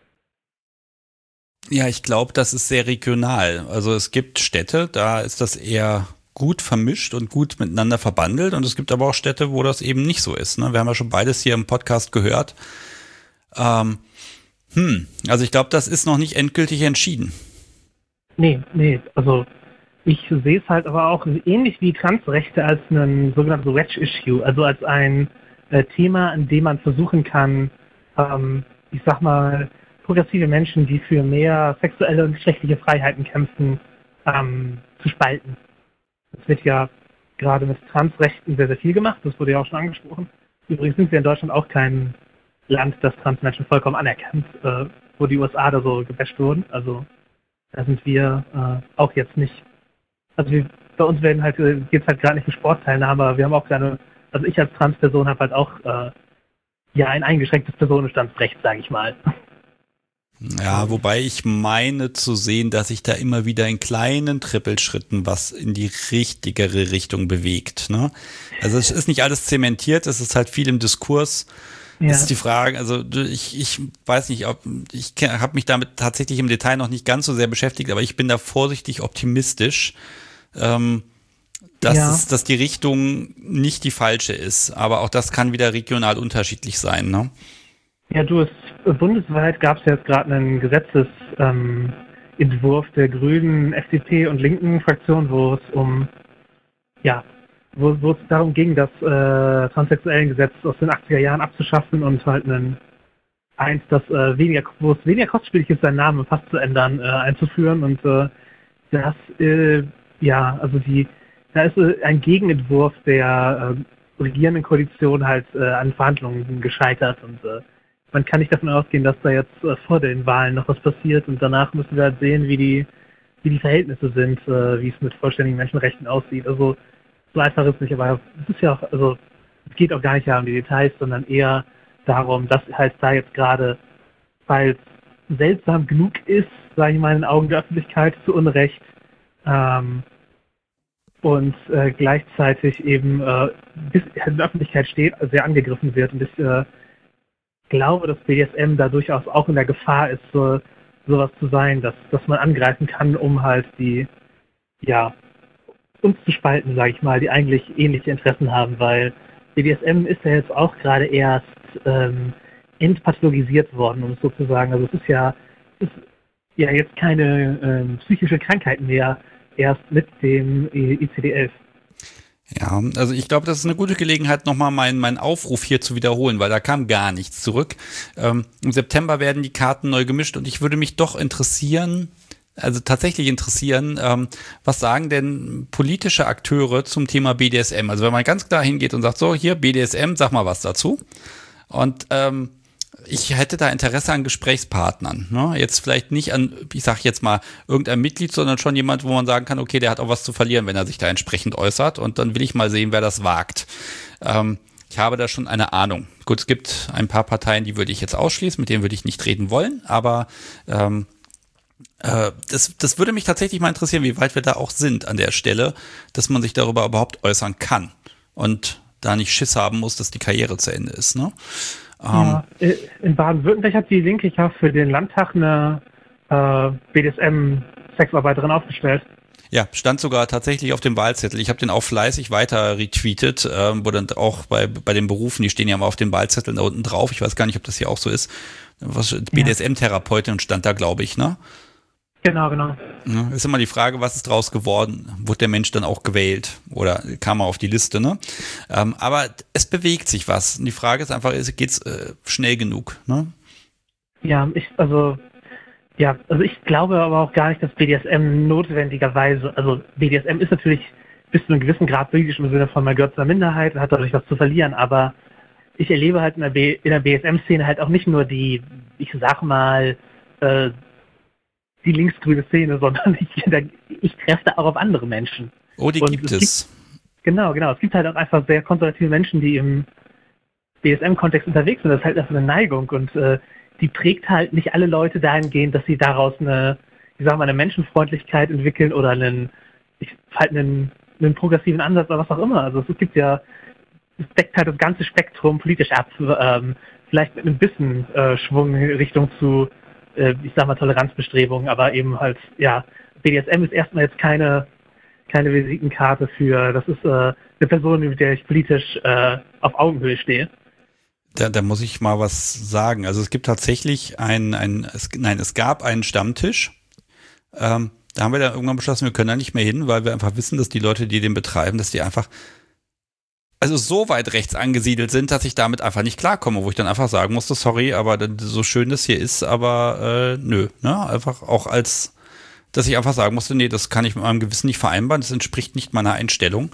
Ja, ich glaube, das ist sehr regional. Also es gibt Städte, da ist das eher gut vermischt und gut miteinander verbandelt und es gibt aber auch Städte, wo das eben nicht so ist. Ne? Wir haben ja schon beides hier im Podcast gehört. Also ich glaube, das ist noch nicht endgültig entschieden. Nee, also ich sehe es halt aber auch ähnlich wie Transrechte als ein sogenanntes Wedge-Issue, also als ein Thema, an dem man versuchen kann, ich sag mal, progressive Menschen, die für mehr sexuelle und geschlechtliche Freiheiten kämpfen, zu spalten. Das wird ja gerade mit Transrechten sehr, sehr viel gemacht, das wurde ja auch schon angesprochen. Übrigens sind wir in Deutschland auch kein Land, das Transmenschen vollkommen anerkennt, wo die USA da so gebasht wurden. Also da sind wir auch jetzt nicht. Also bei uns geht es halt gerade nicht um Sportteilnahme, aber wir haben auch also ich als Transperson habe halt auch ein eingeschränktes Personenstandsrecht, sage ich mal. Ja, wobei ich meine zu sehen, dass sich da immer wieder in kleinen Trippelschritten was in die richtigere Richtung bewegt. Ne? Also es ist nicht alles zementiert, es ist halt viel im Diskurs. Ja. Das ist die Frage, also ich weiß nicht, ich habe mich damit tatsächlich im Detail noch nicht ganz so sehr beschäftigt, aber ich bin da vorsichtig optimistisch, dass die Richtung nicht die falsche ist. Aber auch das kann wieder regional unterschiedlich sein, ne? Ja, bundesweit gab es jetzt gerade einen Gesetzesentwurf der Grünen, FDP und linken Fraktion, wo es darum ging, das Transsexuellengesetz aus den 80er Jahren abzuschaffen und halt wo es weniger kostspielig ist, seinen Namen fast zu ändern, einzuführen. Und da ist ein Gegenentwurf der regierenden Koalition halt an Verhandlungen gescheitert und man kann nicht davon ausgehen, dass da jetzt vor den Wahlen noch was passiert und danach müssen wir halt sehen, wie die Verhältnisse sind, wie es mit vollständigen Menschenrechten aussieht. Also so einfach ist es nicht, aber es ist ja auch, also es geht auch gar nicht um die Details, sondern eher darum, dass halt da jetzt gerade, weil es seltsam genug ist, sage ich mal, in den Augen der Öffentlichkeit zu Unrecht und gleichzeitig eben bis in der Öffentlichkeit steht, sehr angegriffen wird und ich glaube, dass BDSM da durchaus auch in der Gefahr ist, sowas zu sein, dass man angreifen kann, um halt uns zu spalten, sage ich mal, die eigentlich ähnliche Interessen haben, weil BDSM ist ja jetzt auch gerade erst entpathologisiert worden, um es so zu sagen. Also es ist ja jetzt keine psychische Krankheit mehr, erst mit dem ICD-11. Ja, also ich glaube, das ist eine gute Gelegenheit, nochmal meinen Aufruf hier zu wiederholen, weil da kam gar nichts zurück. Im September werden die Karten neu gemischt und ich würde mich doch interessieren, also tatsächlich interessieren, was sagen denn politische Akteure zum Thema BDSM? Also wenn man ganz klar hingeht und sagt, so, hier BDSM, sag mal was dazu. Und ich hätte da Interesse an Gesprächspartnern. Ne? Jetzt vielleicht nicht an, ich sag jetzt mal, irgendein Mitglied, sondern schon jemand, wo man sagen kann, okay, der hat auch was zu verlieren, wenn er sich da entsprechend äußert. Und dann will ich mal sehen, wer das wagt. Ich habe da schon eine Ahnung. Gut, es gibt ein paar Parteien, die würde ich jetzt ausschließen, mit denen würde ich nicht reden wollen, aber das würde mich tatsächlich mal interessieren, wie weit wir da auch sind an der Stelle, dass man sich darüber überhaupt äußern kann und da nicht Schiss haben muss, dass die Karriere zu Ende ist. Ne? Ja, in Baden-Württemberg hat die Linke ja für den Landtag eine BDSM-Sexarbeiterin aufgestellt. Ja, stand sogar tatsächlich auf dem Wahlzettel. Ich habe den auch fleißig weiter retweetet, wo dann auch bei den Berufen, die stehen ja mal auf den Wahlzetteln da unten drauf. Ich weiß gar nicht, ob das hier auch so ist. BDSM-Therapeutin stand da, glaube ich, ne? Genau. Ja, ist immer die Frage, was ist draus geworden? Wurde der Mensch dann auch gewählt oder kam er auf die Liste, ne? Aber es bewegt sich was. Und die Frage ist einfach, geht's schnell genug, ne? Ja, ich glaube aber auch gar nicht, dass BDSM notwendigerweise, also BDSM ist natürlich bis zu einem gewissen Grad politisch im Sinne von, man gehört zu einer Minderheit und hat dadurch was zu verlieren, aber ich erlebe halt in der BDSM-Szene halt auch nicht nur die, ich sag mal, die linksgrüne Szene, sondern ich treffe da auch auf andere Menschen. Oh, die gibt es. Genau. Es gibt halt auch einfach sehr konservative Menschen, die im BDSM-Kontext unterwegs sind. Das ist halt einfach eine Neigung und die prägt halt nicht alle Leute dahingehend, dass sie daraus eine Menschenfreundlichkeit entwickeln oder einen progressiven Ansatz oder was auch immer. Also es deckt halt das ganze Spektrum politisch ab, vielleicht mit einem bisschen Schwung in Richtung zu Toleranzbestrebungen, aber eben halt, ja, BDSM ist erstmal jetzt keine Visitenkarte für, das ist eine Person, mit der ich politisch auf Augenhöhe stehe. Da muss ich mal was sagen. Also es gibt tatsächlich es gab einen Stammtisch. Da haben wir dann irgendwann beschlossen, wir können da nicht mehr hin, weil wir einfach wissen, dass die Leute, die den betreiben, dass die einfach so weit rechts angesiedelt sind, dass ich damit einfach nicht klarkomme, wo ich dann einfach sagen musste, sorry, aber so schön das hier ist, aber nö, ne? Einfach auch dass ich einfach sagen musste, nee, das kann ich mit meinem Gewissen nicht vereinbaren, das entspricht nicht meiner Einstellung.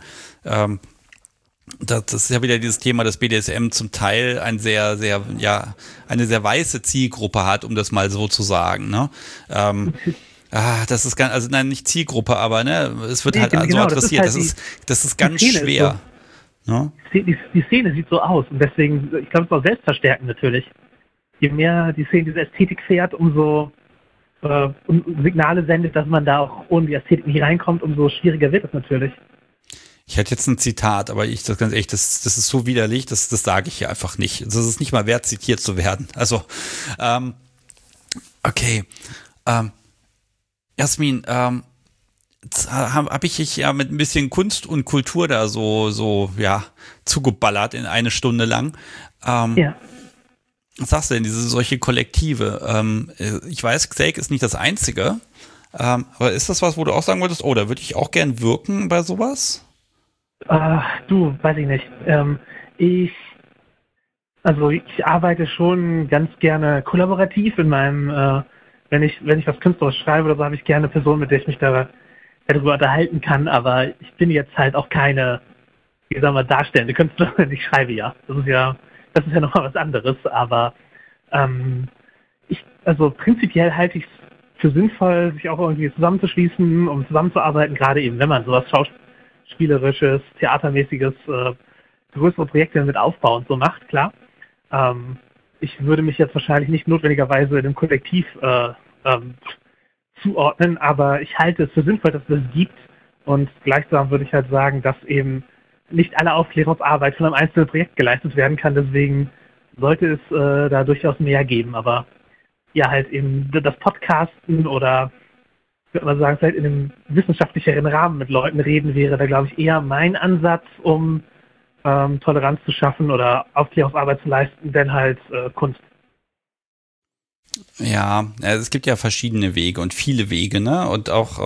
Das ist ja wieder dieses Thema, dass BDSM zum Teil eine sehr weiße Zielgruppe hat, um das mal so zu sagen, ne? Das ist ganz, also nein, nicht Zielgruppe, aber ne, es wird halt so adressiert, das ist ganz schwer. No? Die Szene sieht so aus und deswegen, ich glaube, es ist auch selbstverstärkend natürlich. Je mehr die Szene diese Ästhetik fährt, umso Signale sendet, dass man da auch ohne die Ästhetik nicht reinkommt, umso schwieriger wird es natürlich. Ich hätte jetzt ein Zitat, aber das ganz ehrlich, das ist so widerlich, das sage ich hier einfach nicht. Das ist nicht mal wert, zitiert zu werden. Also, okay. Jasmin, habe ich dich ja mit ein bisschen Kunst und Kultur da so zugeballert in eine Stunde lang. Ja. Was sagst du denn, solche Kollektive? Ich weiß, Xake ist nicht das Einzige, aber ist das was, wo du auch sagen würdest, oh, da würde ich auch gern wirken bei sowas? Weiß ich nicht. Ich arbeite schon ganz gerne kollaborativ in meinem, wenn ich was künstlerisch schreibe oder so, habe ich gerne eine Person, mit der ich mich darüber unterhalten kann, aber ich bin jetzt halt auch keine, darstellende Künstlerin, ich schreibe ja. Das ist ja nochmal was anderes, aber prinzipiell halte ich es für sinnvoll, sich auch irgendwie zusammenzuschließen, um zusammenzuarbeiten, gerade eben, wenn man sowas Schauspielerisches, Theatermäßiges, größere Projekte mit Aufbau und so macht, klar. Ich würde mich jetzt wahrscheinlich nicht notwendigerweise in einem Kollektiv zuordnen, aber ich halte es für sinnvoll, dass es das gibt und gleichsam würde ich halt sagen, dass eben nicht alle Aufklärungsarbeit von einem einzelnen Projekt geleistet werden kann, deswegen sollte es da durchaus mehr geben, aber ja, halt eben das Podcasten oder ich würde mal sagen, vielleicht in einem wissenschaftlicheren Rahmen mit Leuten reden wäre da, glaube ich, eher mein Ansatz, um Toleranz zu schaffen oder Aufklärungsarbeit zu leisten, denn halt Kunst. Ja, es gibt ja verschiedene Wege und viele Wege, ne? Und auch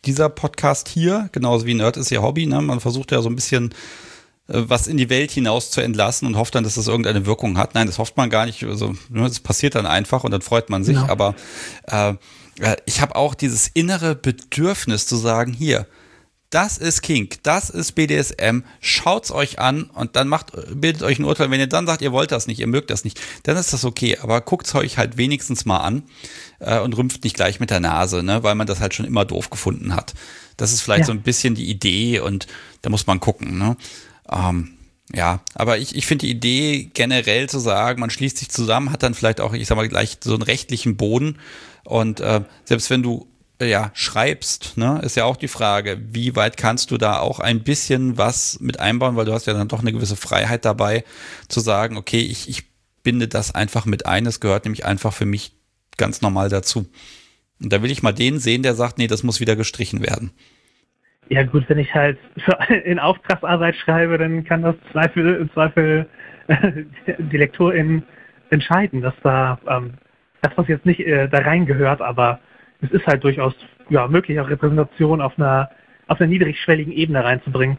dieser Podcast hier, genauso wie Nerd ist ihr Hobby, ne? Man versucht ja so ein bisschen was in die Welt hinaus zu entlassen und hofft dann, dass das irgendeine Wirkung hat. Nein, das hofft man gar nicht. Also, das passiert dann einfach und dann freut man sich. Ja. Aber ich habe auch dieses innere Bedürfnis zu sagen, hier, das ist Kink, das ist BDSM, schaut's euch an und dann bildet euch ein Urteil. Wenn ihr dann sagt, ihr wollt das nicht, ihr mögt das nicht, dann ist das okay. Aber guckt's euch halt wenigstens mal an und rümpft nicht gleich mit der Nase, ne, weil man das halt schon immer doof gefunden hat. Das ist vielleicht so ein bisschen die Idee und da muss man gucken, ne. Ja, aber ich finde die Idee generell zu sagen, man schließt sich zusammen, hat dann vielleicht auch, ich sag mal, gleich so einen rechtlichen Boden und selbst wenn du schreibst, ne, ist ja auch die Frage, wie weit kannst du da auch ein bisschen was mit einbauen, weil du hast ja dann doch eine gewisse Freiheit dabei, zu sagen, okay, ich binde das einfach mit ein, es gehört nämlich einfach für mich ganz normal dazu. Und da will ich mal den sehen, der sagt, nee, das muss wieder gestrichen werden. Ja gut, wenn ich halt in Auftragsarbeit schreibe, dann kann das im Zweifel die Lektorin entscheiden, dass da das, was jetzt nicht da reingehört, aber es ist halt durchaus möglich, auch Repräsentation auf einer niedrigschwelligen Ebene reinzubringen.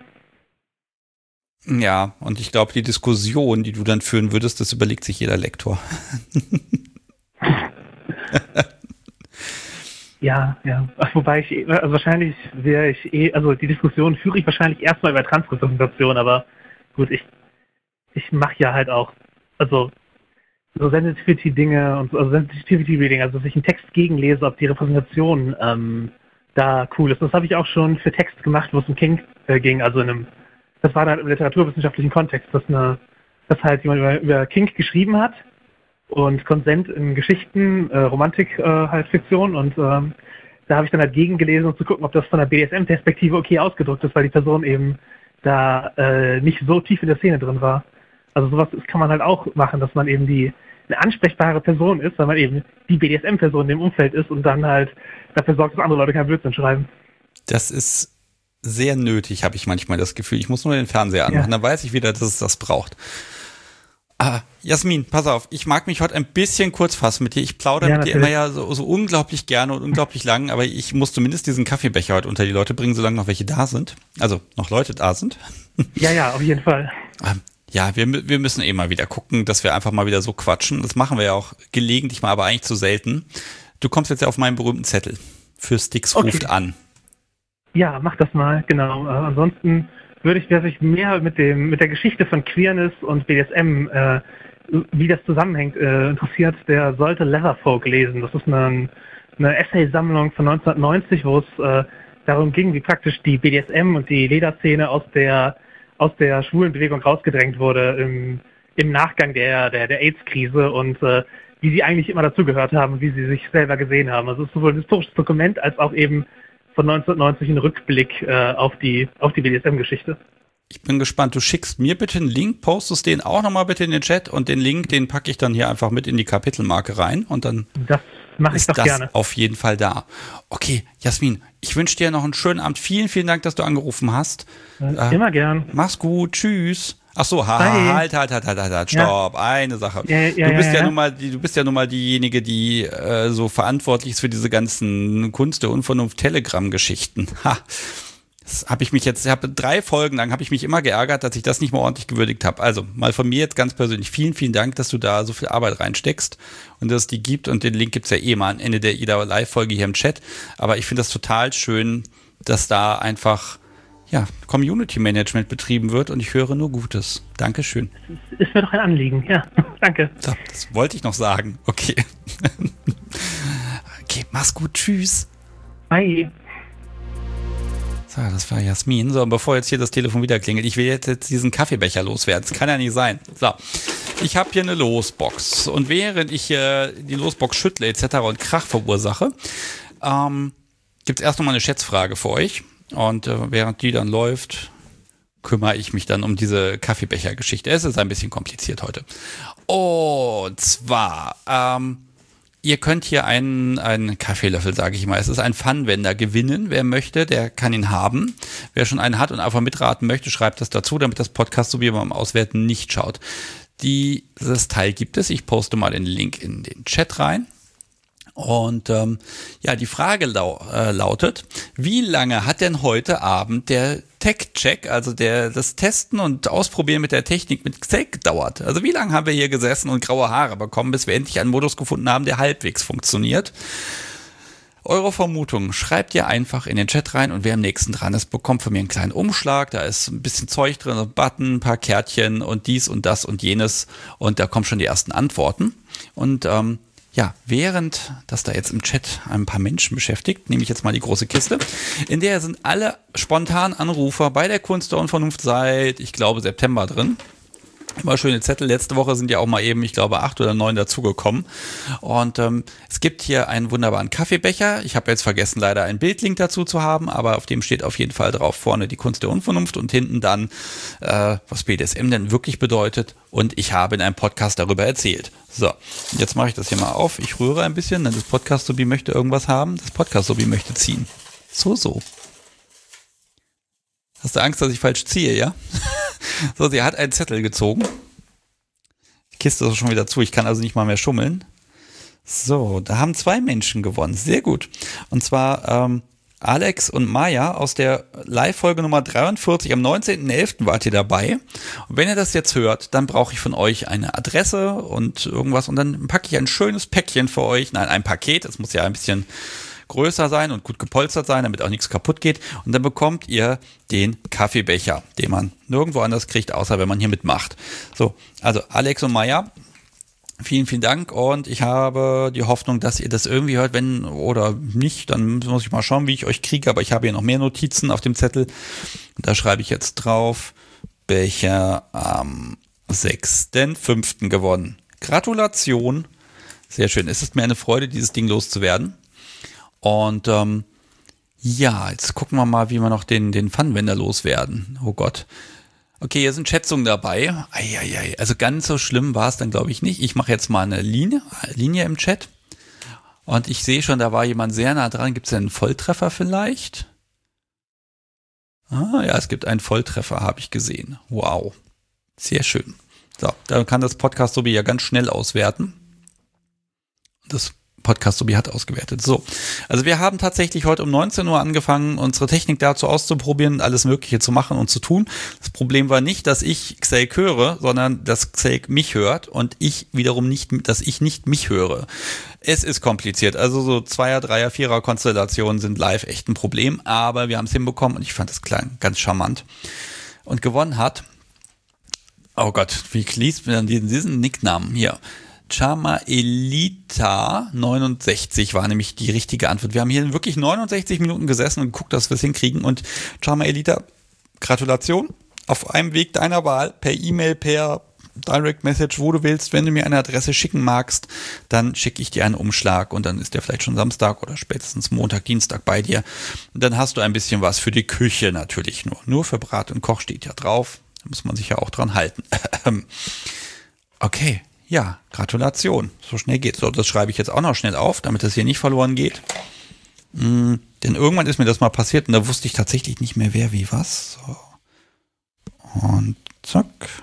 Ja, und ich glaube, die Diskussion, die du dann führen würdest, das überlegt sich jeder Lektor. Ja. Wobei wahrscheinlich wäre ich die Diskussion führe ich wahrscheinlich erstmal über Transrepräsentation, aber gut, ich mache ja halt auch, so Sensitivity-Dinge und Sensitivity-Reading, also dass ich einen Text gegenlese, ob die Repräsentation da cool ist. Das habe ich auch schon für Text gemacht, wo es um Kink ging, das war dann im literaturwissenschaftlichen Kontext, dass halt jemand über Kink geschrieben hat und Konsent in Geschichten, Romantik halt Fiktion und da habe ich dann halt gegengelesen, um zu gucken, ob das von der BDSM-Perspektive okay ausgedrückt ist, weil die Person eben da nicht so tief in der Szene drin war. Also sowas kann man halt auch machen, dass man eben eine ansprechbare Person ist, weil man eben die BDSM-Person in dem Umfeld ist und dann halt dafür sorgt, dass andere Leute keinen Blödsinn schreiben. Das ist sehr nötig, habe ich manchmal das Gefühl. Ich muss nur den Fernseher anmachen, dann weiß ich wieder, dass es das braucht. Jasmin, pass auf, ich mag mich heute ein bisschen kurz fassen mit dir. Ich plaudere mit dir immer so unglaublich gerne und unglaublich lang, aber ich muss zumindest diesen Kaffeebecher heute unter die Leute bringen, solange noch welche da sind. Also noch Leute da sind. Ja, auf jeden Fall. Ja, wir müssen mal wieder gucken, dass wir einfach mal wieder so quatschen. Das machen wir ja auch gelegentlich mal, aber eigentlich zu selten. Du kommst jetzt ja auf meinen berühmten Zettel. Für Styx ruft an. Ja, mach das mal, genau. Ansonsten würde ich, wer sich mehr mit der Geschichte von Queerness und BDSM, wie das zusammenhängt, interessiert, der sollte Leatherfolk lesen. Das ist eine Essay-Sammlung von 1990, wo es darum ging, wie praktisch die BDSM und die Lederszene aus der schwulen Bewegung rausgedrängt wurde im Nachgang der AIDS-Krise und wie sie eigentlich immer dazugehört haben, wie sie sich selber gesehen haben. Also es ist sowohl ein historisches Dokument als auch eben von 1990 ein Rückblick auf die BDSM-Geschichte. Ich bin gespannt. Du schickst mir bitte einen Link, postest den auch nochmal bitte in den Chat und den Link, den packe ich dann hier einfach mit in die Kapitelmarke rein und dann das mache ich doch gerne. Auf jeden Fall da. Okay, Jasmin, ich wünsche dir noch einen schönen Abend. Vielen, vielen Dank, dass du angerufen hast. Immer gern. Mach's gut. Tschüss. Ach so, halt, stopp, eine Sache. Du bist ja nun mal diejenige, die so verantwortlich ist für diese ganzen Kunst der Unvernunft Telegram-Geschichten. Ich habe 3 Folgen lang habe ich mich immer geärgert, dass ich das nicht mal ordentlich gewürdigt habe. Also mal von mir jetzt ganz persönlich vielen, vielen Dank, dass du da so viel Arbeit reinsteckst und dass es die gibt und den Link gibt's ja mal am Ende jeder Live-Folge hier im Chat. Aber ich finde das total schön, dass da einfach Community-Management betrieben wird und ich höre nur Gutes. Dankeschön. Ist mir doch ein Anliegen, ja. Danke. So, das wollte ich noch sagen. Okay. Okay, mach's gut. Tschüss. Bye. So, das war Jasmin. So, und bevor jetzt hier das Telefon wieder klingelt, ich will jetzt diesen Kaffeebecher loswerden. Das kann ja nicht sein. So, ich habe hier eine Losbox und während ich die Losbox schüttle etc. und Krach verursache, gibt es erst nochmal eine Schätzfrage für euch. Und während die dann läuft, kümmere ich mich dann um diese Kaffeebecher-Geschichte. Es ist ein bisschen kompliziert heute. Und zwar, ihr könnt hier einen Kaffeelöffel, sage ich mal. Es ist ein Pfannenwender gewinnen. Wer möchte, der kann ihn haben. Wer schon einen hat und einfach mitraten möchte, schreibt das dazu, damit das Podcast so wie beim Auswerten nicht schaut. Dieses Teil gibt es. Ich poste mal den Link in den Chat rein. Und ja, die Frage lautet, wie lange hat denn heute Abend der Tech-Check, also das Testen und Ausprobieren mit der Technik mit Xelk gedauert? Also wie lange haben wir hier gesessen und graue Haare bekommen, bis wir endlich einen Modus gefunden haben, der halbwegs funktioniert? Eure Vermutungen schreibt ihr einfach in den Chat rein und wer am nächsten dran ist, bekommt von mir einen kleinen Umschlag. Da ist ein bisschen Zeug drin, ein Button, ein paar Kärtchen und dies und das und jenes. Und da kommen schon die ersten Antworten. Und ja, während das da jetzt im Chat ein paar Menschen beschäftigt, nehme ich jetzt mal die große Kiste. In der sind alle spontanen Anrufer bei der Kunst der Unvernunft seit, ich glaube, September drin. Immer schöne Zettel. Letzte Woche sind ja auch mal eben, ich glaube, 8 oder 9 dazugekommen. Und es gibt hier einen wunderbaren Kaffeebecher. Ich habe jetzt vergessen, leider einen Bildlink dazu zu haben, aber auf dem steht auf jeden Fall drauf vorne die Kunst der Unvernunft und hinten dann, was BDSM denn wirklich bedeutet. Und ich habe in einem Podcast darüber erzählt. So, jetzt mache ich das hier mal auf. Ich rühre ein bisschen, denn das Podcast-Sobi möchte irgendwas haben. Das Podcast-Sobi möchte ziehen. So. Hast du Angst, dass ich falsch ziehe, ja? So, sie hat einen Zettel gezogen. Die Kiste ist schon wieder zu, ich kann also nicht mal mehr schummeln. So, da haben 2 Menschen gewonnen. Sehr gut. Und zwar Alex und Maya aus der Live-Folge Nummer 43. Am 19.11. wart ihr dabei. Und wenn ihr das jetzt hört, dann brauche ich von euch eine Adresse und irgendwas. Und dann packe ich ein schönes Päckchen für euch. Nein, ein Paket. Das muss ja ein bisschen größer sein und gut gepolstert sein, damit auch nichts kaputt geht. Und dann bekommt ihr den Kaffeebecher, den man nirgendwo anders kriegt, außer wenn man hier mitmacht. So, also Alex und Maya, vielen, vielen Dank. Und ich habe die Hoffnung, dass ihr das irgendwie hört. Wenn oder nicht, dann muss ich mal schauen, wie ich euch kriege. Aber ich habe hier noch mehr Notizen auf dem Zettel. Und da schreibe ich jetzt drauf, Becher am 6.5. gewonnen. Gratulation. Sehr schön. Es ist mir eine Freude, dieses Ding loszuwerden. Und ja, jetzt gucken wir mal, wie wir noch den Pfannenwender loswerden. Oh Gott. Okay, hier sind Schätzungen dabei. Eieiei. Also ganz so schlimm war es dann, glaube ich, nicht. Ich mache jetzt mal eine Linie im Chat. Und ich sehe schon, da war jemand sehr nah dran. Gibt es einen Volltreffer vielleicht? Ah ja, es gibt einen Volltreffer, habe ich gesehen. Wow. Sehr schön. So, dann kann das Podcast-Sobi ja ganz schnell auswerten. Das Podcast-Sobi hat ausgewertet. So, also wir haben tatsächlich heute um 19 Uhr angefangen, unsere Technik dazu auszuprobieren, alles Mögliche zu machen und zu tun. Das Problem war nicht, dass ich Xelk höre, sondern dass Xelk mich hört und ich wiederum nicht, dass ich nicht mich höre. Es ist kompliziert. Also so 2er, 3er, 4er Konstellationen sind live echt ein Problem, aber wir haben es hinbekommen und ich fand das klang ganz charmant. Und gewonnen hat, oh Gott, wie liest man diesen Nicknamen hier? Chamaelita 69 war nämlich die richtige Antwort. Wir haben hier wirklich 69 Minuten gesessen und geguckt, dass wir es hinkriegen. Und Chamaelita, Gratulation auf einem Weg deiner Wahl, per E-Mail, per Direct Message, wo du willst. Wenn du mir eine Adresse schicken magst, dann schicke ich dir einen Umschlag und dann ist der vielleicht schon Samstag oder spätestens Montag, Dienstag bei dir. Und dann hast du ein bisschen was für die Küche natürlich nur. Nur für Brat und Koch steht ja drauf. Da muss man sich ja auch dran halten. Okay. Ja, Gratulation. So schnell geht's. So, das schreibe ich jetzt auch noch schnell auf, damit das hier nicht verloren geht. Denn irgendwann ist mir das mal passiert und da wusste ich tatsächlich nicht mehr, wer wie was. So. Und zack.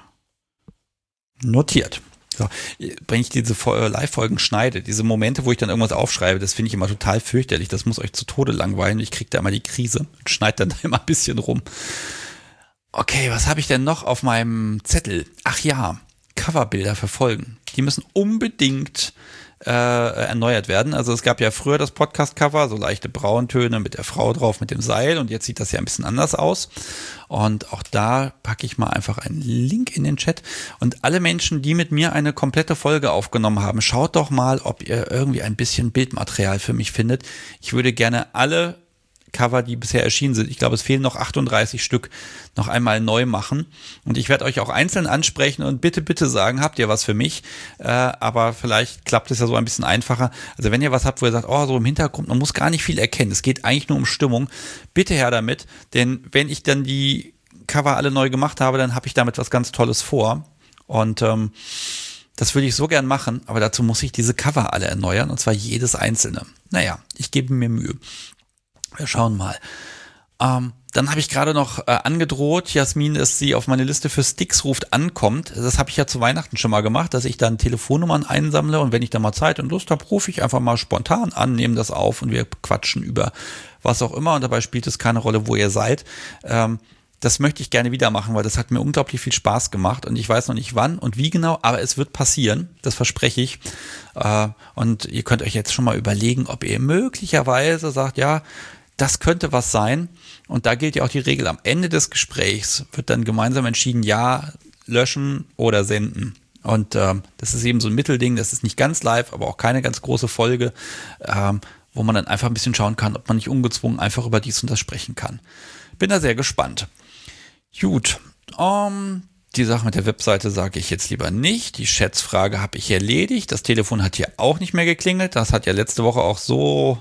Notiert. So, wenn ich diese Live-Folgen schneide, diese Momente, wo ich dann irgendwas aufschreibe, das finde ich immer total fürchterlich. Das muss euch zu Tode langweilen. Ich kriege da immer die Krise und schneide dann da immer ein bisschen rum. Okay, was habe ich denn noch auf meinem Zettel? Ach ja. Coverbilder für Folgen. Die müssen unbedingt erneuert werden. Also es gab ja früher das Podcast-Cover, so leichte Brauntöne mit der Frau drauf, mit dem Seil und jetzt sieht das ja ein bisschen anders aus. Und auch da packe ich mal einfach einen Link in den Chat. Und alle Menschen, die mit mir eine komplette Folge aufgenommen haben, schaut doch mal, ob ihr irgendwie ein bisschen Bildmaterial für mich findet. Ich würde gerne alle Cover, die bisher erschienen sind, ich glaube, es fehlen noch 38 Stück, noch einmal neu machen. Und ich werde euch auch einzeln ansprechen und bitte sagen, habt ihr was für mich? Aber vielleicht klappt es ja so ein bisschen einfacher. Also wenn ihr was habt, wo ihr sagt, oh, so im Hintergrund, man muss gar nicht viel erkennen, es geht eigentlich nur um Stimmung, bitte her damit, denn wenn ich dann die Cover alle neu gemacht habe, dann habe ich damit was ganz Tolles vor. Und das würde ich so gern machen, aber dazu muss ich diese Cover alle erneuern, und zwar jedes einzelne. Naja, ich gebe mir Mühe. Wir schauen mal. Dann habe ich gerade noch angedroht, Jasmin, dass sie auf meine Liste für Sticks ruft ankommt. Das habe ich ja zu Weihnachten schon mal gemacht, dass ich dann Telefonnummern einsammle und wenn ich da mal Zeit und Lust habe, rufe ich einfach mal spontan an, nehme das auf und wir quatschen über was auch immer und dabei spielt es keine Rolle, wo ihr seid. Das möchte ich gerne wieder machen, weil das hat mir unglaublich viel Spaß gemacht und ich weiß noch nicht wann und wie genau, aber es wird passieren, das verspreche ich. Und ihr könnt euch jetzt schon mal überlegen, ob ihr möglicherweise sagt, ja, das könnte was sein. Und da gilt ja auch die Regel, am Ende des Gesprächs wird dann gemeinsam entschieden, ja, löschen oder senden. Und das ist eben so ein Mittelding, das ist nicht ganz live, aber auch keine ganz große Folge, wo man dann einfach ein bisschen schauen kann, ob man nicht ungezwungen einfach über dies und das sprechen kann. Bin da sehr gespannt. Gut, die Sache mit der Webseite sage ich jetzt lieber nicht. Die Schätzfrage habe ich erledigt. Das Telefon hat hier auch nicht mehr geklingelt. Das hat ja letzte Woche auch so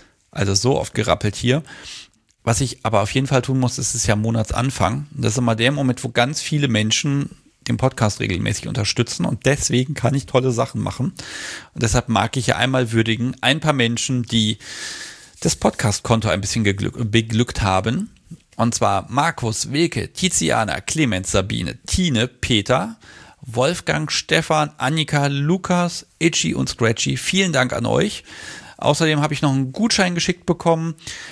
oft gerappelt hier. Was ich aber auf jeden Fall tun muss, ist es ja Monatsanfang. Das ist immer der Moment, wo ganz viele Menschen den Podcast regelmäßig unterstützen und deswegen kann ich tolle Sachen machen. Und deshalb mag ich ja einmal würdigen, ein paar Menschen, die das Podcast-Konto ein bisschen beglückt haben. Und zwar Markus, Wilke, Tiziana, Clemens, Sabine, Tine, Peter, Wolfgang, Stefan, Annika, Lukas, Itchy und Scratchy. Vielen Dank an euch. Außerdem habe ich noch einen Gutschein geschickt bekommen.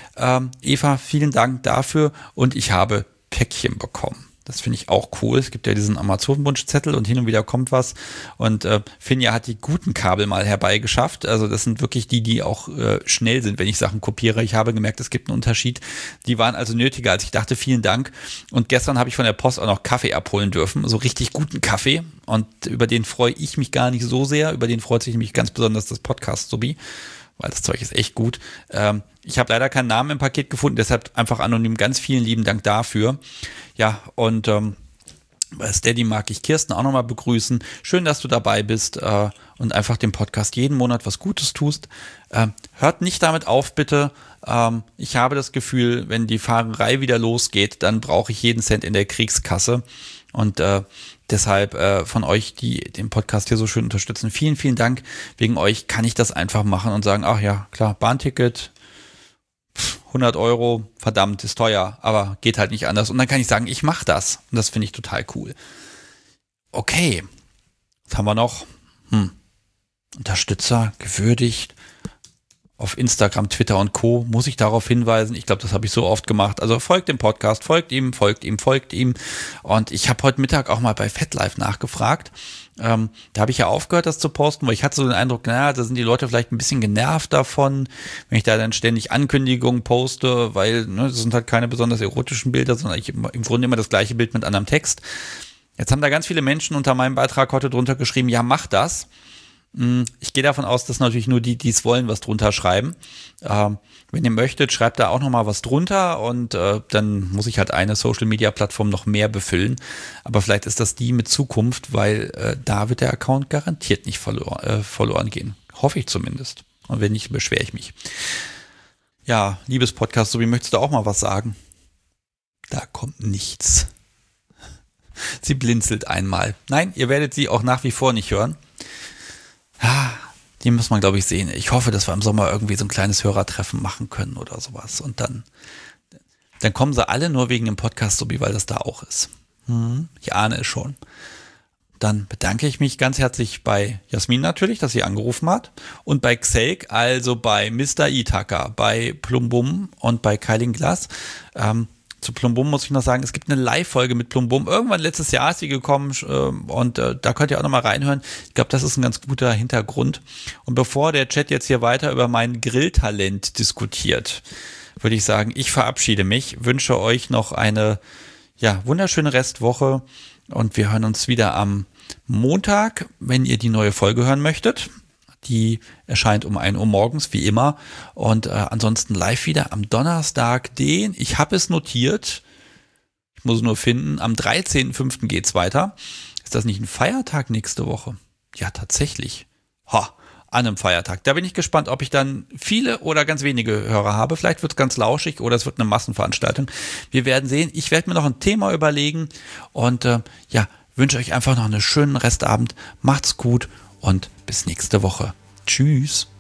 Eva, vielen Dank dafür. Und ich habe Päckchen bekommen. Das finde ich auch cool. Es gibt ja diesen Amazon-Wunschzettel und hin und wieder kommt was. Und Finja hat die guten Kabel mal herbeigeschafft. Also das sind wirklich die auch schnell sind, wenn ich Sachen kopiere. Ich habe gemerkt, es gibt einen Unterschied. Die waren also nötiger, als ich dachte. Vielen Dank. Und gestern habe ich von der Post auch noch Kaffee abholen dürfen. So richtig guten Kaffee. Und über den freue ich mich gar nicht so sehr. Über den freut sich nämlich ganz besonders das Podcast-Subi. Weil das Zeug ist echt gut. Ich habe leider keinen Namen im Paket gefunden, deshalb einfach anonym. Ganz vielen lieben Dank dafür. Ja, und bei Steady mag ich Kirsten auch nochmal begrüßen. Schön, dass du dabei bist und einfach dem Podcast jeden Monat was Gutes tust. Hört nicht damit auf, bitte. Ich habe das Gefühl, wenn die Fahrerei wieder losgeht, dann brauche ich jeden Cent in der Kriegskasse. Und deshalb von euch, die den Podcast hier so schön unterstützen, vielen, vielen Dank. Wegen euch kann ich das einfach machen und sagen, ach ja, klar, Bahnticket, 100 €, verdammt, ist teuer, aber geht halt nicht anders. Und dann kann ich sagen, ich mache das. Und das finde ich total cool. Okay, was haben wir noch? Unterstützer, gewürdigt. Auf Instagram, Twitter und Co. muss ich darauf hinweisen. Ich glaube, das habe ich so oft gemacht. Also folgt dem Podcast, folgt ihm. Und ich habe heute Mittag auch mal bei FetLife nachgefragt. Da habe ich ja aufgehört, das zu posten, weil ich hatte so den Eindruck, naja, da sind die Leute vielleicht ein bisschen genervt davon, wenn ich da dann ständig Ankündigungen poste, weil das sind halt keine besonders erotischen Bilder, sondern ich im Grunde immer das gleiche Bild mit anderem Text. Jetzt haben da ganz viele Menschen unter meinem Beitrag heute drunter geschrieben, ja, mach das. Ich gehe davon aus, dass natürlich nur die es wollen, was drunter schreiben. Wenn ihr möchtet, schreibt da auch nochmal was drunter und dann muss ich halt eine Social-Media-Plattform noch mehr befüllen. Aber vielleicht ist das die mit Zukunft, weil da wird der Account garantiert nicht verloren gehen. Hoffe ich zumindest. Und wenn nicht, beschwere ich mich. Ja, liebes Podcast, so wie möchtest du auch mal was sagen? Da kommt nichts. Sie blinzelt einmal. Nein, ihr werdet sie auch nach wie vor nicht hören. Die muss man, glaube ich, sehen. Ich hoffe, dass wir im Sommer irgendwie so ein kleines Hörertreffen machen können oder sowas. Und dann kommen sie alle nur wegen dem Podcast, so wie weil das da auch ist. Ich ahne es schon. Dann bedanke ich mich ganz herzlich bei Jasmin natürlich, dass sie angerufen hat. Und bei Xelk, also bei Mr. Itaka, bei Plumbum und bei Keiling Glass. Zu Plumbum muss ich noch sagen, es gibt eine Live-Folge mit Plumbum. Irgendwann letztes Jahr ist sie gekommen und da könnt ihr auch nochmal reinhören. Ich glaube, das ist ein ganz guter Hintergrund. Und bevor der Chat jetzt hier weiter über mein Grilltalent diskutiert, würde ich sagen, ich verabschiede mich, wünsche euch noch eine wunderschöne Restwoche und wir hören uns wieder am Montag, wenn ihr die neue Folge hören möchtet. Die erscheint um 1 Uhr morgens, wie immer. Und ansonsten live wieder am Donnerstag, ich habe es notiert, ich muss es nur finden, am 13.05. geht's weiter. Ist das nicht ein Feiertag nächste Woche? Ja, tatsächlich. An einem Feiertag. Da bin ich gespannt, ob ich dann viele oder ganz wenige Hörer habe. Vielleicht wird es ganz lauschig oder es wird eine Massenveranstaltung. Wir werden sehen. Ich werde mir noch ein Thema überlegen und wünsche euch einfach noch einen schönen Restabend. Macht's gut und bis nächste Woche. Tschüss.